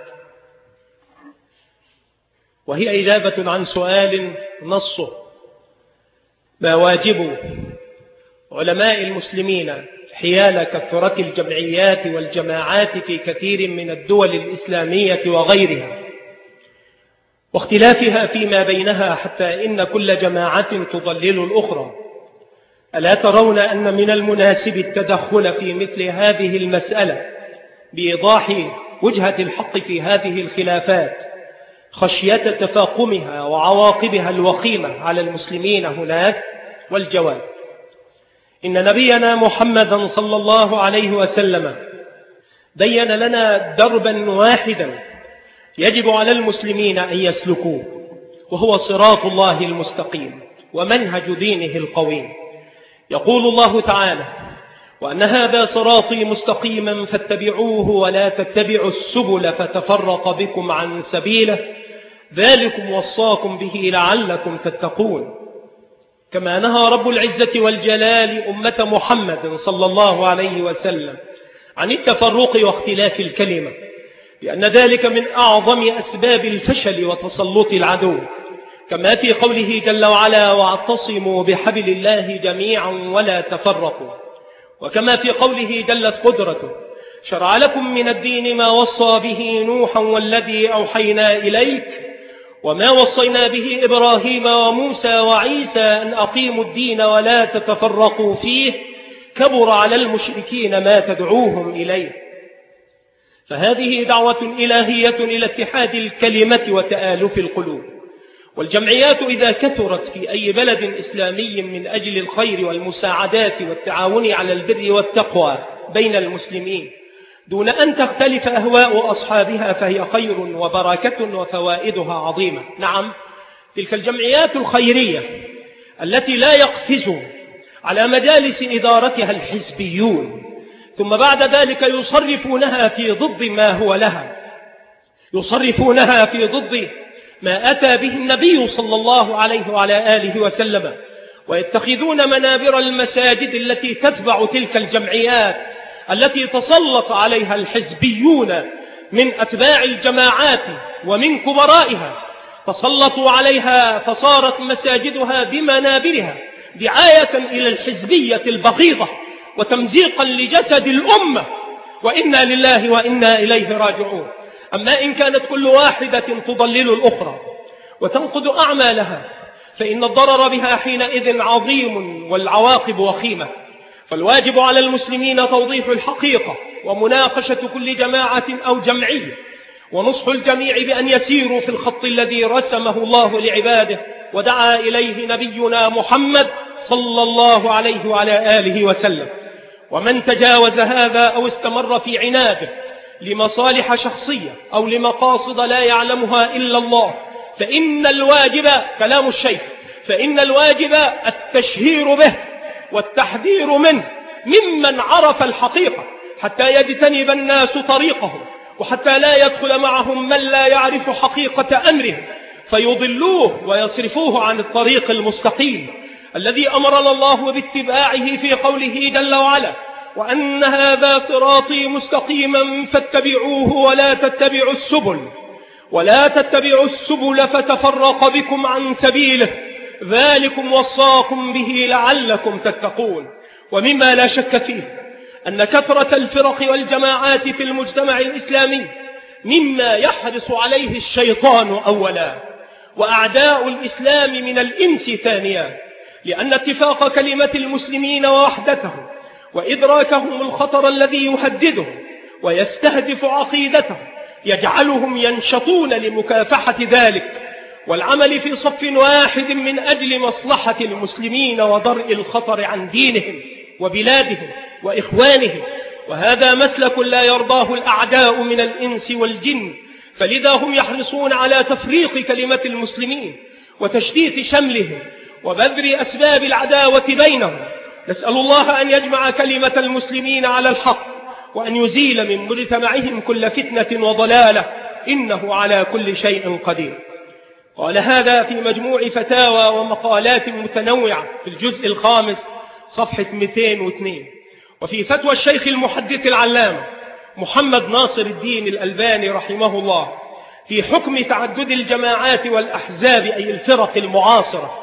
وهي إجابة عن سؤال نصه: ما واجب علماء المسلمين حيال كثرة الجمعيات والجماعات في كثير من الدول الإسلامية وغيرها، واختلافها فيما بينها حتى إن كل جماعة تضلل الأخرى؟ ألا ترون أن من المناسب التدخل في مثل هذه المسألة بإيضاح وجهة الحق في هذه الخلافات خشية تفاقمها وعواقبها الوخيمة على المسلمين هناك؟ والجواب: إن نبينا محمدا صلى الله عليه وسلم بين لنا دربا واحدا يجب على المسلمين أن يسلكوه، وهو صراط الله المستقيم ومنهج دينه القويم. يقول الله تعالى: وأن هذا صراطي مستقيما فاتبعوه ولا تتبعوا السبل فتفرق بكم عن سبيله ذلكم وصاكم به لعلكم تتقون. كما نهى رب العزة والجلال أمة محمد صلى الله عليه وسلم عن التفرق واختلاف الكلمة، لأن ذلك من أعظم أسباب الفشل وتسلط العدو، كما في قوله جل وعلا: واعتصموا بحبل الله جميعا ولا تفرقوا. وكما في قوله جلت قدرته: شرع لكم من الدين ما وصى به نوحا والذي أوحينا إليك وما وصينا به إبراهيم وموسى وعيسى أن أقيموا الدين ولا تتفرقوا فيه كبر على المشركين ما تدعوهم إليه. فهذه دعوة إلهية إلى اتحاد الكلمة وتآلف القلوب، والجمعيات إذا كثرت في أي بلد إسلامي من أجل الخير والمساعدات والتعاون على البر والتقوى بين المسلمين دون أن تختلف أهواء أصحابها فهي خير وبركة وفوائدها عظيمة. نعم، تلك الجمعيات الخيرية التي لا يقفز على مجالس إدارتها الحزبيون ثم بعد ذلك يصرفونها في ضد ما هو لها، يصرفونها في ضد ما أتى به النبي صلى الله عليه وعلى آله وسلم، ويتخذون منابر المساجد التي تتبع تلك الجمعيات التي تسلط عليها الحزبيون من أتباع الجماعات ومن كبرائها، تسلطوا عليها فصارت مساجدها بمنابرها دعاية إلى الحزبية البغيضة وتمزيقا لجسد الأمة، وإنا لله وإنا إليه راجعون. أما إن كانت كل واحدة تضلل الأخرى وتنقض أعمالها فإن الضرر بها حينئذ عظيم والعواقب وخيمة. فالواجب على المسلمين توضيح الحقيقة ومناقشة كل جماعة أو جمعية ونصح الجميع بأن يسيروا في الخط الذي رسمه الله لعباده ودعا إليه نبينا محمد صلى الله عليه وعلى آله وسلم. ومن تجاوز هذا أو استمر في عناده لمصالح شخصية أو لمقاصد لا يعلمها إلا الله فإن الواجب كلام الشيخ، فإن الواجب التشهير به والتحذير منه ممن عرف الحقيقة حتى يجتنب الناس طريقهم، وحتى لا يدخل معهم من لا يعرف حقيقة أمرهم فيضلوه ويصرفوه عن الطريق المستقيم الذي أمرنا الله باتباعه في قوله جل وعلا: وأن هذا صراطي مستقيما فاتبعوه ولا تتبعوا السبل فتفرق بكم عن سبيله ذلكم وصاكم به لعلكم تتقون. ومما لا شك فيه أن كثرة الفرق والجماعات في المجتمع الإسلامي مما يحرص عليه الشيطان أولا وأعداء الإسلام من الإنس ثانيا، لأن اتفاق كلمة المسلمين ووحدتهم وإدراكهم الخطر الذي يهددهم ويستهدف عقيدتهم يجعلهم ينشطون لمكافحة ذلك والعمل في صف واحد من أجل مصلحة المسلمين ودرء الخطر عن دينهم وبلادهم وإخوانهم. وهذا مسلك لا يرضاه الأعداء من الإنس والجن، فلذا هم يحرصون على تفريق كلمة المسلمين وتشتيت شملهم وبذر أسباب العداوة بينهم. نسأل الله أن يجمع كلمة المسلمين على الحق وأن يزيل من مجتمعهم كل فتنة وضلالة، إنه على كل شيء قدير. قال هذا في مجموع فتاوى ومقالات متنوعة في الجزء 5 صفحة 202، وفي فتوى الشيخ المحدث العلامة محمد ناصر الدين الألباني رحمه الله في حكم تعدد الجماعات والأحزاب أي الفرق المعاصرة،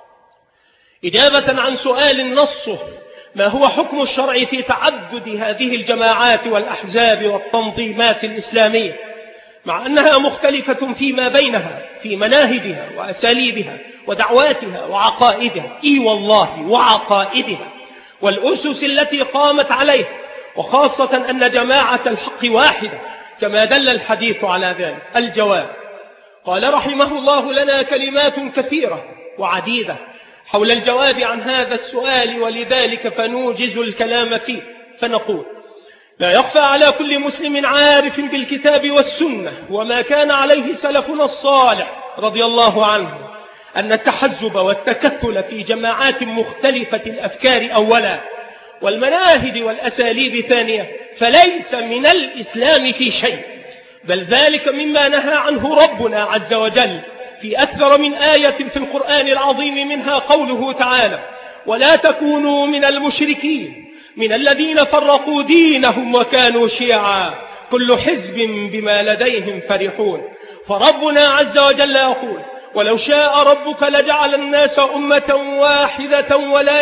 إجابة عن سؤال نصه: ما هو حكم الشرع في تعدد هذه الجماعات والأحزاب والتنظيمات الإسلامية مع أنها مختلفة فيما بينها في مناهجها وأساليبها ودعواتها وعقائدها، إي والله وعقائدها والأسس التي قامت عليها، وخاصة أن جماعة الحق واحدة كما دل الحديث على ذلك؟ الجواب: قال رحمه الله لنا كلمات كثيرة وعديدة حول الجواب عن هذا السؤال، ولذلك فنوجز الكلام فيه فنقول: لا يخفى على كل مسلم عارف بالكتاب والسنة وما كان عليه سلفنا الصالح رضي الله عنه أن التحزب والتكتل في جماعات مختلفة الأفكار أولا والمناهج والأساليب ثانية فليس من الإسلام في شيء، بل ذلك مما نهى عنه ربنا عز وجل في أكثر من آية في القرآن العظيم، منها قوله تعالى: ولا تكونوا من المشركين من الذين فرقوا دينهم وكانوا شيعا كل حزب بما لديهم فرحون. فربنا عز وجل يقول: ولو شاء ربك لجعل الناس أمة واحدة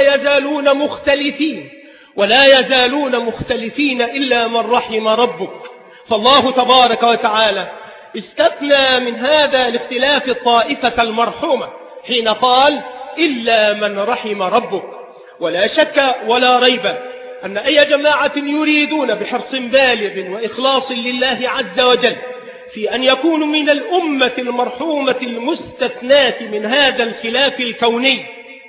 ولا يزالون مختلفين إلا من رحم ربك. فالله تبارك وتعالى استثنى من هذا الاختلاف الطائفة المرحومة حين قال: إلا من رحم ربك. ولا شك ولا ريب أن أي جماعة يريدون بحرص بالغ وإخلاص لله عز وجل في أن يكونوا من الأمة المرحومة المستثناة من هذا الخلاف الكوني،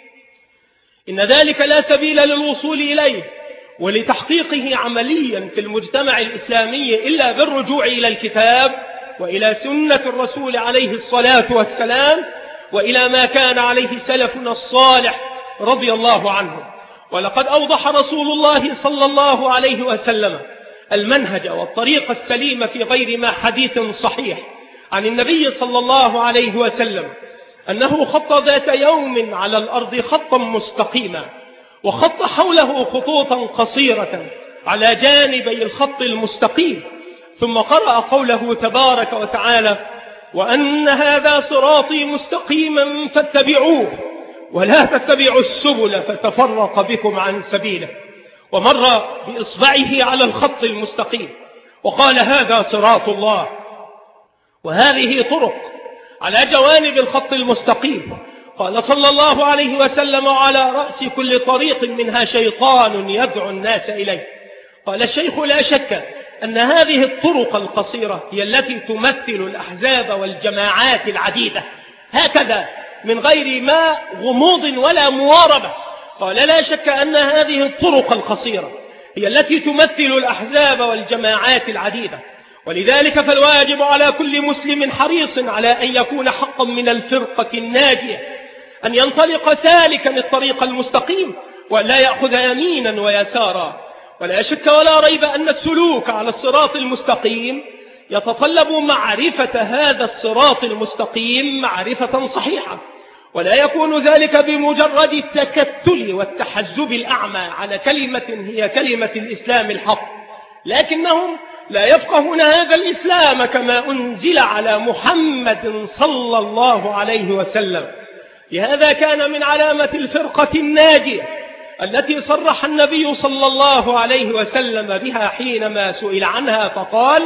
إن ذلك لا سبيل للوصول إليه ولتحقيقه عمليا في المجتمع الإسلامي إلا بالرجوع إلى الكتاب وإلى سنة الرسول عليه الصلاة والسلام وإلى ما كان عليه سلفنا الصالح رضي الله عنهم. ولقد أوضح رسول الله صلى الله عليه وسلم المنهج والطريق السليم في غير ما حديث صحيح عن النبي صلى الله عليه وسلم أنه خط ذات يوم على الأرض خطا مستقيما، وخط حوله خطوطا قصيرة على جانبي الخط المستقيم، ثم قرأ قوله تبارك وتعالى: وأن هذا صراطي مستقيما فاتبعوه ولا تتبعوا السبل فتفرق بكم عن سبيله، ومر بإصبعه على الخط المستقيم وقال: هذا صراط الله. وهذه طرق على جوانب الخط المستقيم. قال صلى الله عليه وسلم: على رأس كل طريق منها شيطان يدعو الناس إليه. قال الشيخ: لا شك أن هذه الطرق القصيرة هي التي تمثل الأحزاب والجماعات العديدة، هكذا من غير ما غموض ولا مواربة. قال: لا شك أن هذه الطرق القصيرة هي التي تمثل الأحزاب والجماعات العديدة، ولذلك فالواجب على كل مسلم حريص على أن يكون حقا من الفرقة الناجية أن ينطلق سالكا الطريق المستقيم ولا يأخذ يمينا ويسارا. ولا شك ولا ريب أن السلوك على الصراط المستقيم يتطلب معرفة هذا الصراط المستقيم معرفة صحيحة، ولا يكون ذلك بمجرد التكتل والتحزب الأعمى على كلمة هي كلمة الإسلام الحق، لكنهم لا يفقهون هذا الإسلام كما أنزل على محمد صلى الله عليه وسلم. لهذا كان من علامة الفرقة الناجية التي صرح النبي صلى الله عليه وسلم بها حينما سئل عنها فقال: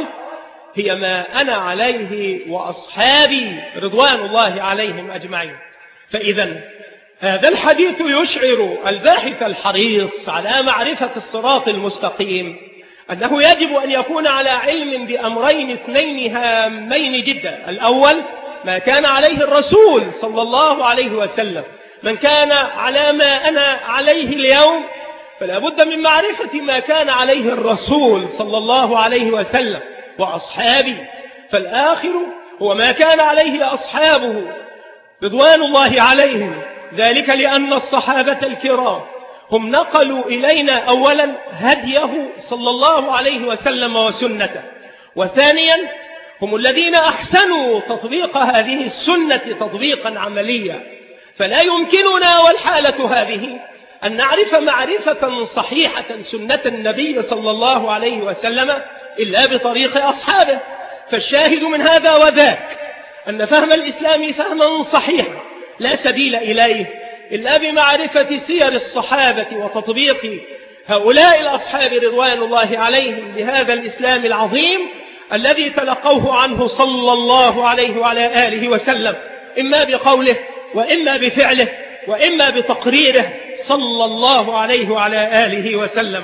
هي ما أنا عليه وأصحابي رضوان الله عليهم أجمعين. فإذا هذا الحديث يشعر الباحث الحريص على معرفة الصراط المستقيم أنه يجب أن يكون على علم بأمرين اثنين هامين جدا. الأول ما كان عليه الرسول صلى الله عليه وسلم. من كان على ما أنا عليه اليوم فلا بد من معرفة ما كان عليه الرسول صلى الله عليه وسلم وأصحابه، فالآخر هو ما كان عليه أصحابه رضوان الله عليهم، ذلك لأن الصحابة الكرام هم نقلوا إلينا أولا هديه صلى الله عليه وسلم وسنته، وثانيا هم الذين أحسنوا تطبيق هذه السنة تطبيقا عمليا. فلا يمكننا والحالة هذه أن نعرف معرفة صحيحة سنة النبي صلى الله عليه وسلم إلا بطريق أصحابه. فالشاهد من هذا وذاك أن فهم الإسلام فهما صحيحا لا سبيل إليه إلا بمعرفة سير الصحابة وتطبيق هؤلاء الأصحاب رضوان الله عليهم لهذا الإسلام العظيم الذي تلقوه عنه صلى الله عليه وعلى آله وسلم، إما بقوله وإما بفعله وإما بتقريره صلى الله عليه وعلى آله وسلم.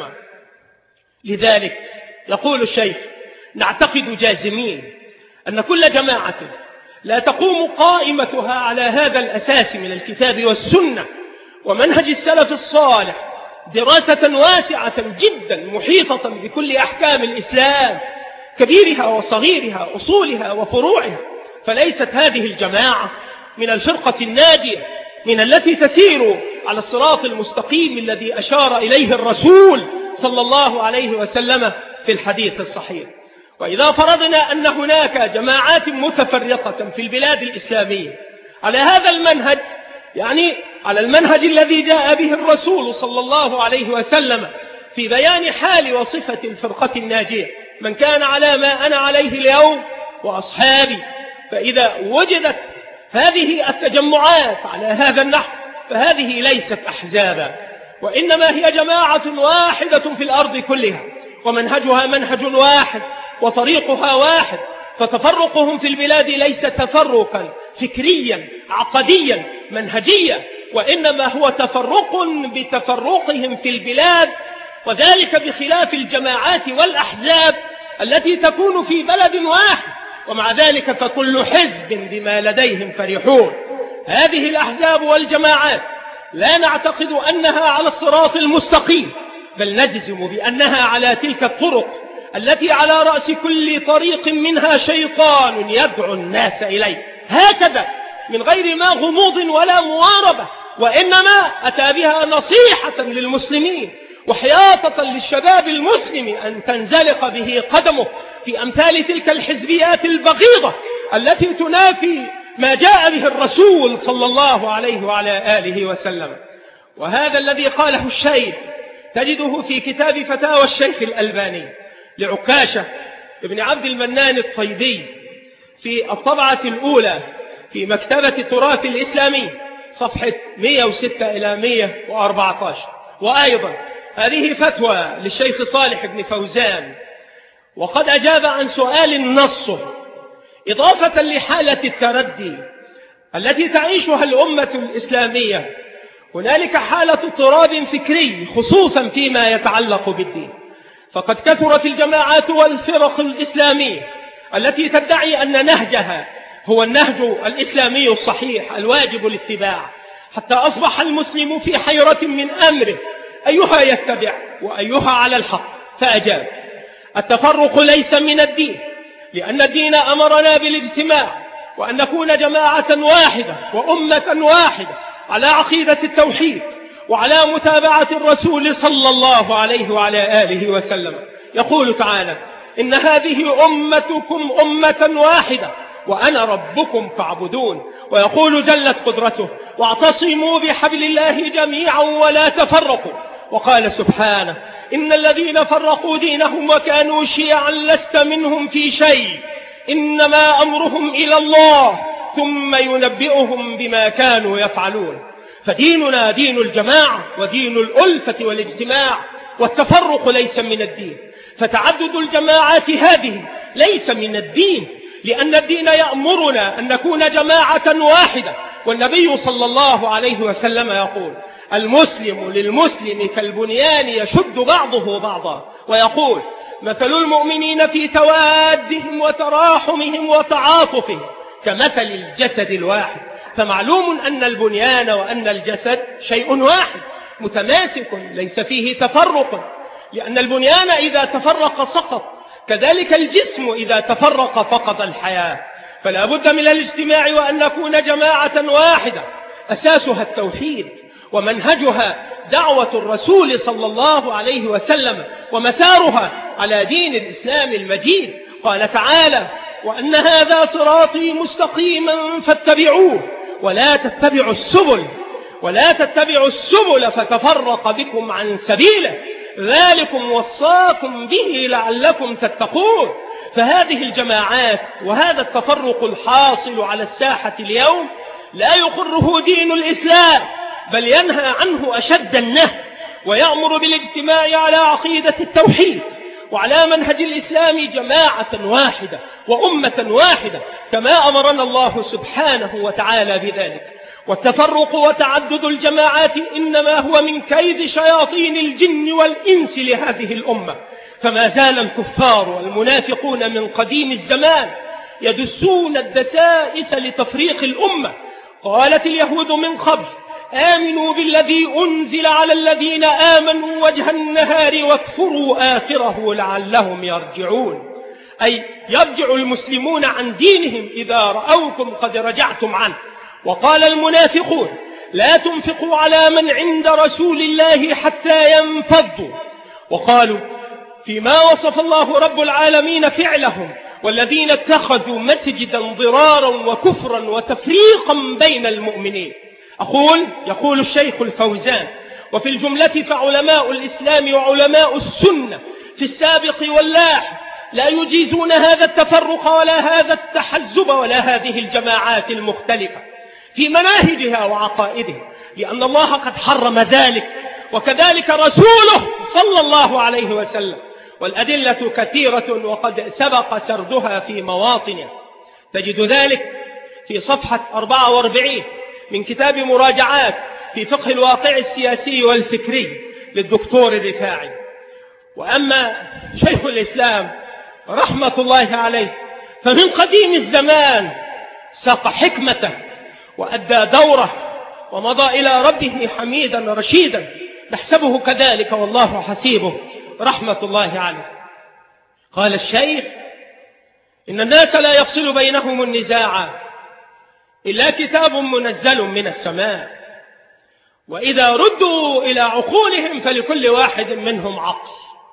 لذلك يقول الشيخ: نعتقد جازمين أن كل جماعة لا تقوم قائمتها على هذا الأساس من الكتاب والسنة ومنهج السلف الصالح دراسة واسعة جدا محيطة بكل أحكام الإسلام كبيرها وصغيرها أصولها وفروعها، فليست هذه الجماعة من الفرقة الناجية من التي تسير على الصراط المستقيم الذي أشار إليه الرسول صلى الله عليه وسلم في الحديث الصحيح. وإذا فرضنا أن هناك جماعات متفرقة في البلاد الإسلامية على هذا المنهج، يعني على المنهج الذي جاء به الرسول صلى الله عليه وسلم في بيان حال وصفة الفرقة الناجية، من كان على ما أنا عليه اليوم وأصحابي، فإذا وجدت هذه التجمعات على هذا النحو فهذه ليست أحزابا، وإنما هي جماعة واحدة في الأرض كلها، ومنهجها منهج واحد وطريقها واحد. فتفرقهم في البلاد ليس تفرقا فكريا عقديا منهجيا، وإنما هو تفرق بتفرقهم في البلاد، وذلك بخلاف الجماعات والأحزاب التي تكون في بلد واحد ومع ذلك فكل حزب بما لديهم فرحون. هذه الأحزاب والجماعات لا نعتقد أنها على الصراط المستقيم، بل نجزم بأنها على تلك الطرق التي على رأس كل طريق منها شيطان يدعو الناس إليه، هكذا من غير ما غموض ولا مواربة، وإنما أتى بها نصيحة للمسلمين وحياطة للشباب المسلم أن تنزلق به قدمه في أمثال تلك الحزبيات البغيضة التي تنافي ما جاء به الرسول صلى الله عليه وعلى آله وسلم. وهذا الذي قاله الشيخ تجده في كتاب فتاوى الشيخ الألباني لعكاشة ابن عبد المنان الطيبي في الطبعة الأولى في مكتبة التراث الإسلامي صفحة 106 إلى 114. وأيضا هذه فتوى للشيخ صالح بن فوزان، وقد أجاب عن سؤال نصه إضافة لحالة التردي التي تعيشها الأمة الإسلامية. هنالك حالة اضطراب فكري خصوصا فيما يتعلق بالدين، فقد كثرت الجماعات والفرق الإسلامية التي تدعي أن نهجها هو النهج الإسلامي الصحيح الواجب الاتباع، حتى أصبح المسلم في حيرة من أمره أيها يتبع وأيها على الحق. فأجاب: التفرق ليس من الدين، لأن الدين أمرنا بالاجتماع وأن نكون جماعة واحدة وأمة واحدة على عقيدة التوحيد وعلى متابعة الرسول صلى الله عليه وعلى آله وسلم. يقول تعالى: إن هذه أمتكم أمة واحدة وأنا ربكم فاعبدون. ويقول جلت قدرته: واعتصموا بحبل الله جميعا ولا تفرقوا. وقال سبحانه: إن الذين فرقوا دينهم وكانوا شيعا لست منهم في شيء إنما أمرهم إلى الله ثم ينبئهم بما كانوا يفعلون. فديننا دين الجماعة ودين الألفة والاجتماع، والتفرق ليس من الدين. فتعدد الجماعات هذه ليس من الدين، لأن الدين يأمرنا أن نكون جماعة واحدة. والنبي صلى الله عليه وسلم يقول: المسلم للمسلم كالبنيان يشد بعضه بعضا. ويقول: مثل المؤمنين في توادهم وتراحمهم وتعاطفهم كمثل الجسد الواحد. فمعلوم أن البنيان وأن الجسد شيء واحد متماسك ليس فيه تفرق، لأن البنيان إذا تفرق سقط، كذلك الجسم إذا تفرق فقد الحياة. فلا بد من الاجتماع وأن نكون جماعة واحدة أساسها التوحيد ومنهجها دعوة الرسول صلى الله عليه وسلم ومسارها على دين الإسلام المجيد. قال تعالى: وأن هذا صراطي مستقيما فاتبعوه ولا تتبعوا السبل فتفرق بكم عن سبيله ذلكم وصاكم به لعلكم تتقون. فهذه الجماعات وهذا التفرق الحاصل على الساحة اليوم لا يقره دين الإسلام، بل ينهى عنه أشد النهي، ويأمر بالاجتماع على عقيدة التوحيد وعلى منهج الإسلام جماعة واحدة وأمة واحدة، كما أمرنا الله سبحانه وتعالى بذلك. والتفرق وتعدد الجماعات إنما هو من كيد شياطين الجن والإنس لهذه الأمة. فما زال الكفار والمنافقون من قديم الزمان يدسون الدسائس لتفريق الأمة. قالت اليهود من قبل: آمنوا بالذي أنزل على الذين آمنوا وجه النهار واكفروا آخره لعلهم يرجعون، أي يرجع المسلمون عن دينهم إذا رأوكم قد رجعتم عنه. وقال المنافقون: لا تنفقوا على من عند رسول الله حتى ينفضوا. وقالوا فيما وصف الله رب العالمين فعلهم: والذين اتخذوا مسجدا ضرارا وكفرا وتفريقا بين المؤمنين. يقول الشيخ الفوزان: وفي الجملة فعلماء الإسلام وعلماء السنة في السابق واللاحق لا يجيزون هذا التفرق ولا هذا التحزب ولا هذه الجماعات المختلفة في مناهجها وعقائدها، لأن الله قد حرم ذلك وكذلك رسوله صلى الله عليه وسلم. والأدلة كثيرة وقد سبق سردها في مواطنها. تجد ذلك في صفحة 44 من كتاب مراجعات في فقه الواقع السياسي والفكري للدكتور الرفاعي. وأما شيخ الإسلام رحمة الله عليه فمن قديم الزمان ساق حكمته وأدى دوره ومضى إلى ربه حميدا رشيدا، نحسبه كذلك والله حسيبه رحمة الله عليه. قال الشيخ: إن الناس لا يفصل بينهم النزاع إلا كتاب منزل من السماء، وإذا ردوا إلى عقولهم فلكل واحد منهم عقل.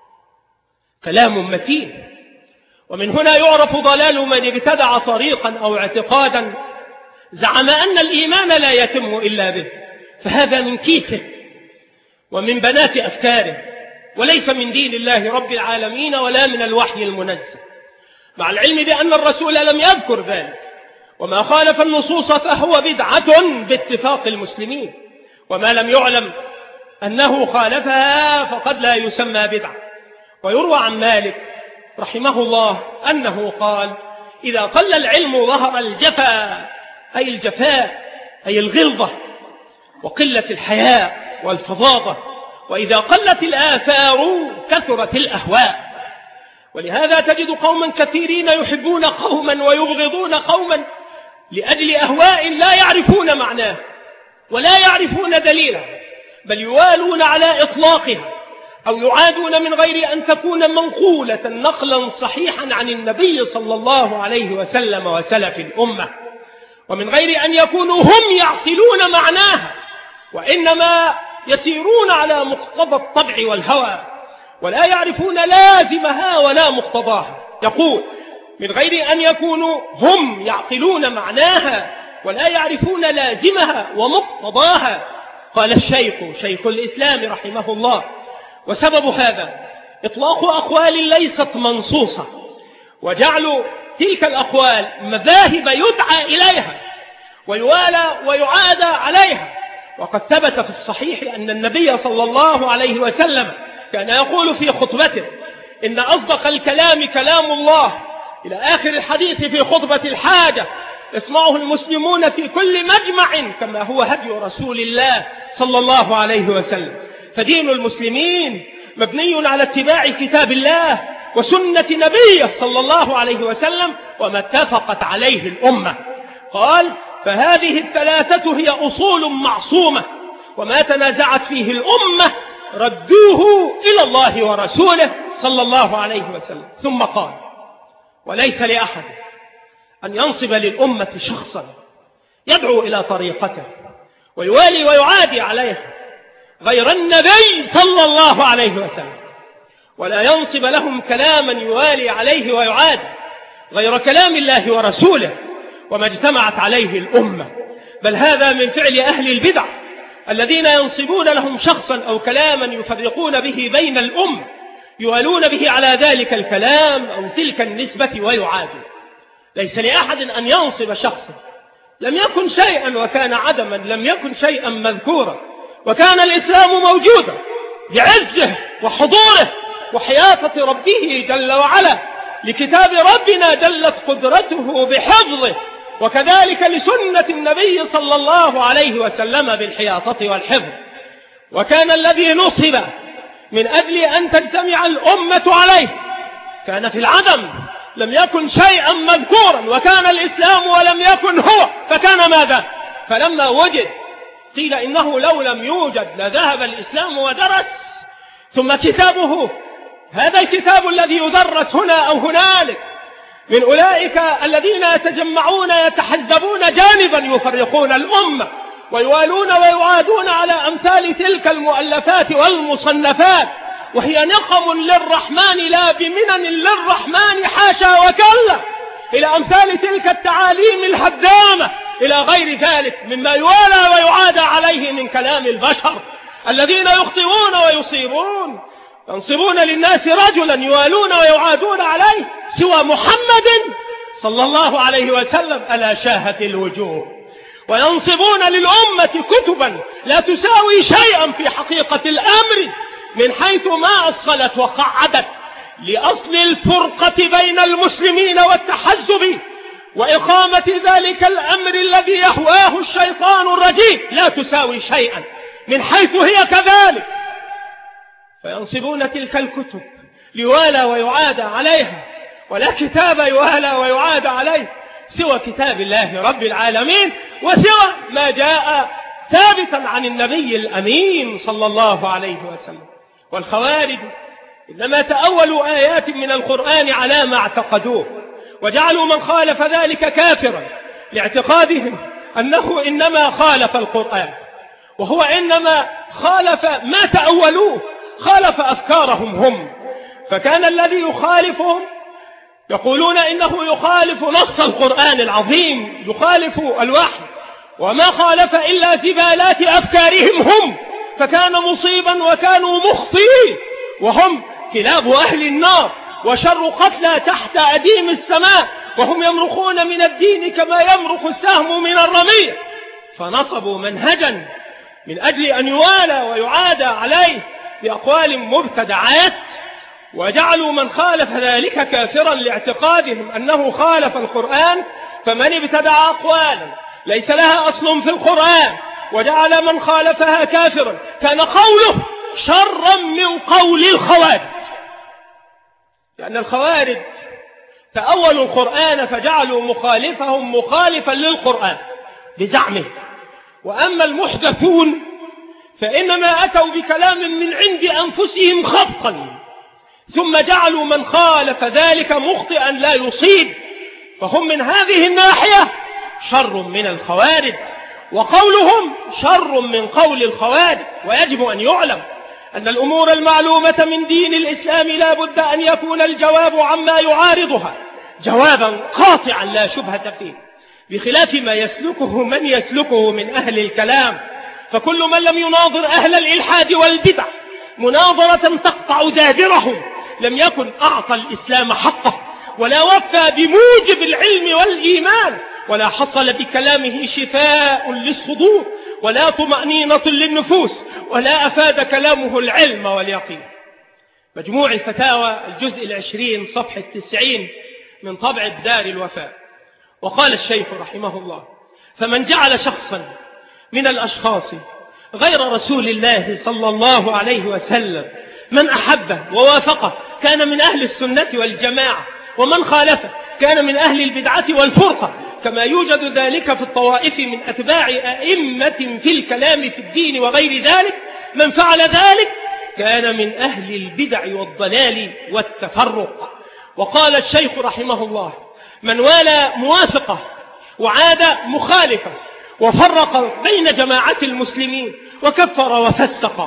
كلام متين. ومن هنا يعرف ضلال من ابتدع طريقا أو اعتقادا زعم أن الإيمان لا يتم إلا به، فهذا من كيسه ومن بنات أفكاره، وليس من دين الله رب العالمين ولا من الوحي المنزل، مع العلم بأن الرسول لم يذكر ذلك، وما خالف النصوص فهو بدعة باتفاق المسلمين، وما لم يعلم أنه خالفها فقد لا يسمى بدعة. ويروى عن مالك رحمه الله أنه قال: إذا قل العلم ظهر الجفا، أي الجفاء أي الغلظة وقلة الحياء والفظاظة، وإذا قلت الآثار كثرت الأهواء. ولهذا تجد قوما كثيرين يحبون قوما ويبغضون قوما لأجل أهواء لا يعرفون معناه ولا يعرفون دليله، بل يوالون على إطلاقها أو يعادون من غير أن تكون منقولة نقلا صحيحا عن النبي صلى الله عليه وسلم وسلف الأمة، ومن غير أن يكونوا هم يعقلون معناها، وإنما يسيرون على مقتضى الطبع والهوى ولا يعرفون لازمها ولا مقتضاها. يقول: من غير أن يكونوا هم يعقلون معناها ولا يعرفون لازمها ومقتضاها. قال الشيخ شيخ الإسلام رحمه الله: وسبب هذا إطلاق أقوال ليست منصوصة، وجعل تلك الأقوال مذاهب يدعى إليها ويوالى ويعادى عليها. وقد ثبت في الصحيح أن النبي صلى الله عليه وسلم كان يقول في خطبته: إن أصدق الكلام كلام الله، إلى آخر الحديث في خطبة الحاجة، يسمعه المسلمون في كل مجمع كما هو هدي رسول الله صلى الله عليه وسلم. فدين المسلمين مبني على اتباع كتاب الله وسنة نبيه صلى الله عليه وسلم وما اتفقت عليه الأمة. قال: فهذه الثلاثة هي أصول معصومة، وما تنازعت فيه الأمة ردوه إلى الله ورسوله صلى الله عليه وسلم. ثم قال: وليس لأحد أن ينصب للأمة شخصا يدعو إلى طريقته ويوالي ويعادي عليها غير النبي صلى الله عليه وسلم، ولا ينصب لهم كلاما يوالي عليه ويعادي غير كلام الله ورسوله وما اجتمعت عليه الأمة، بل هذا من فعل أهل البدع الذين ينصبون لهم شخصا أو كلاما يفرقون به بين الأمة، يوالون به على ذلك الكلام أو تلك النسبة ويعادوا. ليس لأحد أن ينصب شخصا لم يكن شيئا وكان عدما، لم يكن شيئا مذكورا، وكان الإسلام موجودا بعزه وحضوره وحياطة ربه جل وعلا لكتاب ربنا جلت قدرته بحفظه، وكذلك لسنة النبي صلى الله عليه وسلم بالحياطة والحفظ. وكان الذي نصب من أجل أن تجتمع الأمة عليه كان في العدم، لم يكن شيئا مذكورا، وكان الإسلام ولم يكن هو، فكان ماذا؟ فلما وجد قيل إنه لو لم يوجد لذهب الإسلام ودرس، ثم كتابه هذا الكتاب الذي يدرس هنا أو هنالك من أولئك الذين يتجمعون يتحزبون جانبا يفرقون الأمة ويوالون ويعادون على أمثال تلك المؤلفات والمصنفات، وهي نقم للرحمن لا بمنن للرحمن حاشا وكلا، إلى أمثال تلك التعاليم الهدامة إلى غير ذلك مما يوالى ويعادى عليه من كلام البشر الذين يخطئون ويصيبون، ينصبون للناس رجلا يوالون ويعادون عليه سوى محمد صلى الله عليه وسلم ألا شاهت الوجوه، وينصبون للأمة كتبا لا تساوي شيئا في حقيقة الأمر من حيث ما أصلت وقعدت لأصل الفرقة بين المسلمين والتحزب وإقامة ذلك الأمر الذي يهواه الشيطان الرجيم، لا تساوي شيئا من حيث هي كذلك. فينصبون تلك الكتب ليوالى ويعادى عليها، ولا كتاب يوالى ويعاد عليه سوى كتاب الله رب العالمين، وسوى ما جاء ثابتا عن النبي الأمين صلى الله عليه وسلم. والخوارج إنما تأولوا آيات من القرآن على ما اعتقدوه، وجعلوا من خالف ذلك كافرا لاعتقادهم أنه إنما خالف القرآن، وهو إنما خالف ما تأولوه، خالف أفكارهم هم. فكان الذي يخالفهم يقولون إنه يخالف نص القرآن العظيم، يخالف الوحي، وما خالف إلا زبالات أفكارهم هم، فكان مصيبا وكانوا مخطئين، وهم كلاب أهل النار وشر قتلى تحت أديم السماء، وهم يمرقون من الدين كما يمرق السهم من الرمية. فنصبوا منهجا من أجل أن يوالى ويعاد عليه بأقوال مبتدعات، وجعلوا من خالف ذلك كافرا لاعتقادهم أنه خالف القرآن. فمن ابتدع أقوالا ليس لها أصل في القرآن وجعل من خالفها كافرا كان قوله شرا من قول الخوارج، لأن الخوارج تأولوا القرآن فجعلوا مخالفهم مخالفا للقرآن بزعمه. وأما المحدثون فإنما أتوا بكلام من عند أنفسهم خطا، ثم جعلوا من خالف ذلك مخطئا لا يصيب، فهم من هذه الناحية شر من الخوارج، وقولهم شر من قول الخوارج. ويجب أن يعلم أن الأمور المعلومة من دين الإسلام لا بد أن يكون الجواب عما يعارضها جوابا قاطعا لا شبهة فيه، بخلاف ما يسلكه من يسلكه من أهل الكلام. فكل من لم يناظر أهل الإلحاد والبدع مناظرة تقطع دابرهم لم يكن أعطى الإسلام حقه، ولا وفى بموجب العلم والإيمان، ولا حصل بكلامه شفاء للصدور ولا طمأنينة للنفوس، ولا أفاد كلامه العلم واليقين. مجموع الفتاوى الجزء 20 صفحة 90 من طبع دار الوفاء. وقال الشيخ رحمه الله: فمن جعل شخصا من الأشخاص غير رسول الله صلى الله عليه وسلم من أحبه ووافقه كان من أهل السنة والجماعة، ومن خالفه كان من أهل البدعة والفرقة، كما يوجد ذلك في الطوائف من أتباع أئمة في الكلام في الدين وغير ذلك. من فعل ذلك كان من أهل البدع والضلال والتفرق. وقال الشيخ رحمه الله: من والى موافقة وعاد مخالفة وفرق بين جماعة المسلمين وكفر وفسق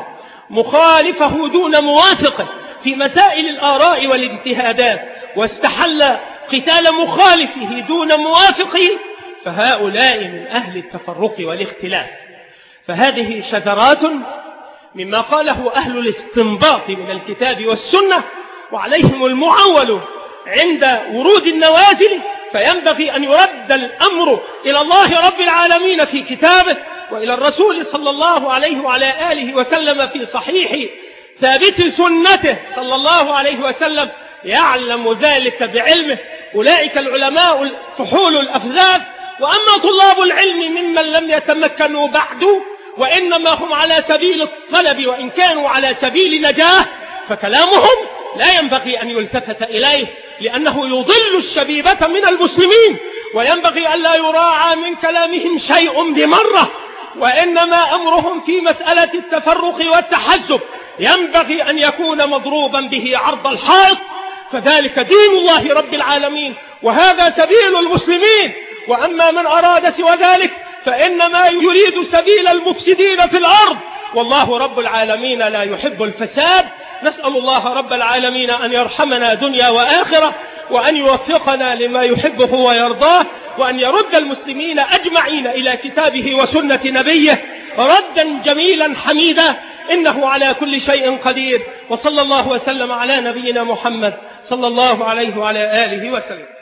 مخالفه دون موافقه في مسائل الآراء والاجتهادات، واستحل قتال مخالفه دون موافقه، فهؤلاء من أهل التفرق والاختلاف. فهذه شذرات مما قاله أهل الاستنباط من الكتاب والسنة، وعليهم المعول عند ورود النوازل، فينبغي أن يرد الأمر إلى الله رب العالمين في كتابه، وإلى الرسول صلى الله عليه وعلى آله وسلم في صحيح ثابت سنته صلى الله عليه وسلم، يعلم ذلك بعلمه. أولئك العلماء الفحول الأفذاذ. وأما طلاب العلم ممن لم يتمكنوا بعد وإنما هم على سبيل الطلب وإن كانوا على سبيل نجاة، فكلامهم لا ينبغي أن يلتفت إليه، لأنه يضل الشبيبة من المسلمين، وينبغي أن لا يراعى من كلامهم شيء بمرة، وإنما أمرهم في مسألة التفرق والتحزب ينبغي أن يكون مضروبا به عرض الحائط، فذلك دين الله رب العالمين وهذا سبيل المسلمين. وأما من أراد سوى ذلك فإنما يريد سبيل المفسدين في الأرض، والله رب العالمين لا يحب الفساد. نسأل الله رب العالمين أن يرحمنا دنيا وآخرة، وأن يوفقنا لما يحبه ويرضاه، وأن يرد المسلمين أجمعين إلى كتابه وسنة نبيه ردا جميلا حميدا، إنه على كل شيء قدير. وصلى الله وسلم على نبينا محمد صلى الله عليه وعلى آله وسلم.